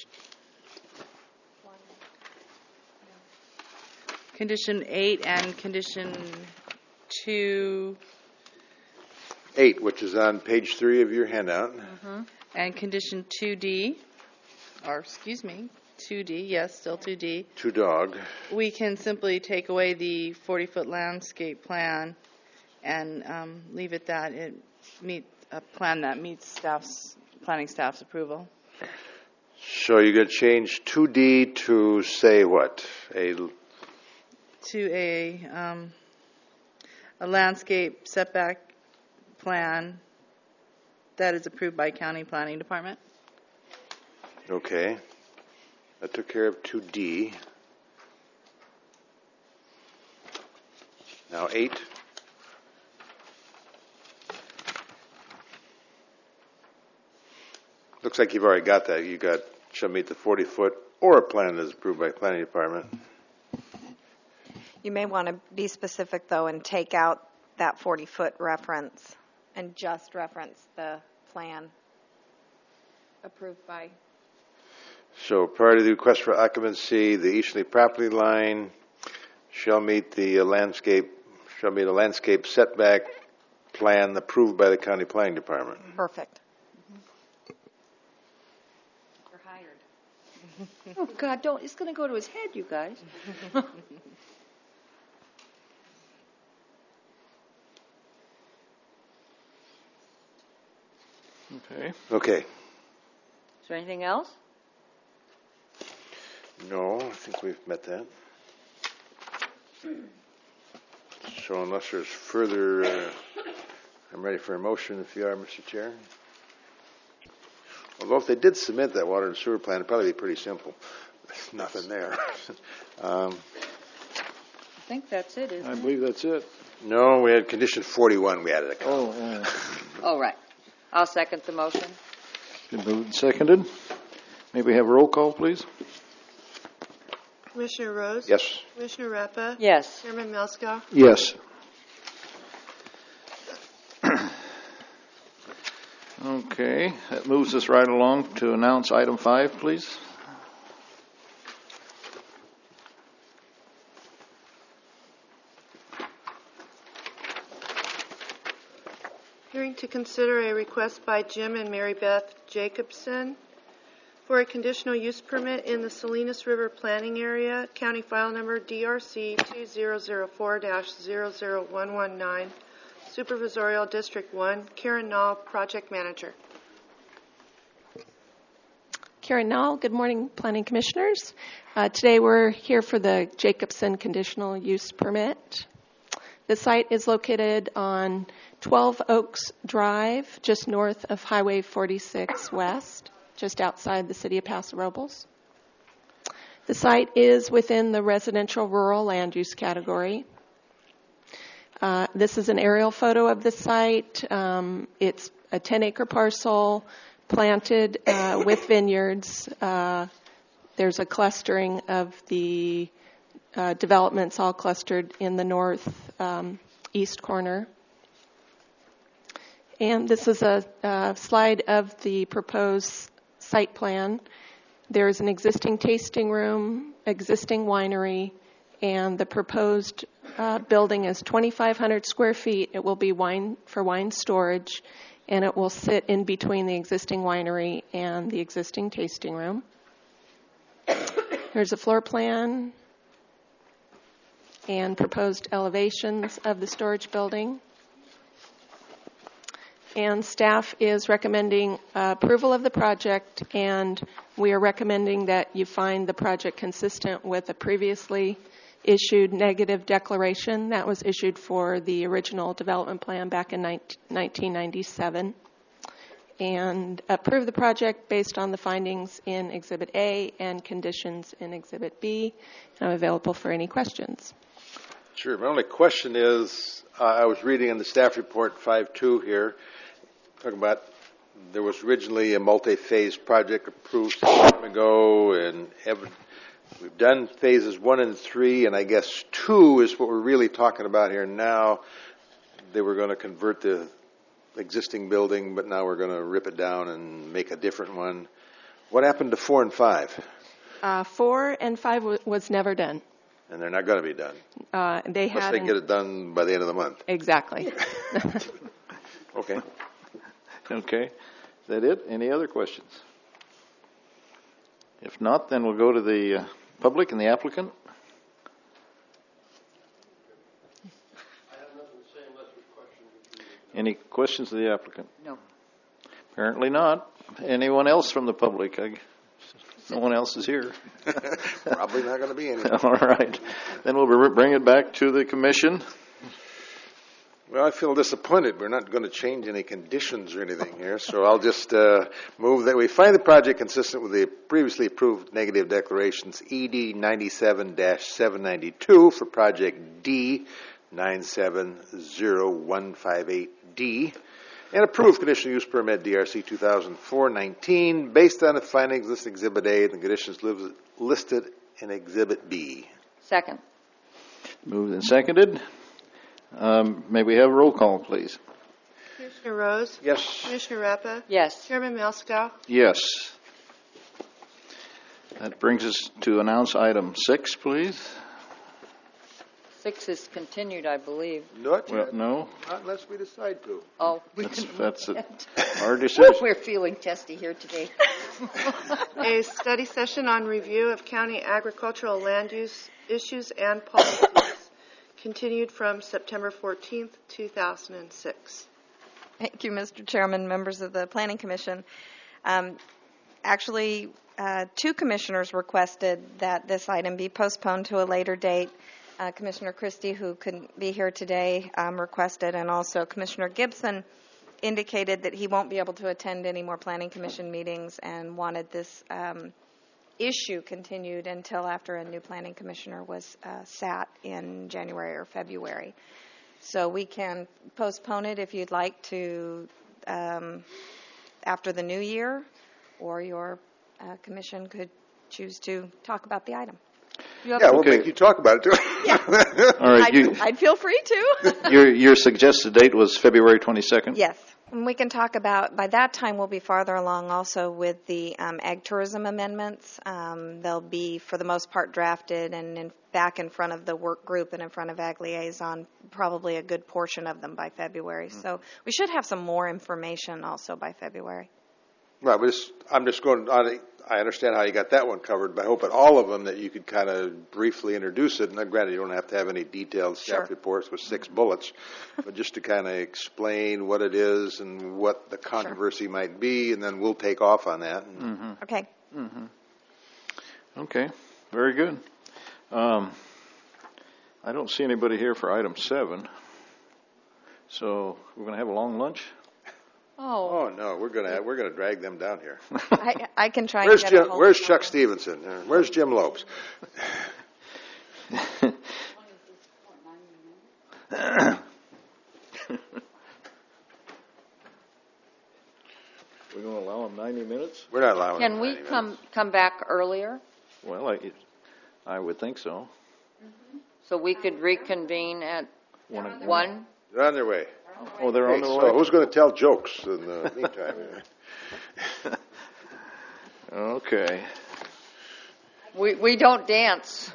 condition eight and condition two, Eight, which is on page three of your handout. and condition two D, or excuse me, two D, yes, still two D. Two dog. We can simply take away the forty-foot landscape plan and um, leave it that it meet a plan that meets staff's planning staff's approval. So you're going to change two D to say what? A To a um, a landscape setback plan that is approved by county planning department. Okay. That took care of two D. Now eight. Looks like you've already got that. You got shall meet the forty foot or a plan that is approved by planning department. You may want to be specific, though, and take out that forty-foot reference and just reference the plan approved by. So prior to the request for occupancy, the easterly property line shall meet the uh, landscape, shall meet a landscape setback plan approved by the county planning department. Perfect. You're hired. Oh, God, don't, it's going to go to his head, you guys. Okay. Okay. Is there anything else? No, I think we've met that. So unless there's further, uh, I'm ready for a motion if you are, Mister Chair. Although if they did submit that water and sewer plan, it'd probably be pretty simple. There's nothing there. um, I think that's it, isn't I it? believe that's it. no, we had condition forty-one. We added a couple. Oh, uh, All right. I'll second the motion. been moved and seconded. May we have a roll call, please? Commissioner Rose? Yes. Commissioner Rappa? Yes. Chairman Melskow? Yes. Okay, that moves us right along to announce item five, please. Hearing to consider a request by Jim and Mary Beth Jacobson for a conditional use permit in the Salinas River Planning Area, County File Number D R C two zero zero four dash zero zero one one nine, Supervisorial District one, Karen Nall, Project Manager. Karen Nall. Good morning, Planning Commissioners. Uh, today we're here for the Jacobson Conditional Use Permit. The site is located on twelve Oaks Drive, just north of Highway forty-six West, just outside the city of Paso Robles. The site is within the residential rural land use category. Uh, this is an aerial photo of the site. Um, it's a ten-acre parcel planted uh, with vineyards. Uh, there's a clustering of the uh, developments all clustered in the north um, east corner. And this is a, a slide of the proposed site plan. There is an existing tasting room, existing winery, and the proposed uh, building is twenty-five hundred square feet. It will be wine for wine storage, and it will sit in between the existing winery and the existing tasting room. Here's a floor plan and proposed elevations of the storage building. And staff is recommending uh, approval of the project, and we are recommending that you find the project consistent with a previously issued negative declaration that was issued for the original development plan back in nineteen ninety-seven, and approve the project based on the findings in Exhibit A and conditions in Exhibit B. I'm available for any questions. Sure. My only question is, uh, I was reading in the staff report five two here, talking about there was originally a multi-phase project approved some time ago, and ev- we've done phases one and three, and I guess two is what we're really talking about here now. They were going to convert the existing building, but now we're going to rip it down and make a different one. What happened to four and five? Uh, four and five w- was never done. And they're not going to be done. Uh, they Unless had they an, get it done by the end of the month. Exactly. Okay. Okay. Is that it? Any other questions? If not, then we'll go to the uh, public and the applicant. Any questions of the applicant? No. Apparently not. Anyone else from the public? I, no one else is here. Probably not going to be any. All right. Then we'll bring it back to the commission. Well, I feel disappointed. We're not going to change any conditions or anything here, so I'll just uh, move that we find the project consistent with the previously approved negative declarations E D ninety-seven dash seven ninety-two for project D nine seven zero one five eight D, and approve conditional use permit D R C two thousand four nineteen based on the findings listed in Exhibit A and the conditions li- listed in Exhibit B. Second. Moved and seconded. Um, may we have a roll call, please? Commissioner Rose? Yes. Commissioner Rappa? Yes. Chairman Melskow? Yes. That brings us to announce item six, please. Six is continued, I believe. Not Well, yet. no. Not unless we decide to. Oh, we That's, can that's a, yet. our decision. We're feeling testy here today. A study session on review of county agricultural land use issues and policies, continued from September fourteenth, two thousand six. Thank you, Mister Chairman, members of the Planning Commission. Um, actually, uh, two commissioners requested that this item be postponed to a later date. Uh, Commissioner Christie, who couldn't be here today, um, requested, and also Commissioner Gibson indicated that he won't be able to attend any more Planning Commission meetings and wanted this um, issue continued until after a new Planning Commissioner was uh, sat in January or February. So we can postpone it if you'd like to um, after the new year, or your uh, commission could choose to talk about the item. Yeah, we'll Okay. make you talk about it, too. Yeah. All right. I'd, You, I'd feel free to. your, your suggested date was February twenty-second? Yes. And we can talk about, by that time we'll be farther along also with the um, ag tourism amendments. Um, they'll be, for the most part, drafted and in, back in front of the work group and in front of Ag Liaison, probably a good portion of them by February. Mm-hmm. So we should have some more information also by February. Right, but it's, I'm just going, I I understand how you got that one covered, but I hope at all of them that you could kind of briefly introduce it. And granted, you don't have to have any detailed staff Sure. reports with six bullets, but just to kind of explain what it is and what the controversy sure. might be, and then we'll take off on that. Mm-hmm. Okay. Mm-hmm. Okay, very good. Um, I don't see anybody here for item seven. So we're going to have a long lunch? Oh, no, we're going to we're going to drag them down here. I, I can try Where's and get Jim, a hold Where's of Chuck Stevenson? Uh, Where's Jim Lopes? We're going to allow them ninety minutes? We're not allowing Can them we ninety come, minutes. come back earlier Well, I, I would think so. so we could reconvene at One o- one? They're on their way. Oh, they're on Hey, their so way? who's going to tell jokes in the meantime? Okay. We, we don't dance.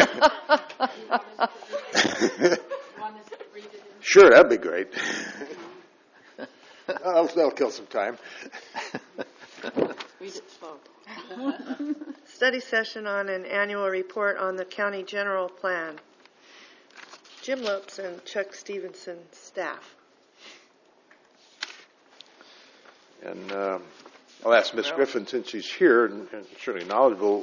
Sure, that'd be great. that'll, that'll kill some time. Read it slow. Study session on an annual report on the county general plan. Jim Lopes and Chuck Stevenson, staff. And um, I'll ask Miz Griffin, since she's here and, and certainly knowledgeable,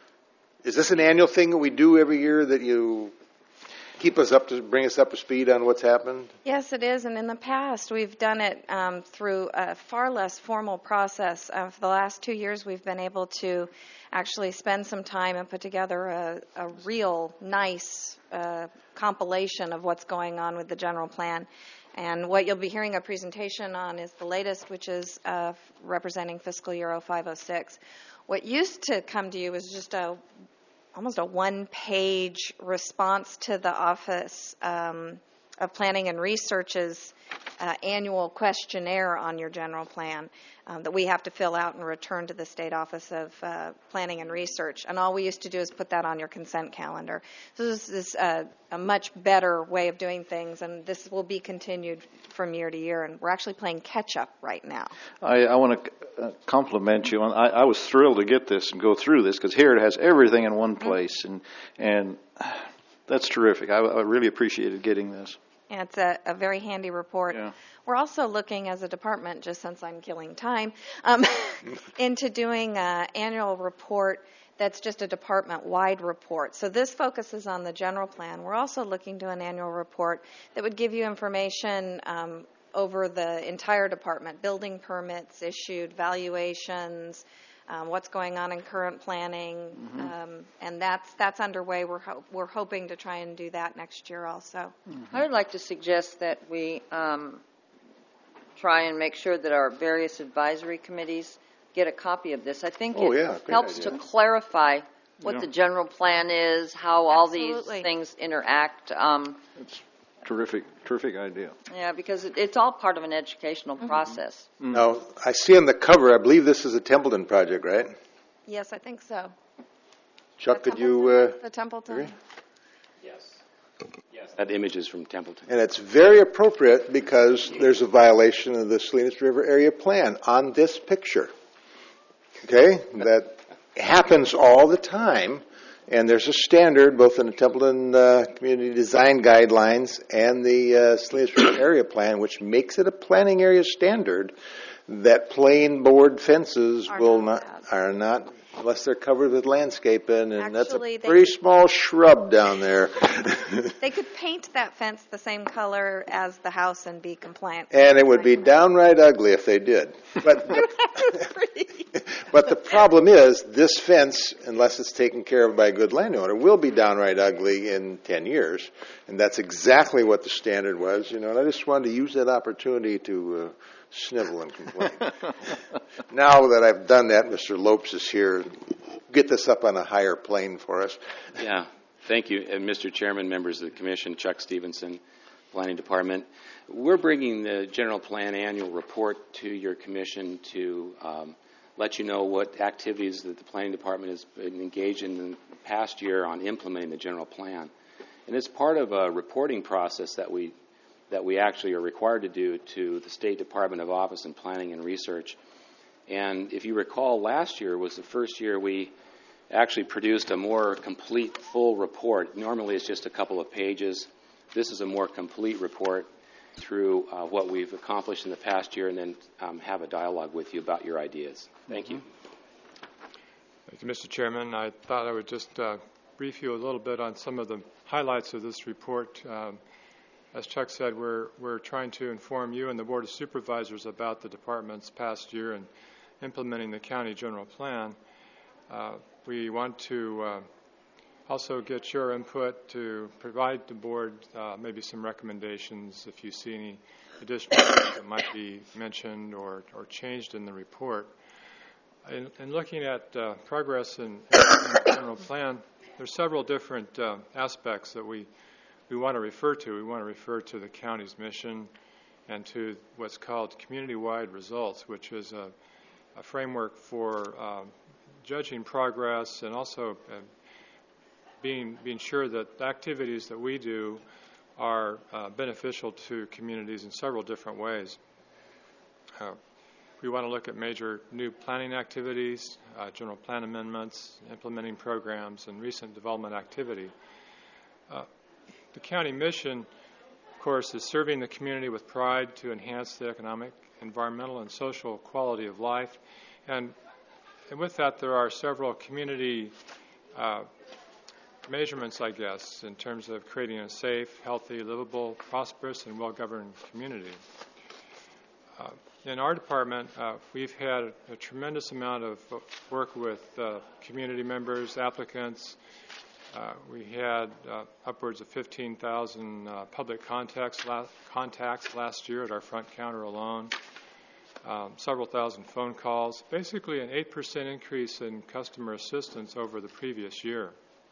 is this an annual thing that we do every year that you keep us up to, bring us up to speed on what's happened? Yes, it is, and in the past we've done it um, through a far less formal process. Uh, for the last two years we've been able to actually spend some time and put together a, a real nice uh, compilation of what's going on with the general plan. And what you'll be hearing a presentation on is the latest, which is uh, representing fiscal year oh five oh six. What used to come to you was just a almost a one-page response to the Office um, of Planning and Research's uh, annual questionnaire on your general plan um, that we have to fill out and return to the State Office of uh, Planning and Research. And all we used to do is put that on your consent calendar. So this is uh, a much better way of doing things, and this will be continued from year to year. And we're actually playing catch-up right now. I, I want to uh, compliment you on. I, I was thrilled to get this and go through this because here it has everything in one place, and and that's terrific. I, I really appreciated getting this. And it's a, a very handy report. Yeah. We're also looking as a department, just since I'm killing time, um, into doing an annual report that's just a department-wide report. So this focuses on the general plan. We're also looking to an annual report that would give you information um, over the entire department, building permits issued, valuations, um, what's going on in current planning, Mm-hmm. um, and that's that's underway. We're ho- we're hoping to try and do that next year also. I would like to suggest that we um, try and make sure that our various advisory committees get a copy of this. I think Oh, it yeah, great helps idea. to clarify what Yeah. the general plan is, how all Absolutely. these things interact. Um, It's terrific, terrific idea. yeah, because it, it's all part of an educational process. Now, I see on the cover, I believe this is a Templeton project, right? Yes, I think so. Chuck, The could you... Uh, The Templeton. agree? Yes, that image is from Templeton. And it's very appropriate because there's a violation of the Salinas River Area Plan on this picture. Okay? That happens all the time. And there's a standard both in the Templeton uh, Community Design Guidelines and the uh, Salinas River Area Plan, which makes it a planning area standard that plain board fences Are will not not, are not, unless they're covered with landscaping, and Actually, that's a they- pretty small shrub down there. They could paint that fence the same color as the house and be compliant. And it would be downright ugly if they did. But but the problem is, this fence, unless it's taken care of by a good landowner, will be downright ugly in ten years. And that's exactly what the standard was, you know. And I just wanted to use that opportunity to uh, snivel and complain. Now that I've done that, Mister Lopes is here. Get this up on a higher plane for us. Yeah, thank you. And Mister Chairman, members of the Commission, Chuck Stevenson, Planning Department. We're bringing the General Plan Annual Report to your Commission to um, let you know what activities that the Planning Department has been engaged in in the past year on implementing the General Plan. And it's part of a reporting process that we that we actually are required to do to the State Department of Office and Planning and Research. And if you recall, last year was the first year we actually produced a more complete, full report. Normally it's just a couple of pages. This is a more complete report through uh, what we've accomplished in the past year, and then um, have a dialogue with you about your ideas. Thank you. Thank you, Mister Chairman. I thought I would just uh, brief you a little bit on some of the highlights of this report. Um, as Chuck said, we're, we're trying to inform you and the Board of Supervisors about the department's past year in implementing the county general plan. Uh, we want to uh, also get your input to provide the board uh, maybe some recommendations if you see any additional things that might be mentioned or, or changed in the report. In, in looking at uh, progress in, in the general plan, there's several different uh, aspects that we, we want to refer to. We want to refer to the county's mission and to what's called community-wide results, which is a, a framework for uh, judging progress and also uh, being, being sure that the activities that we do are uh, beneficial to communities in several different ways. Uh, we want to look at major new planning activities, uh, general plan amendments, implementing programs, and recent development activity. Uh, the county mission, of course, is serving the community with pride to enhance the economic, environmental, and social quality of life. And, and with that, there are several community uh, measurements, I guess, in terms of creating a safe, healthy, livable, prosperous, and well-governed community. Uh, in our department, uh, we've had a, a tremendous amount of work with uh, community members, applicants. Uh, we had uh, upwards of fifteen thousand uh, public contacts, la contacts last year at our front counter alone, um, several thousand phone calls, basically an eight percent increase in customer assistance over the previous year.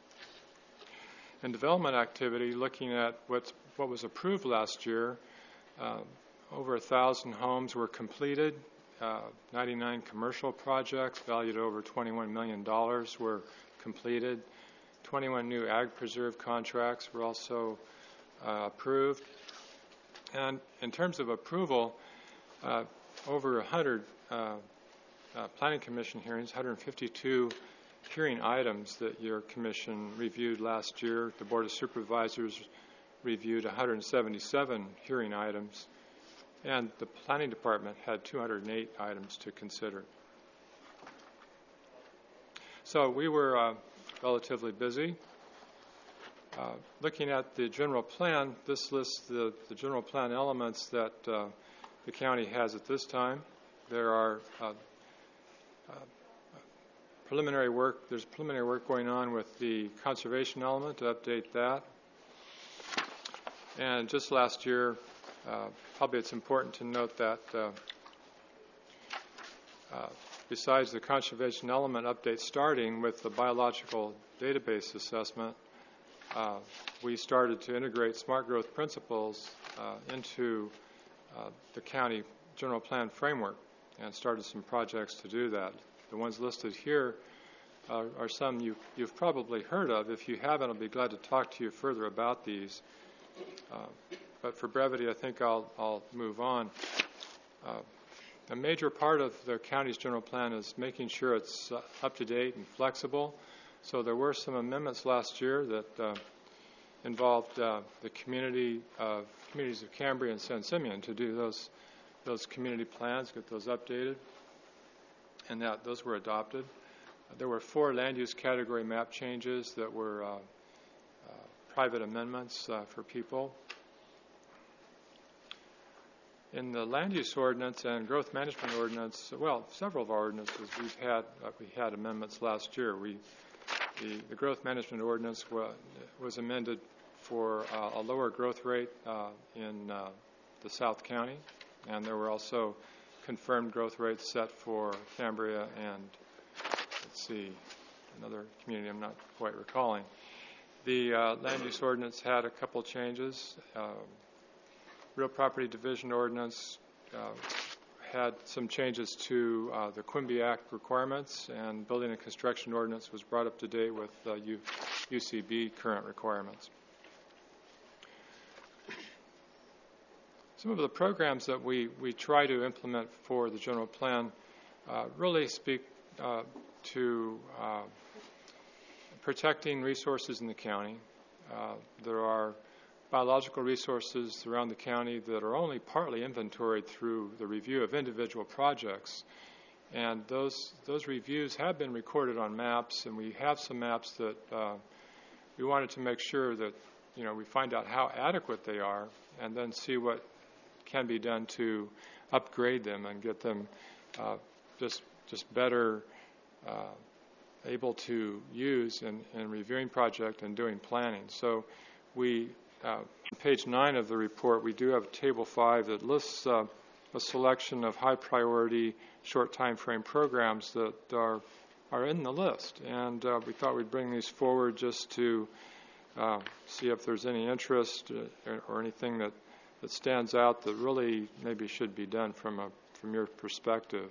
In development activity, looking at what's, what was approved last year, uh, over a thousand homes were completed, uh, ninety-nine commercial projects valued at over twenty-one million dollars were completed, twenty-one new ag preserve contracts were also uh, approved. And in terms of approval, uh, over one hundred uh, uh, Planning Commission hearings, one hundred fifty-two hearing items that your commission reviewed last year. The Board of Supervisors reviewed one hundred seventy-seven hearing items, and the Planning Department had two hundred eight items to consider. So we were uh, relatively busy. Uh, looking at the general plan, this lists the, the general plan elements that uh, the county has at this time. There are uh, uh, preliminary work, there's preliminary work going on with the conservation element to update that. And just last year, uh, probably it's important to note that uh, uh, besides the conservation element update starting with the biological database assessment, uh, we started to integrate smart growth principles uh, into uh, the county general plan framework and started some projects to do that. The ones listed here uh, are some you, you've probably heard of. If you haven't, I'll be glad to talk to you further about these. Uh, but for brevity, I think I'll, I'll move on. Uh, a major part of the county's general plan is making sure it's uh, up to date and flexible. So there were some amendments last year that uh, involved uh, the community of communities of Cambria and San Simeon to do those those community plans, get those updated, and that those were adopted. Uh, there were four land use category map changes that were uh, uh, private amendments uh, for people. In the land use ordinance and growth management ordinance, well, several of our ordinances we've had uh, we had amendments last year. We the, the growth management ordinance wa was amended for uh, a lower growth rate uh, in uh, the South County, and there were also confirmed growth rates set for Cambria and, let's see, another community I'm not quite recalling. The uh, land use ordinance had a couple changes. Uh, real property division ordinance uh, had some changes to uh, the Quimby Act requirements, and building and construction ordinance was brought up to date with uh, U UCB current requirements. Some of the programs that we, we try to implement for the general plan uh, really speak uh, to uh, protecting resources in the county. Uh, there are biological resources around the county that are only partly inventoried through the review of individual projects. And those those reviews have been recorded on maps, and we have some maps that uh, we wanted to make sure that, you know, we find out how adequate they are, and then see what can be done to upgrade them and get them uh, just just better uh, able to use in, in reviewing project and doing planning. So we, uh, on page nine of the report, we do have table five that lists uh, a selection of high priority short time frame programs that are are in the list, and uh, we thought we'd bring these forward just to uh, see if there's any interest or, or anything that, that stands out that really maybe should be done from a from your perspective.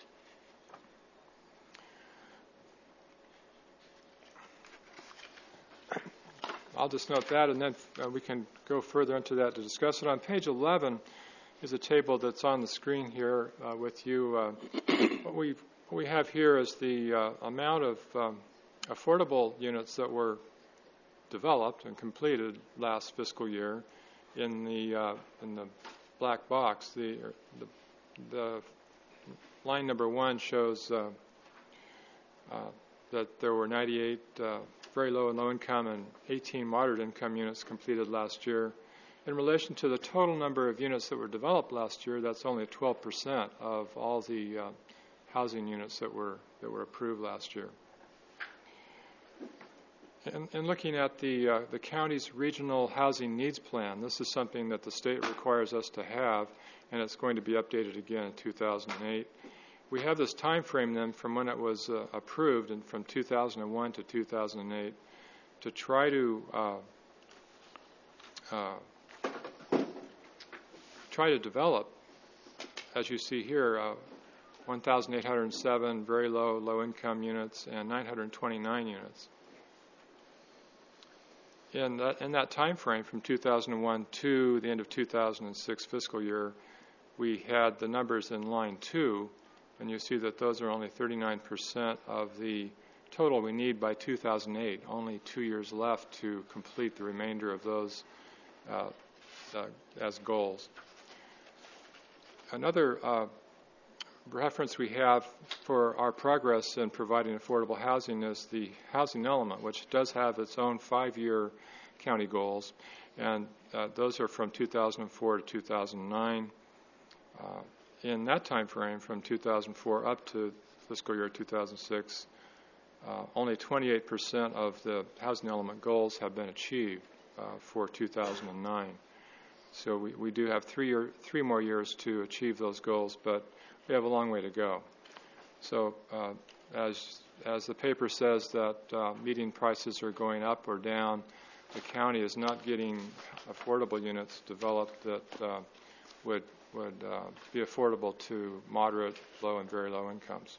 I'll just note that, and then uh, we can go further into that to discuss it. On page eleven is a table that's on the screen here uh, with you. Uh, what, we what we have here is the uh, amount of um, affordable units that were developed and completed last fiscal year in the uh, in the black box. The the, the line number one shows uh, uh, that there were ninety-eight uh, very low and low income and eighteen moderate income units completed last year. In relation to the total number of units that were developed last year, that's only twelve percent of all the uh, housing units that were that were approved last year. And, and looking at the uh, the county's regional housing needs plan, this is something that the state requires us to have, and it's going to be updated again in two thousand eight. We have this time frame then from when it was uh, approved, and from two thousand one to two thousand eight, to try to uh, uh, try to develop, as you see here, uh, one thousand eight hundred seven very low, low-income units and nine hundred twenty-nine units. In that, in that time frame from two thousand one to the end of two thousand six fiscal year, we had the numbers in line two, and you see that those are only thirty-nine percent of the total we need by two thousand eight. Only two years left to complete the remainder of those uh, uh, as goals. Another uh, reference we have for our progress in providing affordable housing is the housing element, which does have its own five-year county goals, and uh, those are from two thousand four to two thousand nine. Uh, in that time frame, from two thousand four up to fiscal year two thousand six, uh, only twenty-eight percent of the housing element goals have been achieved uh, for two thousand nine. So we, we do have three, year, three more years to achieve those goals, but we have a long way to go. So uh, as, as the paper says that uh, median prices are going up or down, the county is not getting affordable units developed that uh, would, would uh, be affordable to moderate, low, and very low incomes.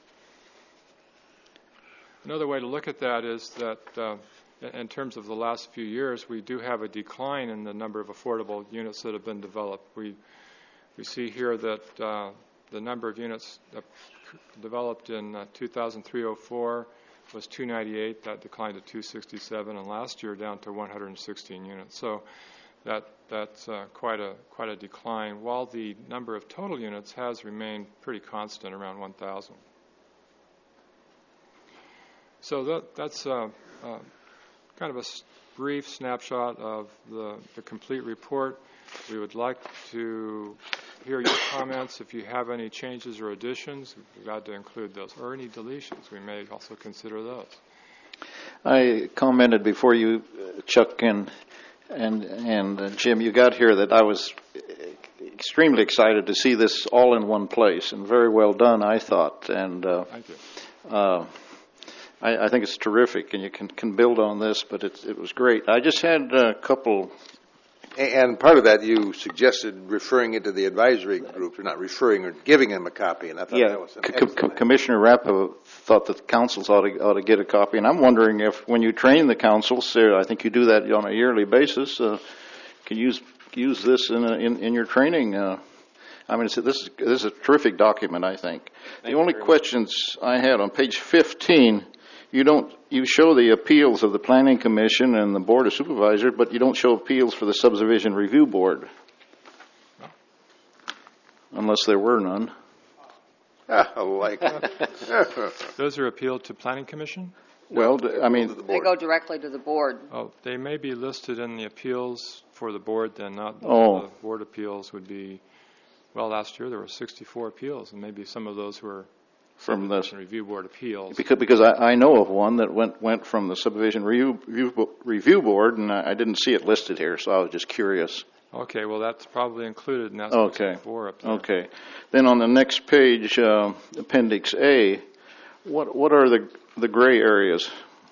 Another way to look at that is that uh, in terms of the last few years, we do have a decline in the number of affordable units that have been developed. We we see here that uh, the number of units developed in uh, two thousand three oh four was two ninety-eight. That declined to two sixty-seven, and last year down to one hundred sixteen units. So that that's uh, quite a quite a decline. While the number of total units has remained pretty constant, around one thousand. So that that's. Uh, uh, kind of a brief snapshot of the, the complete report. We would like to hear your comments. If you have any changes or additions, we're glad to include those, or any deletions. We may also consider those. I commented before you, Chuck and and and uh, Jim, you got here that I was extremely excited to see this all in one place, and very well done, I thought. And uh, Thank you. Uh, I, I think it's terrific, and you can, can build on this, but it, it was great. I just had a couple. And part of that, you suggested referring it to the advisory group, or not referring, or giving them a copy, and I thought yeah, that was an C- excellent. Commissioner Rappa thought that the councils ought to, ought to get a copy, and I'm wondering if when you train the councils, uh, I think you do that on a yearly basis, uh, can you use use this in, a, in in your training. Uh, I mean, it's, this is this is a terrific document, I think. Thank the only questions much. I had on page fifteen. You don't. You show the appeals of the Planning Commission and the Board of Supervisors, but you don't show appeals for the Subdivision Review Board, unless there were none. I like it. Those are appealed to Planning Commission? Well, d- I mean, They go directly to the board. Oh, they may be listed in the appeals for the board, then not Oh. the board appeals would be, well, last year there were sixty-four appeals, and maybe some of those were from the subdivision review board appeals. because because I, I know of one that went went from the subdivision review review, review board, and I, I didn't see it listed here, so I was just curious. Okay, well, that's probably included in that Okay. sixty-four up there. Okay. Then on the next page, uh, Appendix A, what what are the the gray areas?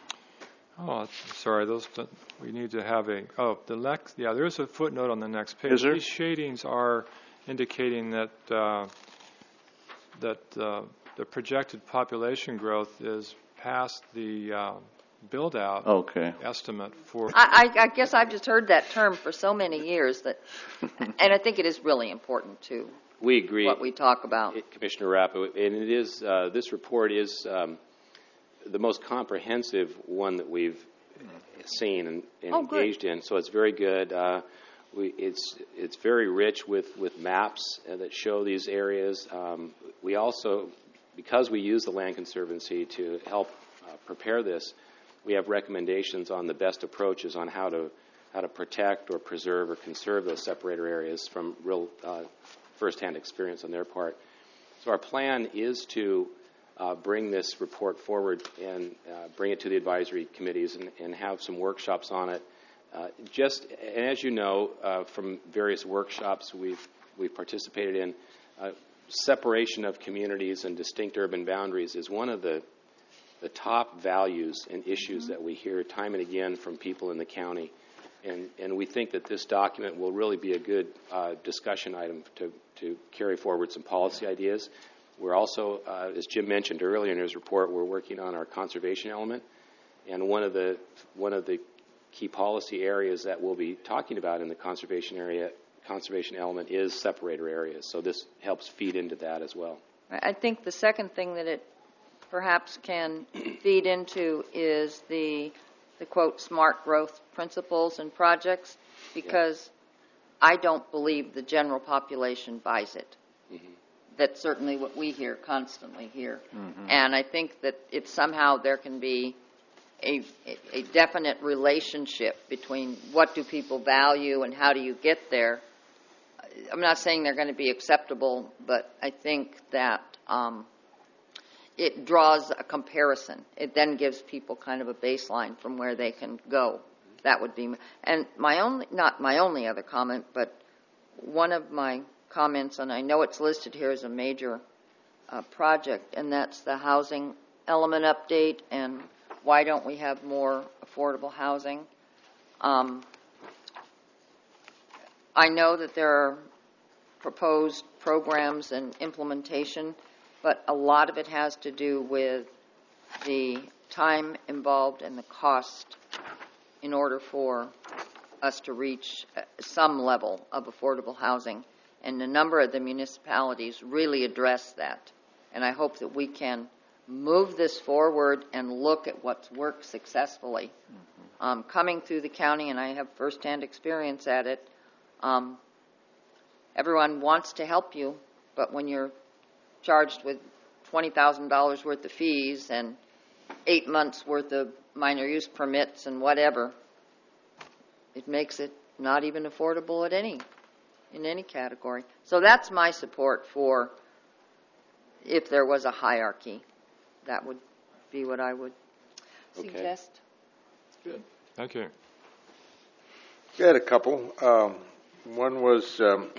Oh, sorry, those, we need to have a, oh, the next, yeah, there's a footnote on the next page. Is there? These shadings are indicating that, uh, that uh, the projected population growth is past the uh, build-out Okay. estimate for. I, I, I guess I've just heard that term for so many years that, and I think it is really important to We agree. what we talk about. Commissioner Rapp, and it is, uh, this report is um, the most comprehensive one that we've seen and, and Oh, good. engaged in, so it's very good. Uh, we, it's it's very rich with, with maps uh, that show these areas. Um, we also, because we use the Land Conservancy to help uh, prepare this, we have recommendations on the best approaches on how to how to protect or preserve or conserve those separator areas from real uh, firsthand experience on their part. So our plan is to uh, bring this report forward and uh, bring it to the advisory committees and, and have some workshops on it. Uh, just and as you know uh, from various workshops we've we've participated in, uh, separation of communities and distinct urban boundaries is one of the the top values and issues that we hear time and again from people in the county. And, and we think that this document will really be a good uh, discussion item to, to carry forward some policy ideas. We're also, uh, as Jim mentioned earlier in his report, we're working on our conservation element. And one of the one of the key policy areas that we'll be talking about in the conservation area, conservation element is separator areas. So this helps feed into that as well. I think the second thing that it perhaps can feed into is the, the quote, smart growth principles and projects, because I don't believe the general population buys it. Mm-hmm. That's certainly what we hear constantly here. Mm-hmm. And I think that if somehow there can be a, a definite relationship between what do people value and how do you get there, I'm not saying they're going to be acceptable, but I think that um, it draws a comparison. It then gives people kind of a baseline from where they can go. That would be, and my only, not my only other comment, but one of my comments, and I know it's listed here as a major uh, project, and that's the housing element update, and why don't we have more affordable housing? Um, I know that there are proposed programs and implementation, but a lot of it has to do with the time involved and the cost in order for us to reach some level of affordable housing. And a number of the municipalities really address that. And I hope that we can move this forward and look at what's worked successfully. Mm-hmm. Um, coming through the county, and I have firsthand experience at it, um, everyone wants to help you, but when you're charged with twenty thousand dollars worth of fees and eight months worth of minor use permits and whatever, it makes it not even affordable at any, in any category. So that's my support for, if there was a hierarchy, that would be what I would Okay. suggest. Good. Thank you. I had a couple. Um, one was um,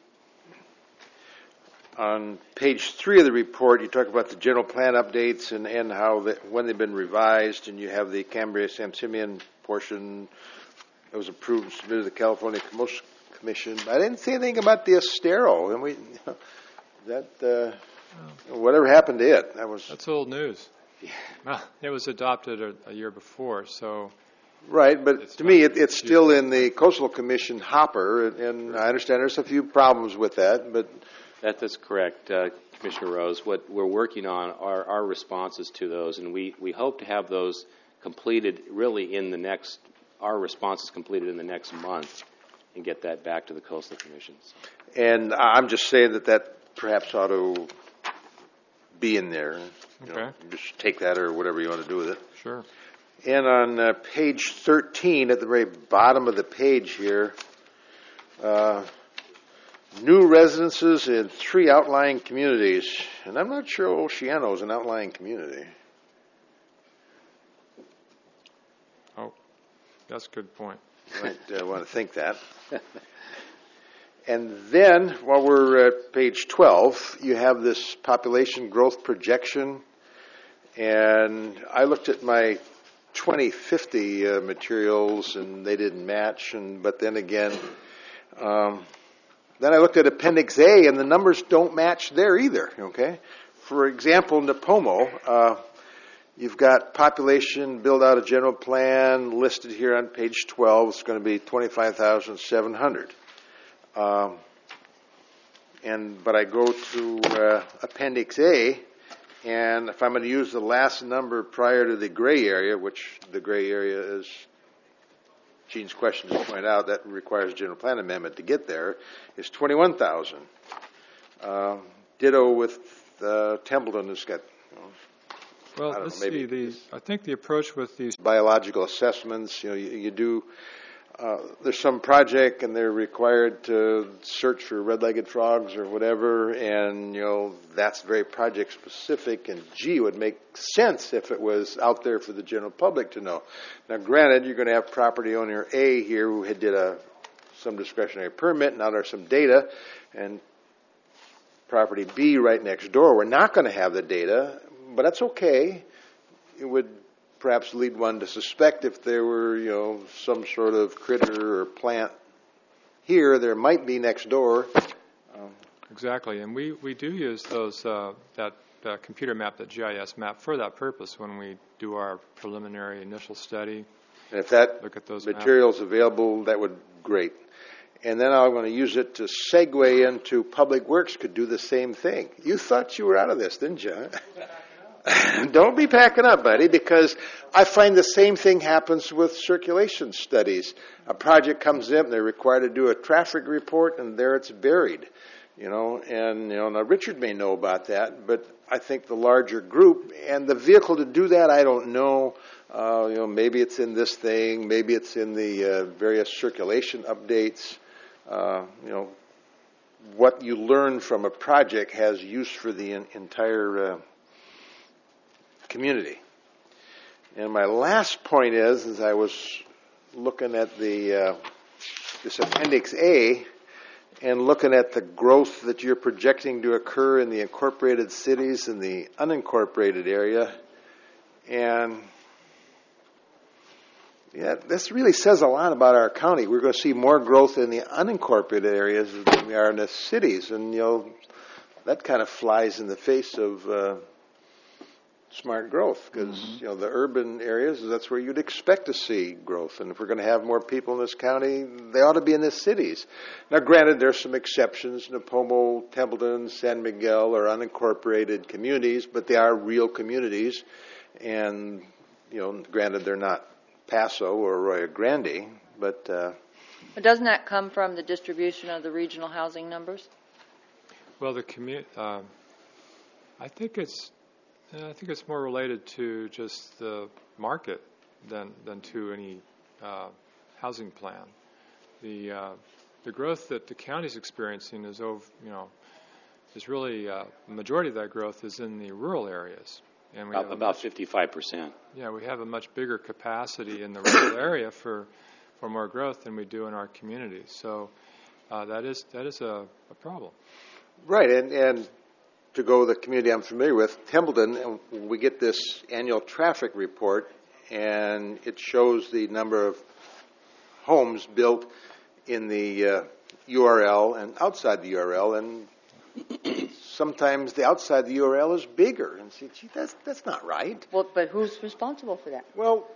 on page three of the report, you talk about the general plan updates and, and how the, when they've been revised, and you have the Cambria-Samsimian portion that was approved and submitted to the California Commission. I didn't see anything about the Estero, and we that uh, oh. whatever happened to it? That was that's old news. Well, it was adopted a, a year before, so. Right, but to me, it, it's still in the Coastal Commission hopper, and, and I understand there's a few problems with that, but. That, that's correct, uh, Commissioner Rose. What we're working on are our responses to those, and we, we hope to have those completed really in the next, our responses completed in the next month, and get that back to the Coastal Commission. So. And I'm just saying that that perhaps ought to be in there. You Okay. know, just take that or whatever you want to do with it. Sure. And on uh, page thirteen, at the very bottom of the page here, uh, new residences in three outlying communities. And I'm not sure Oceano is an outlying community. Oh, that's a good point. You might uh, want to think that. And then, while we're at page twelve, you have this population growth projection. And I looked at my twenty fifty uh, materials, and they didn't match. And but then again, um, then I looked at Appendix A, and the numbers don't match there either. Okay, for example, Napomo, uh, you've got population build out a general plan listed here on page twelve. It's going to be twenty-five thousand seven hundred. Um, and but I go to uh, Appendix A. And if I'm going to use the last number prior to the gray area, which the gray area is, Gene's question to point out, that requires a general plan amendment to get there, is twenty-one thousand. Uh, ditto with uh, Templeton has got, you know, Well, I don't let's know, maybe see. The, I think the approach with these biological assessments, you know, you, you do, uh, there's some project and they're required to search for red-legged frogs or whatever, and, you know, that's very project specific, and gee, it would make sense if it was out there for the general public to know. Now, granted, you're going to have property owner A here who had did a, some discretionary permit, now there's some data, and property B right next door, we're not going to have the data, but that's okay. It would perhaps lead one to suspect if there were, you know, some sort of critter or plant here, there might be next door. Um, exactly, and we, we do use those uh, that uh, computer map, that G I S map, for that purpose when we do our preliminary initial study. And if that look at those material is maps. available, that would be great. And then I'm going to use it to segue into Public Works could do the same thing. You thought you were out of this, didn't you? Don't be packing up, buddy, because I find the same thing happens with circulation studies. A project comes in, they're required to do a traffic report, and there it's buried. You know, and you know, now Richard may know about that, but I think the larger group and the vehicle to do that, I don't know. Uh, you know, maybe it's in this thing, maybe it's in the uh, various circulation updates. Uh, you know, what you learn from a project has use for the in, entire uh, community. And my last point is, as I was looking at the uh, this Appendix A and looking at the growth that you're projecting to occur in the incorporated cities and the unincorporated area, and yeah, this really says a lot about our county. We're going to see more growth in the unincorporated areas than we are in the cities, and you know that kind of flies in the face of uh, smart growth, because mm-hmm. you know the urban areas, that's where you'd expect to see growth, and if we're going to have more people in this county, they ought to be in the cities. Now, granted, there's some exceptions. Napomo, Templeton, San Miguel are unincorporated communities, but they are real communities, and you know, granted, they're not Paso or Arroyo Grande, but uh, but doesn't that come from the distribution of the regional housing numbers? Well, the commu- uh, I think it's I think it's more related to just the market than than to any uh, housing plan. The uh, the growth that the county's experiencing is over, you know, is really uh, the majority of that growth is in the rural areas, and we about, have a about much, fifty-five percent. Yeah, we have a much bigger capacity in the rural area for for more growth than we do in our communities. So uh, that is that is a, a problem. Right, and and. To go the community I'm familiar with, Templeton, we get this annual traffic report, and it shows the number of homes built in the uh, U R L and outside the U R L, and sometimes the outside the U R L is bigger. And see, gee, that's that's not right. Well, but who's responsible for that? Well,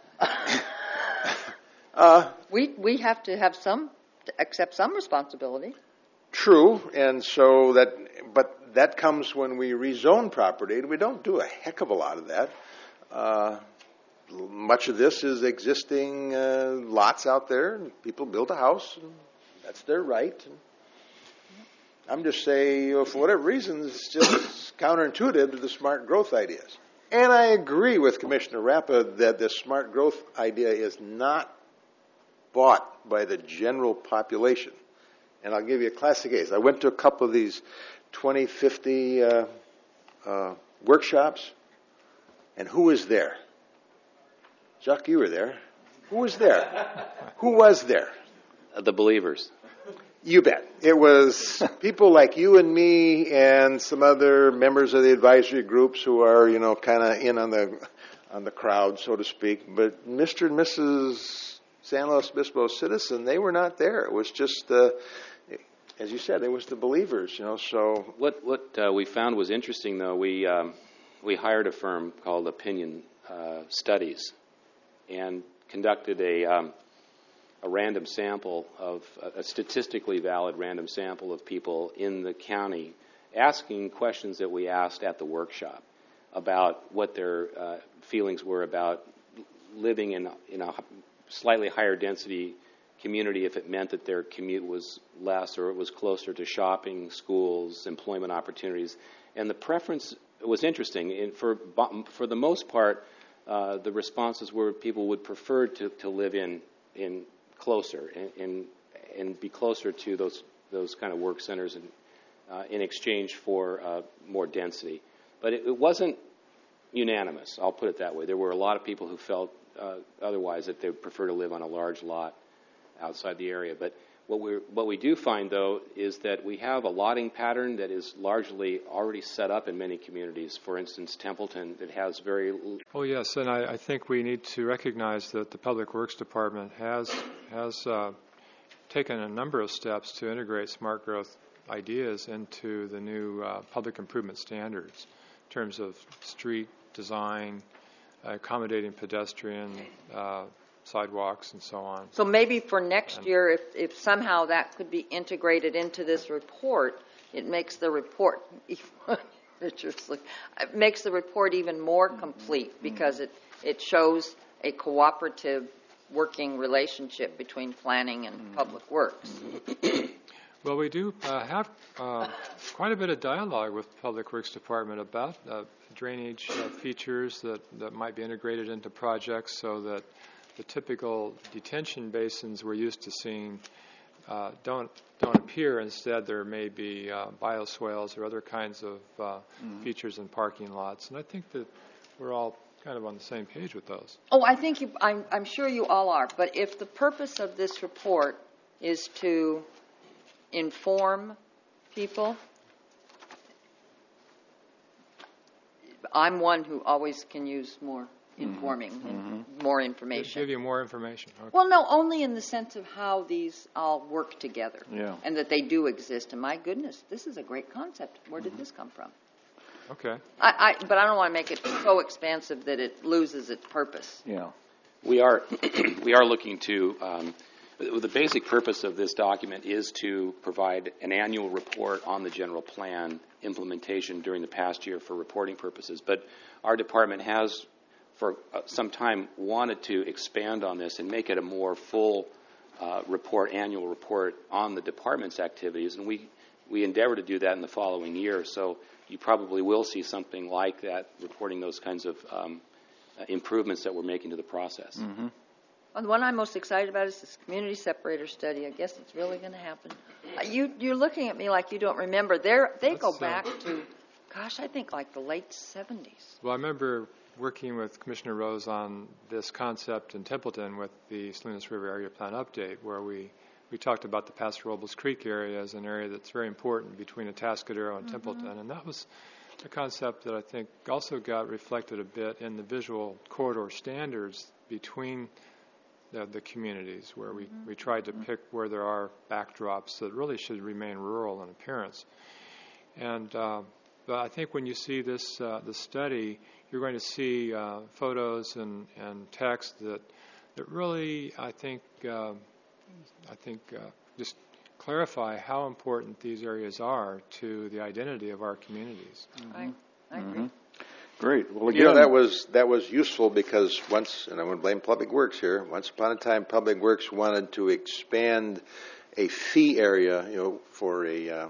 uh, we we have to have some accept some responsibility. True, and so that, but that comes when we rezone property, and we don't do a heck of a lot of that. Uh, much of this is existing uh, lots out there, and people build a house, and that's their right. And I'm just saying, you know, for whatever reason, it's just counterintuitive to the smart growth ideas. And I agree with Commissioner Rappa that the smart growth idea is not bought by the general population. And I'll give you a classic case. I went to a couple of these twenty fifty uh, uh, workshops, and who was there? Chuck, you were there. Who was there? Who was there? Uh, the believers. You bet. It was people like you and me and some other members of the advisory groups who are, you know, kind of in on the on the crowd, so to speak. But Mister and Missus San Luis Obispo citizen, they were not there. It was just, uh, as you said, it was the believers, you know. So what what uh, we found was interesting, though. We um, we hired a firm called Opinion uh, Studies and conducted a. Um, a random sample of, a statistically valid random sample of people in the county, asking questions that we asked at the workshop about what their uh, feelings were about living in, in a slightly higher density community if it meant that their commute was less or it was closer to shopping, schools, employment opportunities. And the preference was interesting. And for, for the most part, uh, the responses were people would prefer to, to live in, in closer and, and and be closer to those those kind of work centers and uh, in exchange for uh, more density. But it, it wasn't unanimous, I'll put it that way. There were a lot of people who felt uh, otherwise, that they would prefer to live on a large lot outside the area. But what we what we do find, though, is that we have a lotting pattern that is largely already set up in many communities. For instance, Templeton, that has very... Oh, yes, and I, I think we need to recognize that the Public Works Department has, has uh, taken a number of steps to integrate smart growth ideas into the new uh, public improvement standards in terms of street design, accommodating pedestrian uh, sidewalks and so on. So maybe for next year, if, if somehow that could be integrated into this report, it makes the report it makes the report even more complete because it, it shows a cooperative working relationship between planning and public works. Well, we do uh, have uh, quite a bit of dialogue with Public Works Department about uh, drainage uh, features that, that might be integrated into projects so that the typical detention basins we're used to seeing uh, don't don't appear. Instead, there may be uh, bioswales or other kinds of uh, mm-hmm. features in parking lots. And I think that we're all kind of on the same page with those. Oh, I think you, I'm, I'm sure you all are. But if the purpose of this report is to inform people, I'm one who always can use more informing mm-hmm. and more information. Give you more information. Okay. Well, no, only in the sense of how these all work together. Yeah. And that they do exist. And my goodness, this is a great concept. Where did mm-hmm. this come from? Okay. I, I, but I don't want to make it so expansive that it loses its purpose. Yeah. We are we are looking to um, the basic purpose of this document is to provide an annual report on the general plan implementation during the past year for reporting purposes. But our department has for some time wanted to expand on this and make it a more full uh, report, annual report on the department's activities. And we, we endeavor to do that in the following year. So you probably will see something like that, reporting those kinds of um, improvements that we're making to the process. Mm-hmm. Well, the one I'm most excited about is this community separator study. I guess it's really going to happen. Uh, you, you're looking at me like you don't remember. They're, they Let's go back uh, to, gosh, I think like the late seventies. Well, I remember working with Commissioner Rose on this concept in Templeton with the Salinas River Area Plan Update, where we, we talked about the Paso Robles Creek area as an area that's very important between Atascadero and mm-hmm. Templeton. And that was a concept that I think also got reflected a bit in the visual corridor standards between the, the communities, where we, mm-hmm. we tried to pick where there are backdrops that really should remain rural in appearance. And uh, but I think when you see this uh, the study, you're going to see uh, photos and, and text that that really, I think, uh, I think uh, just clarify how important these areas are to the identity of our communities. Mm-hmm. I, I agree. Mm-hmm. Great. Well, again, you know, that was that was useful because once, and I want to blame Public Works here. Once upon a time, Public Works wanted to expand a fee area, you know, for a uh,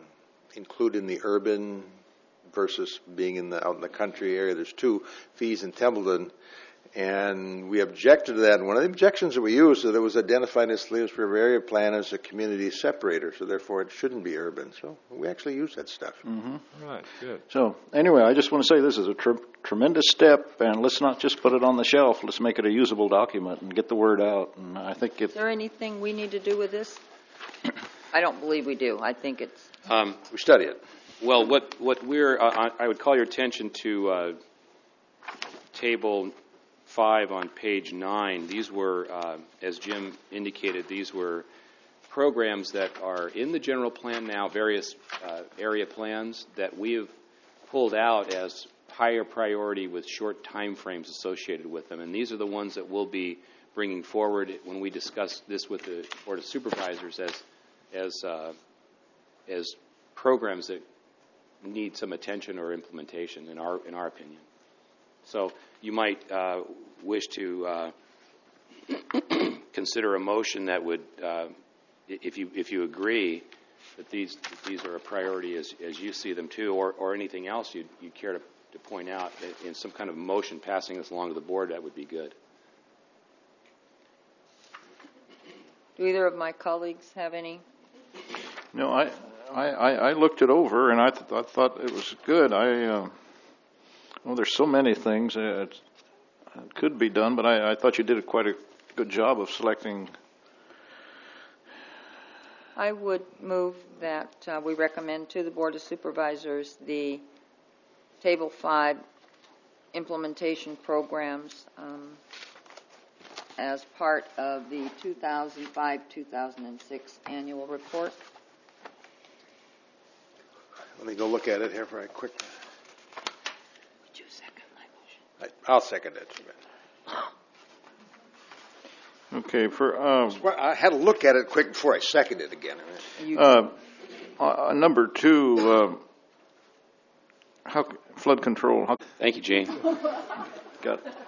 include in the urban versus being in the out in the country area. There's two fees in Templeton, and we objected to that. And one of the objections that we used is that it was identified in the Salinas River Area Plan as a community separator, so therefore it shouldn't be urban. So we actually use that stuff. Mm-hmm. Right, good. So anyway, I just want to say this is a tr- tremendous step, and let's not just put it on the shelf. Let's make it a usable document and get the word out. And I think it. Is there anything we need to do with this? I don't believe we do. I think it's. Um, we study it. Well, what what we're uh, I would call your attention to uh, table five on page nine. These were, uh, as Jim indicated, these were programs that are in the general plan now, various uh, area plans that we have pulled out as higher priority with short time frames associated with them. And these are the ones that we'll be bringing forward when we discuss this with the Board of Supervisors as as uh, as programs that need some attention or implementation, in our in our opinion. So you might uh, wish to uh, consider a motion that would, uh, if you if you agree that these that these are a priority as as you see them too, or or anything else you you care to, to point out in some kind of motion passing this along to the board, that would be good. Do either of my colleagues have any? No, I I, I, I looked it over, and I, th- I thought it was good. I uh, well, there's so many things that it could be done, but I, I thought you did a quite a good job of selecting. I would move that uh, we recommend to the Board of Supervisors the Table five implementation programs um, as part of the two thousand five two thousand six annual report. Let me go look at it here for a quick. Would you second my motion? I, I'll second it. Okay, for uh, Well, I had to look at it quick before I second it again. uh, uh, number two, uh, how flood control. How, Thank you, Gene. got